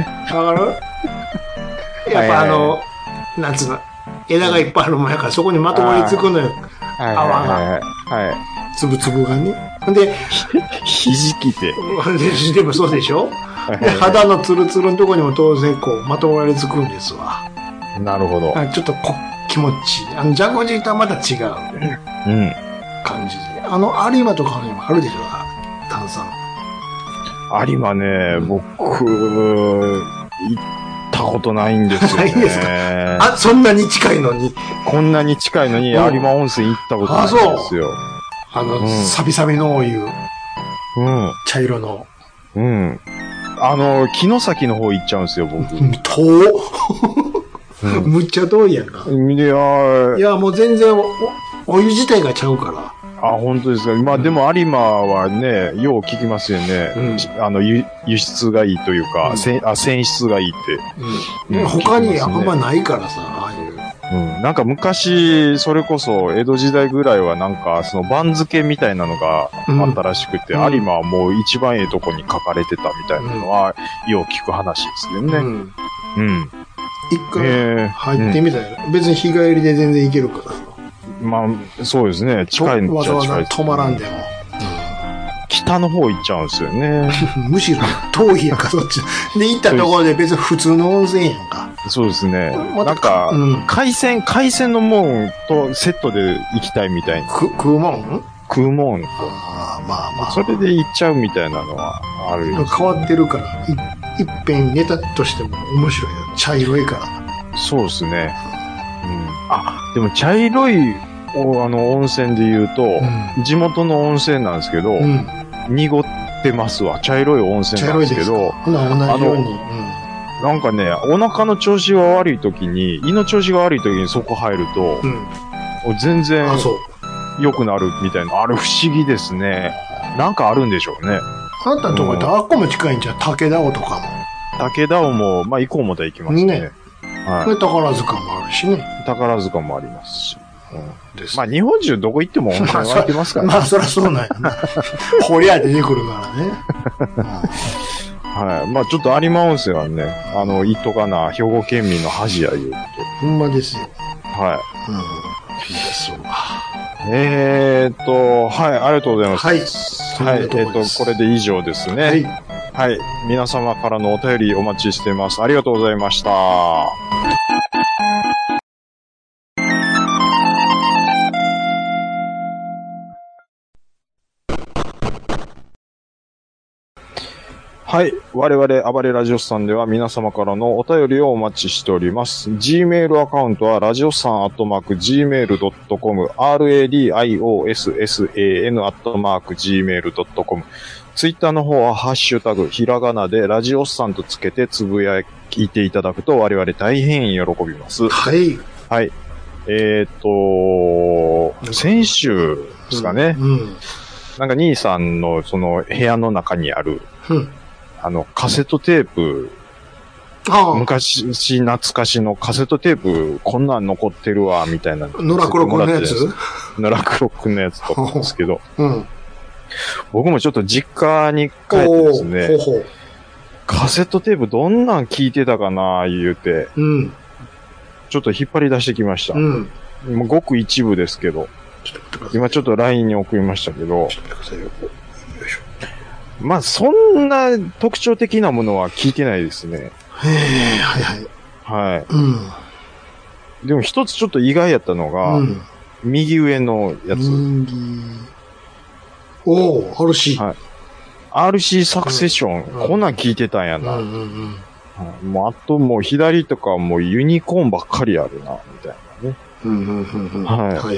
っぱなんつうの、枝がいっぱいあるもんやから、そこにまとまりつくのよ。泡が。つぶつぶがね。で、 ひじきって。 でもそうでしょ？で、肌のツルツルのとこにも当然こう、まとまりつくんですわ。 なるほど。 ちょっと気持ちいい。ジャグジーとはまた違う。感じで。有馬とかにもあるでしょ？炭酸。 有馬ね、僕、行ったことないんですよね。ないですか？そんなに近いのに。 こんなに近いのに、有馬温泉行ったことないんですよ。 サビサビのお湯。茶色の。 城崎の方行っちゃうんですよ、僕。 遠むっちゃ遠いやんか。いや、もう全然お湯自体がちゃうから。 本当ですか。でも有馬はね、よう聞きますよね。輸出がいいというか、泉質がいいって。 他にあんまないからさ、ああいう。 なんか昔、それこそ江戸時代ぐらいはなんか、番付みたいなのがあったらしくて、有馬はもう一番ええとこに書かれてたみたいなのは、よう聞く話ですよね。 一回入ってみたいな。別に日帰りで全然行けるから。 そうですね。近いんちゃ近い。 わざわざ泊まらんでも。 北の方行っちゃうんですよね。 むしろ遠いやんか、そっち。で、行ったところで別に普通の温泉やんか。 そうですね。なんか、海鮮のもんとセットで行きたいみたいな。 食うもん。 それで行っちゃうみたいなのはあるよ、ね。 変わってるから、一遍ネタとしても面白いよ。茶色いから。 そうですね。でも茶色い、温泉で言うと、地元の温泉なんですけど、濁ってますわ。茶色い温泉なんですけど、なんかね、お腹の調子が悪い時に、胃の調子が悪い時にそこ入ると、全然良くなるみたいな、あれ不思議ですね。なんかあるんでしょうね。 あんたのとこってあっこも近いんじゃん、武田尾とかも。 武田尾も、行こうもた行きますね。 宝塚もあるしね。 宝塚もありますし。 まあ日本中どこ行っても温泉湧いてますからね。 まあそりゃそうなんやな。掘りゃ出てくるからね。 はい。まあちょっと有馬温泉はね、言っとかな、兵庫県民の恥やいうこと。ほんまですよ。 はい。 いいですわ。 はい、ありがとうございます。はい。これで以上ですね。はい。はい。皆様からのお便りお待ちしています。ありがとうございました。はい。我々、暴れラジオスさんでは皆様からのお便りをお待ちしております。Gmail アカウントは、ラジオさん@gmail.com、radiossan@gmail.com。ツイッターの方は、ハッシュタグ、ひらがなで、ラジオさんとつけてつぶやいていただくと、我々大変喜びます。 はい。 はい。先週ですかね。なんか兄さんのその部屋の中にある、カセットテープ、昔懐かしのカセットテープ、こんなん残ってるわ、みたいな。 野良黒くんのやつ野良黒くんのやつとかですけど、僕もちょっと実家に帰ってですね、カセットテープどんなん聞いてたかな、言うて、ちょっと引っ張り出してきました。ごく一部ですけど、今ちょっと LINE に送りましたけど、まあ、そんな特徴的なものは聞いてないですね。はい。でも一つちょっと意外やったのが、右上のやつ。 RC。 はい。RC サクセション。こんなん聞いてたんやな。もうあともう左とかもうユニコーンばっかりあるな、みたいなね。はい。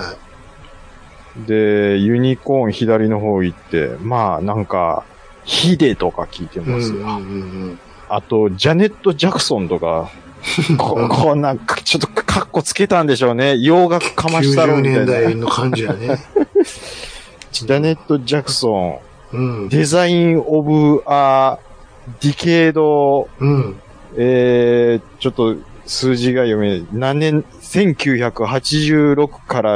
で、ユニコーン左の方行って、まあなんか、ヒデとか聞いてますよ。あと、ジャネット・ジャクソンとか、こうなんかちょっとカッコつけたんでしょうね。洋楽かましたろみたいな。 90年代の感じやね。 ジャネット・ジャクソン、デザイン・オブ・ア・ディケード、ちょっと数字が読めない。何年、1986から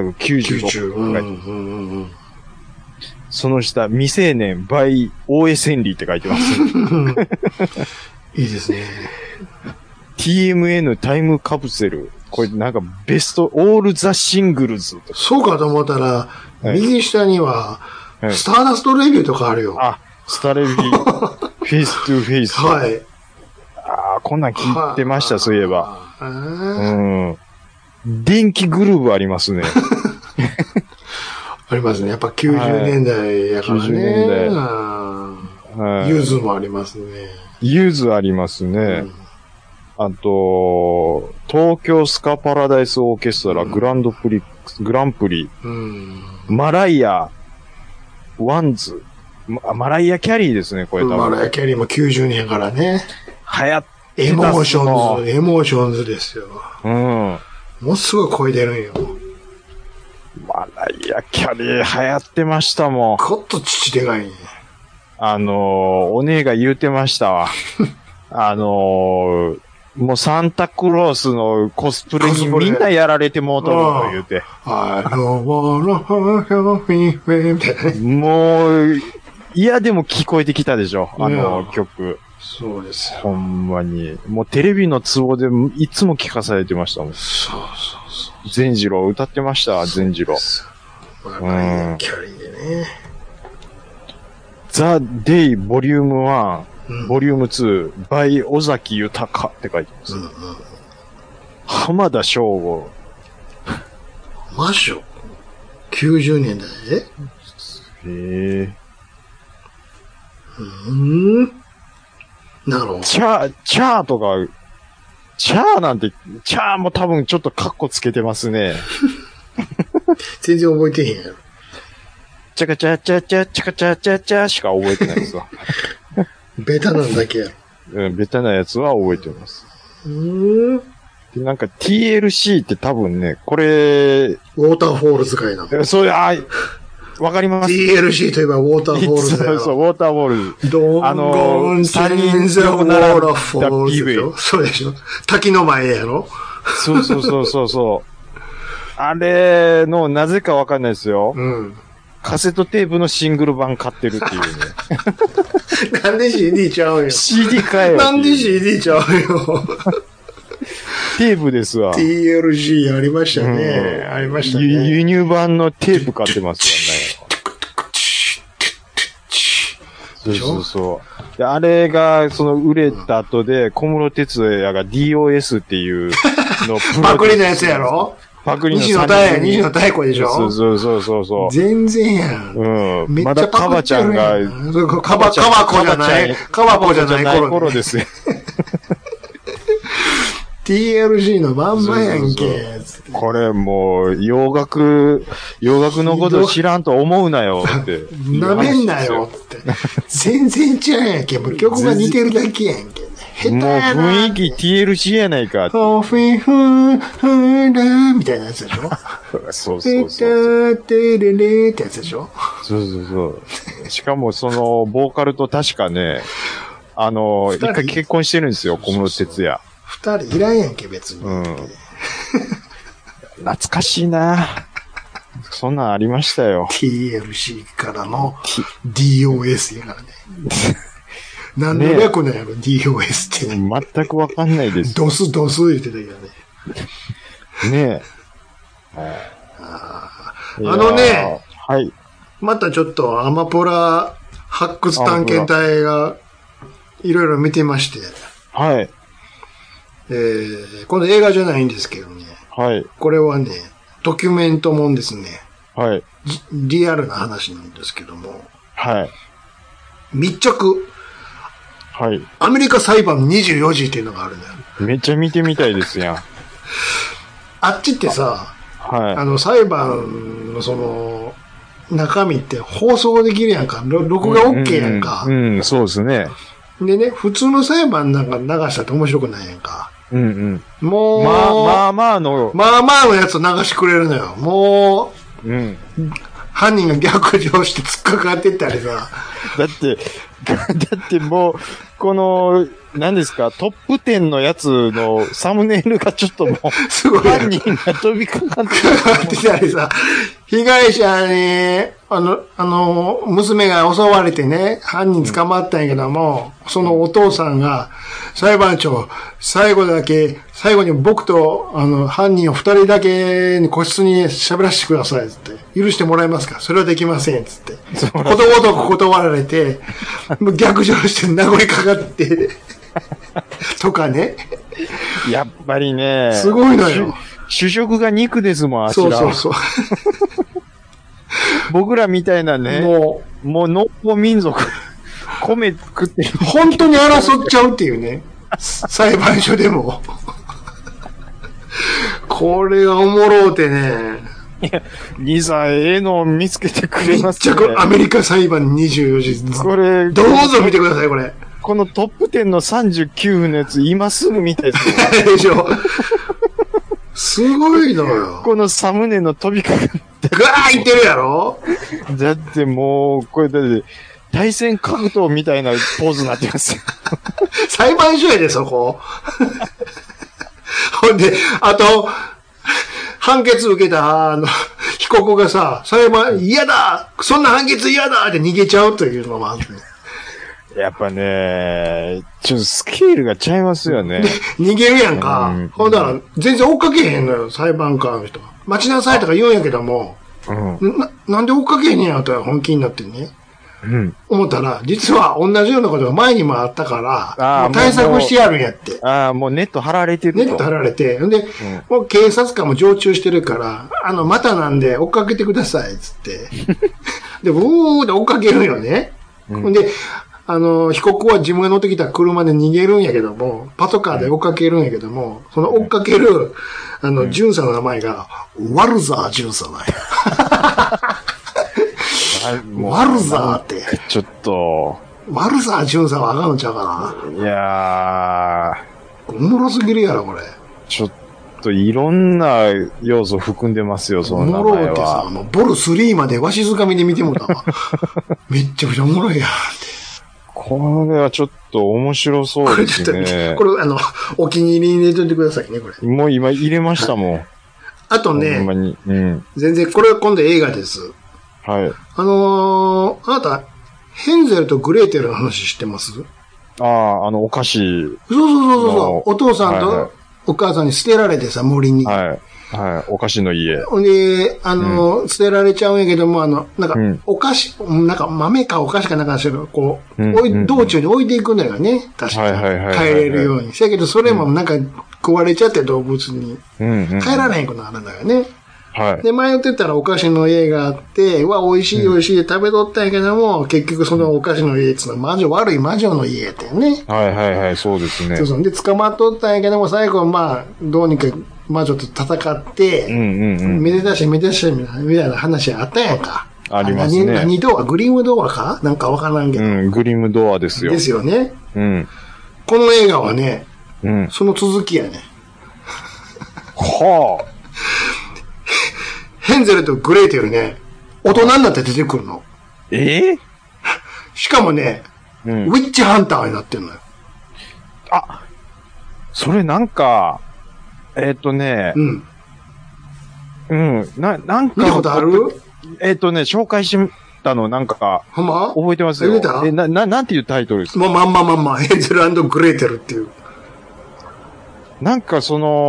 1996。その下、未成年 by 大江千里って書いてます。 いいですね。 TMN タイムカプセル。これなんかベストオールザシングルズとか。 そうかと思ったら、右下には、スターダストレビューとかあるよ。 スタレビュー、フェイストゥフェイス。 はい。 こんなん聞いてました、そういえば。電気グルーブありますね。 ありますね。やっぱ90年代やからね。90年代。ユーズもありますね。 ユーズありますね。あと、東京スカパラダイスオーケストラグランプリ。マライア、ワンズ。マライア・キャリーですね、これ多分。 マライア・キャリーも90年からね。 流行ってた。 エモーションズですよ。ものすごい声出るんよ。 マライア・キャリー流行ってましたもん。 こっと父でかいね。 お姉が言うてましたわ。もうサンタクロースのコスプレにみんなやられてもうとると言うて。もう、いやでも聞こえてきたでしょ、曲。 そうですよ。 ほんまに。もうテレビのツボでいつも聞かされてましたもん。善次郎歌ってました、善次郎。 マライア・キャリーでね。 ザ・デイ・ボリューム1、ボリューム2、by 尾崎豊って書いてます。浜田省吾。 マジョ ?90 年代でなるほど。 チャーとか、チャーなんて、チャーも多分ちょっとカッコつけてますね。 全然覚えてへんやろ。 チャカチャチャチャチャカチャチャチャしか覚えてないですわ。 ベタなんだけやろ。ベタなやつは覚えてます。でなんか TLC って多分ね、これ、 ウォーターフォールズかいな。 そういう、わかります。 TLC といえばウォーターフォールズだよ。 そう、ウォーターフォールズ。 3人ザウォーターフォールズでしょ。そうでしょ。滝の前やろ。 そう。 あれの、なぜかわかんないですよ。 うん。 カセットテープのシングル版買ってるっていうね。 なんで CD ちゃうよ。 CD 買えよ。 なんで CD ちゃうよ。 テープですわ。 TLG ありましたね。ありましたね。 輸入版のテープ買ってますよね。そうそう。あれが、売れた後で、小室哲哉が DOS っていうのパクリのやつやろパクリの西野太鼓でしょそう。 全然やん。 うん。 めっちゃパクってるやん。カバコじゃない頃ですよ。TLG のまんまやんけ。 これもう、洋楽のこと知らんと思うなよって。 なめんなよって。全然違うやんけ。もう曲が似てるだけやんけ。 もう雰囲気 TLC やないかって。 フィフーフーラーみたいなやつでしょそう。 テレレってやつでしょそう。しかもボーカルと確かね、一回結婚してるんですよ、小室哲哉。 二人いらんやんけ、別に。 うん。懐かしいな。そんなんありましたよ。 TLC からの DOS やからね。何の略なんやろ、DOS って。 全くわかんないです。 ドス言ってたけどね。 ねえ。はい。 またちょっとアマポラ発掘探検隊がいろいろ見てまして。 はい。 この映画じゃないんですけどね。 はい。 これはね、ドキュメントもんですね。 はい。 リアルな話なんですけども。 はい。 密着。 はい。 アメリカ裁判24時っていうのがあるんだよ。 めっちゃ見てみたいですやん。 あっちってさ、 はい。 裁判の中身って放送できるやんか。録画 OK やんか。 そうですね。 でね、普通の裁判なんか流したって面白くないやんか。もう、 まあまあのやつを流してくれるのよ。もう、犯人が逆上して突っかかってったりさ。 だってもう、何ですか、トップ10のやつのサムネイルがちょっともう、 すごい。 犯人が飛びかかってたりさ、被害者に、娘が襲われてね、犯人捕まったんやけども、そのお父さんが、裁判長、最後に僕と、犯人を2人だけに個室に喋らせてください、つって。許してもらえますか？それはできません、つって。ことごとく断られて、逆上して殴りかかって、とかね。 やっぱりね。 すごいのよ。 主食が肉ですもん、あちら。 そう。 僕らみたいなね。もう農耕民族。米食ってる。 本当に争っちゃうっていうね。裁判所でも。これがおもろうてね。 いや、兄さん、の見つけてくれますね。 密着アメリカ裁判24時。 これ、 どうぞ見てください、これ。 このトップ10の39分のやつ、今すぐ見たいですね。でしょ。すごいのよ。 このサムネの飛びかかって。 ぐわーいってるやろ？ だってもう、これだって、対戦格闘みたいなポーズになってますよ。 裁判所やで、そこ。ほんで、あと、判決受けた、被告がさ、裁判、嫌だ！そんな判決嫌だ！って逃げちゃうというのもあるね。 やっぱね、ちょっとスケールがちゃいますよね。 逃げるやんか。ほんだら、全然追っかけへんのよ、裁判官の人。待ちなさいとか言うんやけども、なんで追っかけへんやんと本気になってね。思ったら、実は同じようなことが前にもあったから、もう対策してやるんやって。 もうネット張られてると。 ネット張られて。で、もう警察官も常駐してるから、またなんで追っかけてください、つって。で、うーで追っかけるよね。で、被告は自分が乗ってきた車で逃げるんやけども、パトカーで追っかけるんやけども、その追っかける、巡査の名前が、ワルザー巡査なんや。ワルザーって。 ちょっと。 ワルザー巡査はあかんのちゃうかな。 いやー。おもろすぎるやろ、これ。 ちょっといろんな要素含んでますよ、その名前は。おもろってさ、 もうボル3までわしづかみで見てもらったわ。めっちゃくちゃおもろいやんって。 これはちょっと面白そうですね。 これお気に入りに入れといてくださいね、これ。 もう今入れましたもん。 あとね、 ほんまに。うん。 全然、これは今度映画です。 はい。 あなた、ヘンゼルとグレーテルの話知ってます？ ああ、お菓子。 そう。お父さんとお母さんに捨てられてさ、森に。 はい。はい。お菓子の家。 で、捨てられちゃうんやけども、なんか、お菓子、なんか豆かお菓子かなんかしら、こう、道中に置いていくんだよね。確かに。帰れるように。せやけど、それもなんか食われちゃって動物に。帰られへんくなるんだよね。 はい。 で、迷ってたらお菓子の家があって、美味しいで食べとったんやけども、結局そのお菓子の家っていうのは悪い魔女の家やったよね。 はい、そうですね。 そう。で、捕まっとったんやけども、最後はどうにか魔女と戦って、めでたしみたいな話あったやんか。 ありますね。 何ドア？グリムドアかなんかわからんけど。 グリムドアですよ。 ですよね。この映画はね、その続きやね。 はあ。 ヘンゼルとグレーテルね、大人になって出てくるの。しかもね、ウィッチハンターになってんのよ。 あ、それなんか、なんか。 見たことある？ 紹介したのなんか、 ほんま？ 覚えてますよ。なんていうタイトルですか？ まんま、ヘンゼル&グレーテルっていう。 なんか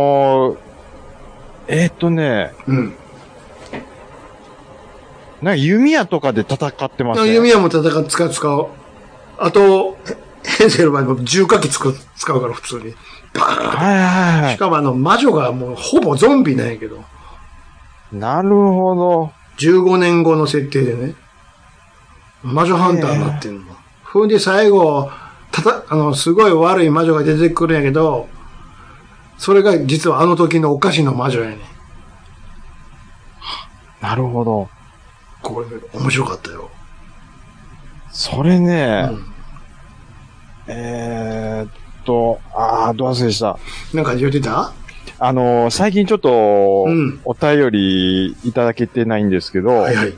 なんか弓矢とかで戦ってますね。 弓矢も使う。あと、ヘンゼルは重火器使うから普通に。バーン。しかも魔女がもうほぼゾンビなんやけど。 なるほど。 15年後の設定でね。魔女ハンターになってんの。ふんで最後、すごい悪い魔女が出てくるんやけど、それが実はあの時のお菓子の魔女やね。 なるほど。 これ、面白かったよ。 それね、ど忘れした。 なんか言ってた？ 最近ちょっと、お便りいただけてないんですけど、はいはい、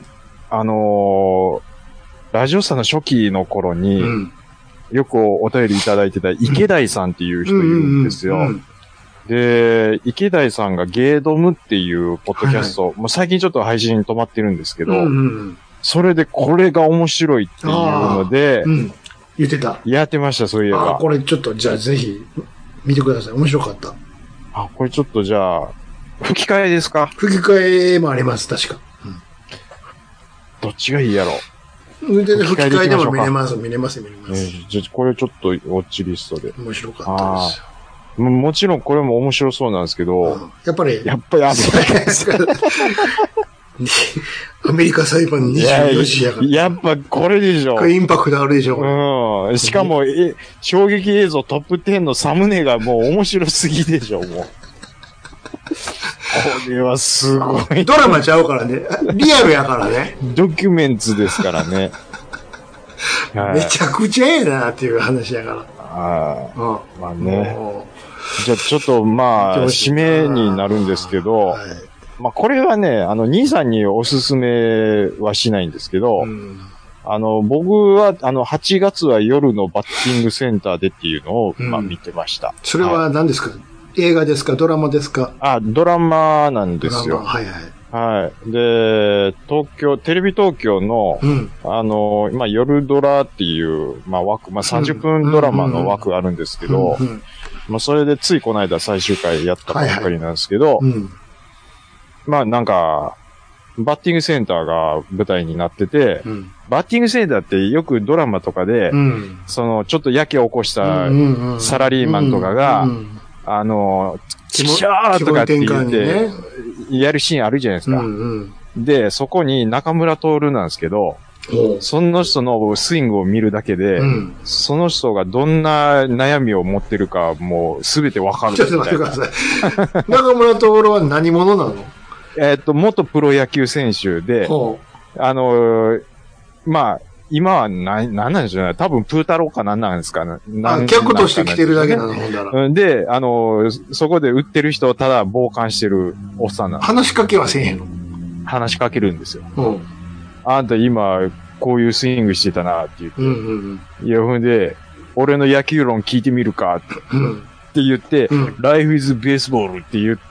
ラジオさんの初期の頃に、よくお便りいただいてた池田さんっていう人いるんですよ。で、池田さんがゲードムっていうポッドキャスト、もう最近ちょっと配信止まってるんですけど、それでこれが面白いっていうので、 言ってた。 やってました、そういえば。 これちょっと、じゃあぜひ、見てください。面白かった。 これちょっとじゃあ、吹き替えですか？ 吹き替えもあります、確か。 どっちがいいやろ？ 吹き替えでも見れます。 じゃあ、これちょっとウォッチリストで。 面白かったですよ。 もちろんこれも面白そうなんですけど、 やっぱりアメリカ裁判24時やから。 やっぱこれでしょ。 インパクトあるでしょ。 しかも、衝撃映像トップ10のサムネがもう面白すぎでしょ、もう。これはすごい。 ドラマちゃうからね。リアルやからね。 ドキュメンツですからね。 めちゃくちゃええなっていう話やから。 まあね。じゃあちょっと締めになるんですけど、これはね、兄さんにおすすめはしないんですけど、僕は、8月は夜のバッティングセンターでっていうのを、見てました。 それは何ですか？映画ですか？ドラマですか？ ドラマなんですよ。はい。で、テレビ東京の、夜ドラっていう、枠、30分ドラマの枠あるんですけど、それでついこの間最終回やったばっかりなんですけど、なんか、バッティングセンターが舞台になってて、バッティングセンターってよくドラマとかで、ちょっとやけを起こしたサラリーマンとかが、チキショーとかって言って、やるシーンあるじゃないですか。で、そこに中村徹なんですけど、その人のスイングを見るだけで、その人がどんな悩みを持ってるか、もうすべてわかる。 ちょっと待ってください。中村徹は何者なの？ 元プロ野球選手で、今は何なんでしょうね。多分プータローか何なんですかね。 客として来てるだけなの、ほんだら。 で、そこで売ってる人をただ傍観してるおっさんなんです。 話しかけはせえへんの？ 話しかけるんですよ。あんた今、こういうスイングしてたなって言って。いや、ほんで、俺の野球論聞いてみるかって言って、Life is Baseball って言って、 、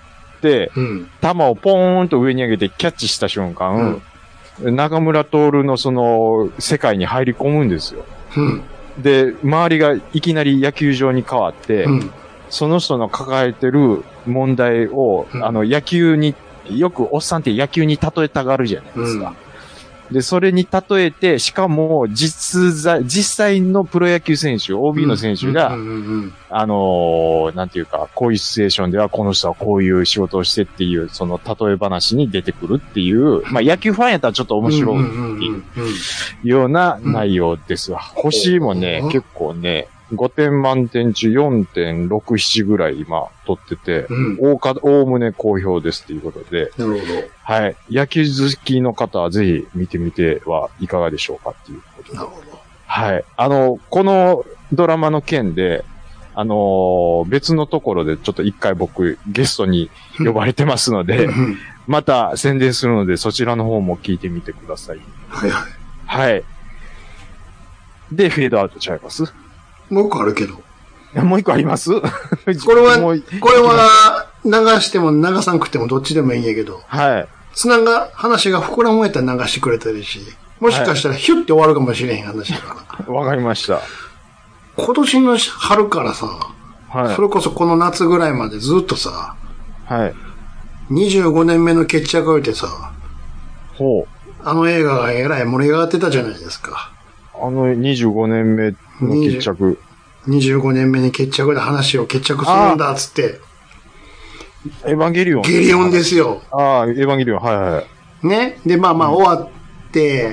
球をポーンと上に上げてキャッチした瞬間、中村徹のその世界に入り込むんですよ。で、周りがいきなり野球場に変わって、その人の抱えてる問題を、野球に、よくおっさんって野球に例えたがるじゃないですか。で、それに例えて、しかも、実際のプロ野球選手、OB の選手が、なんていうか、こういうシチュエーションでは、この人はこういう仕事をしてっていう、その例え話に出てくるっていう、まあ、野球ファンやったらちょっと面白いっていうような内容ですわ。星もね、結構ね、5点満点中 4.67 ぐらい今取ってて、おおむね好評ですっていうことで。 なるほど。 はい。野球好きの方はぜひ見てみてはいかがでしょうかっていうことで。 なるほど。 はい。このドラマの件で、別のところでちょっと一回僕ゲストに呼ばれてますので、また宣伝するのでそちらの方も聞いてみてください。 はいはい。 はい。で、フェードアウトちゃいます？ もう一個あるけど。 もう一個ありますこれは流しても流さんくてもどっちでもいいんやけど。 はい。 話が膨らむやったら流してくれたりし、もしかしたらヒュッて終わるかもしれへん話だから。 わかりました。 今年の春からさ、はい、それこそこの夏ぐらいまでずっとさ、 はい。 25年目の決着を得てさ、 ほう。 あの映画がえらい盛り上がってたじゃないですか。 25年目の決着。 25年目に決着で話を決着するんだっつって。 エヴァンゲリオン。 ゲリオンですよ。 ああ、エヴァンゲリオン、はいはい。 ね。で、まあまあ終わって、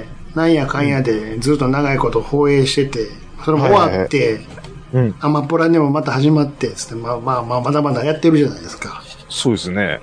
なんやかんやでずっと長いこと放映してて、それも終わって、アマプラにもまた始まって、つって、まだまだやってるじゃないですか。 そうですね。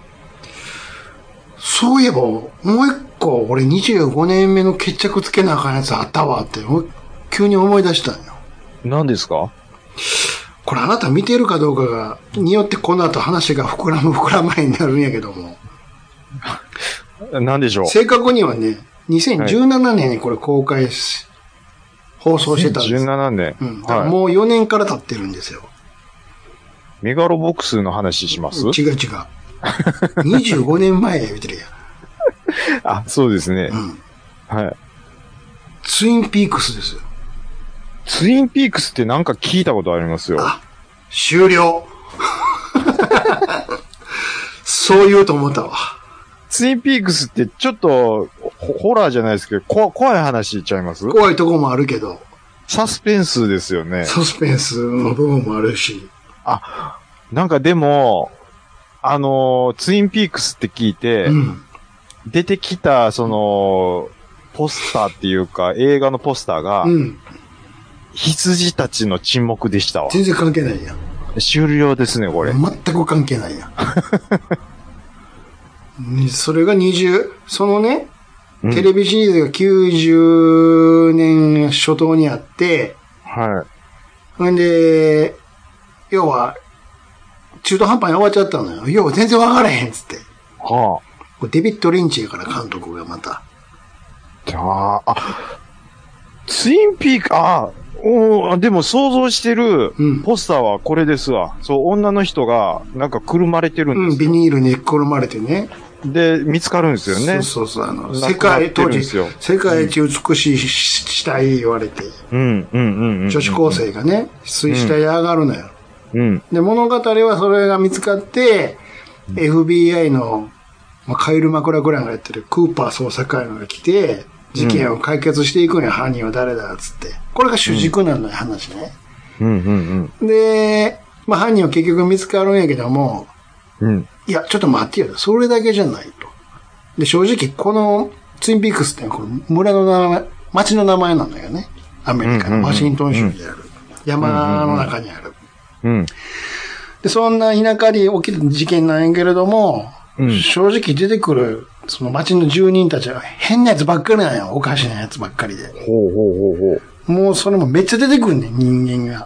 そういえば、もう一個、俺25年目の決着つけなあかんやつあったわって、急に思い出したんよ。 何ですか？ これあなた見てるかどうかによってこの後話が膨らまへんになるんやけども。 何でしょう？ 正確にはね、2017年にこれ公開放送してたんです。 2017年。 だからもう4年から経ってるんですよ。 メガロボックスの話します？ 違う。25年前言うてるやん。 あ、そうですね。はい。 ツインピークスですよ。 ツインピークスってなんか聞いたことありますよ。 あ、終了。そう言うと思ったわ。 ツインピークスってちょっとホラーじゃないですけど、怖い話ちゃいます？ 怖いとこもあるけど。 サスペンスですよね。 サスペンスの部分もあるし。 あ、なんかでも、ツインピークスって聞いて、出てきた、ポスターっていうか、映画のポスターが、羊たちの沈黙でしたわ。 全然関係ないやん。 終了ですね、これ。 全く関係ないやん。それがそのね、テレビシリーズが90年初頭にあって、 はい。 ほんで、要は、中途半端に終わっちゃったのよ。要は全然分からへんっつって。 はあ。デビッド・リンチやから監督がまた。 ツインピーク、でも想像してるポスターはこれですわ。そう、女の人がなんかくるまれてるんですよ。 ビニールにくるまれてね。 で、見つかるんですよね。 そう。当時、世界一美しい死体言われて。女子高生がね、水死体上がるのよ。で、物語はそれが見つかって、FBI の、カイル・マクラクランがやってるクーパー捜査官が来て、事件を解決していくんや、犯人は誰だ、つって。これが主軸なのよ、話ね。で、犯人は結局見つかるんやけども、いや、ちょっと待ってよ。それだけじゃないと。で、正直、このツインピークスってこの村の名前、町の名前なんだよね。アメリカのワシントン州にある。山の中にある。で、そんな田舎で起きた事件なんやけれども、正直出てくる、その町の住人たちは変なやつばっかりなんよ。おかしなやつばっかりで。もうそれもめっちゃ出てくんねん、人間が。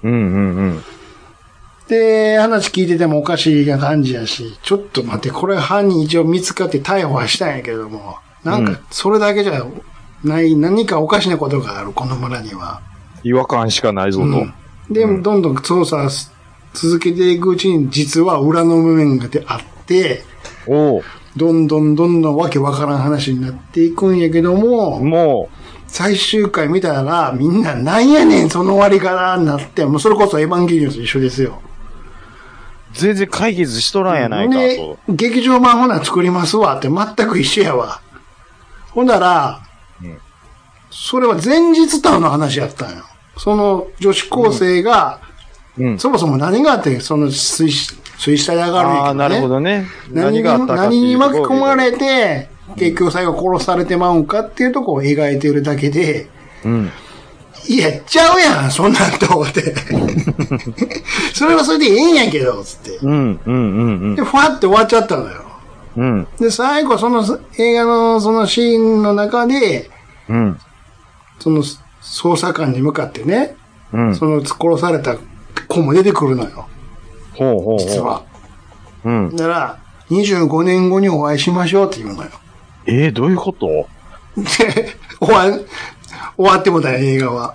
で、話聞いててもおかしい感じやし、ちょっと待って、これ犯人一応見つかって逮捕はしたんやけども、なんかそれだけじゃない、何かおかしなことがある、この村には。 違和感しかないぞと。 で、どんどん捜査続けていくうちに実は裏の面があって、 どんどんわけわからん話になっていくんやけども、最終回見たら、みんななんやねん、その終わり方になって、もうそれこそエヴァンゲリオンと一緒ですよ。 全然解決しとらんやないかと。 劇場版ほな作りますわって全く一緒やわ。ほんなら、それは前日談の話やったんよ。その女子高生が、そもそも何があって、その水死体で上がるんやけどね。 なるほどね。 何に巻き込まれて、結局最後殺されてまうんかっていうとこを描いてるだけで、いや、ちゃうやん、そんなんと思って。それはそれでええんやけど、つって。で、ふわって終わっちゃったのよ。で、最後、その映画のそのシーンの中で、その捜査官に向かってね、その殺された子も出てくるのよ。実は。だから、25年後にお会いしましょうって言うのよ。 どういうことで、終わってもだよ、映画は。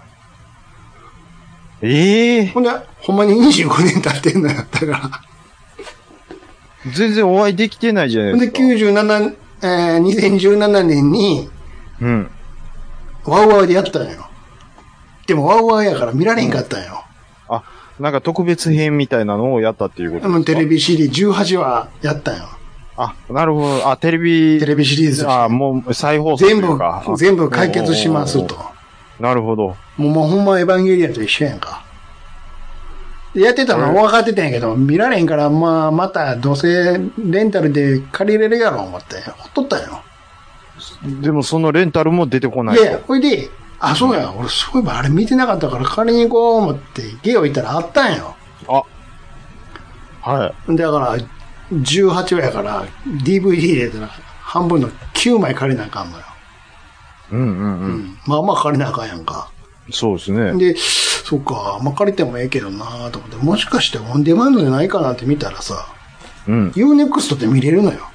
ほんで、ほんまに25年経ってんのよ、だから。 全然お会いできてないじゃないですか。 で、2017年に、ワウワウでやったのよ。でもワウワウやから見られんかったんよ。 なんか特別編みたいなのをやったっていうことですか？ テレビシリーズ18話やったんよ。 なるほど。テレビシリーズ。 もう再放送というか。 全部解決しますと。 なるほど。 もうほんまエヴァンゲリアンと一緒やんか。やってたのは分かってたんやけど、見られへんから、またどうせレンタルで借りれるやろ思って、ほっとったんよ。 でもそのレンタルも出てこない。 いや、ほいで、そうや、俺そういえばあれ見てなかったから借りに行こう思って、ゲオ行ったらあったんよ。 はい。 だから、18話やから、DVD 入れたら、半分の9枚借りなあかんのよ。まあまあ借りなあかんやんか。 そうですね。 で、そうか、借りてもええけどなと思って、もしかしてオンデマンドじゃないかなって見たらさ、Unext って見れるのよ。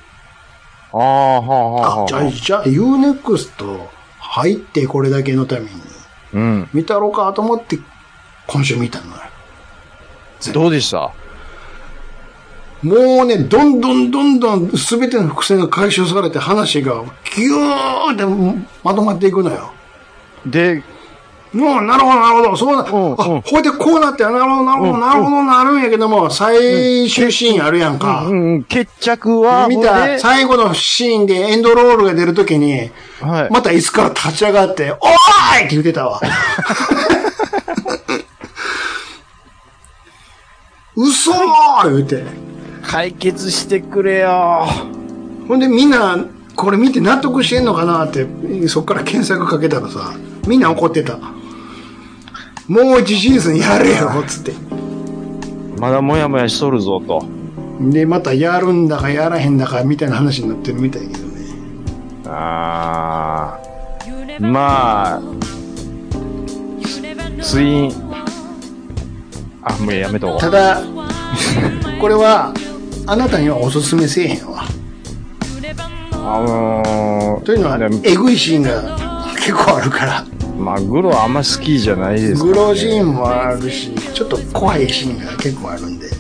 じゃあ Unext 入ってこれだけのために、見たろうかと思って、今週見たのよ。 どうでした？ もうね、どんどん全ての伏線が回収されて話がギューってまとまっていくのよ。 で、 もう、なるほど、そうな、ほいでこうなって、なるほど、なるんやけども、最終シーンあるやんか。 決着は、 見た、最後のシーンでエンドロールが出るときに、また椅子から立ち上がって、おーいって言ってたわ。嘘ー言うて。 解決してくれよ。 ほんでみんな、これ見て納得してんのかなって、そっから検索かけたらさ、みんな怒ってた。もう1シーズンやれよ、つって。 まだもやもやしとるぞ、と。 で、またやるんだかやらへんだか、みたいな話になってるみたいけどね。 まあ、ツイン、もうやめとこう。 ただ、これは、あなたにはおすすめせえへんわ。というのは、エグいシーンが結構あるから。 グロあんま好きじゃないですか、ね。 グロシーンもあるし、ちょっと怖いシーンが結構あるんで。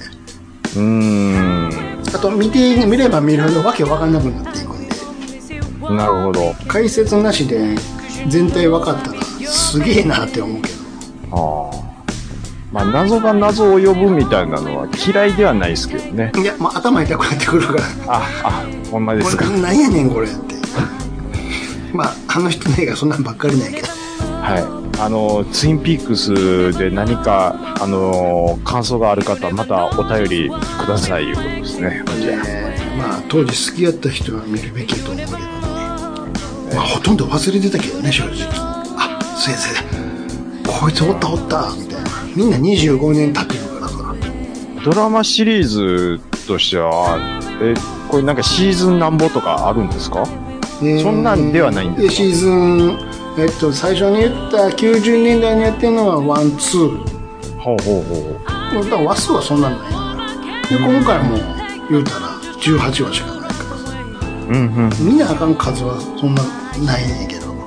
あと、見れば見るほどわけわかんなくなっていくんで。 なるほど。 解説なしで全体分かったら、すげえなって思うけど。 謎が謎を呼ぶみたいなのは嫌いではないですけどね。 いや、頭痛くなってくるから。 ほんまですか。 なんやねん、これって。あの人の映画そんなんばっかりないけど。 はい。ツインピークスで何か、感想がある方、またお便りください、いうことですね。 当時好きやった人は見るべきだと思うけどね。ほとんど忘れてたけどね、正直。そうや。こいつおった、みたいな。みんな25年経ってるからさ。 ドラマシリーズとしては、これなんかシーズンなんぼとかあるんですか？そんなんではないんですか？ シーズン、最初に言った90年代にやってるのは1、2。だから話数はそんなんないんだよ。で、今回も言うたら18話しかないからさ。見なあかん数はそんなないねんけど。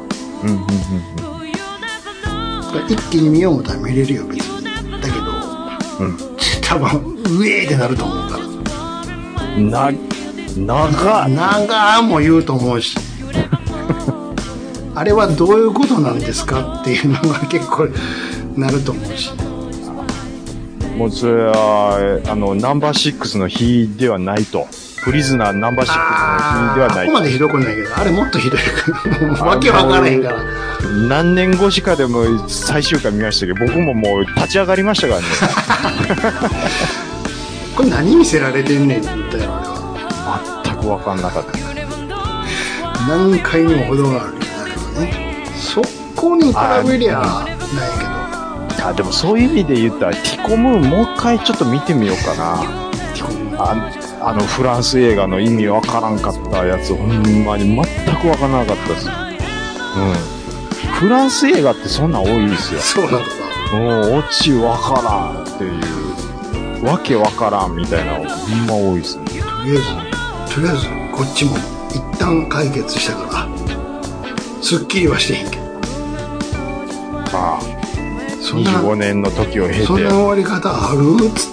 一気に見ようもたら見れるよ、別に。だけど、多分、うえーってなると思うから。 長も言うと思うし。あれはどういうことなんですかっていうのが結構なると思うし。 もうそれは、ナンバー6の日ではないと。プリズナーナンバー6の日ではないと。 あこまでひどくないけど、あれもっとひどいから。わけわからへんから。 何年越しかでも最終回見ましたけど、僕ももう立ち上がりましたからね。 これ何見せられてんねんって言ったよ、あれは。 全くわかんなかった。 何回にも程があるよね、あれはね。そこに比べりゃないけど。 でもそういう意味で言ったら、ティコムーンもう一回ちょっと見てみようかな。ティコムーン。フランス映画の意味わからんかったやつ、ほんまに全くわからなかったです。うん。フランス映画ってそんなん多いですよ。 そうなんだ。 もう、オチわからんっていう、わけわからんみたいなのほんま多いですね。 とりあえず、こっちも一旦解決したから、すっきりはしてへんけど。 ああ。25年の時を経て。 そんな終わり方あるつって。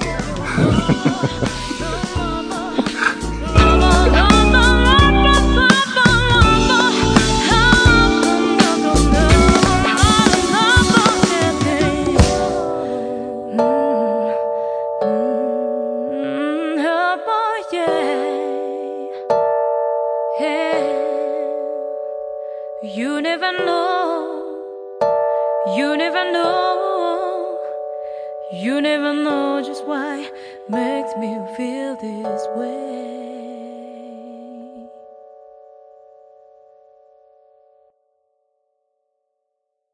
You never know, you never know, you never know just why makes me feel this way.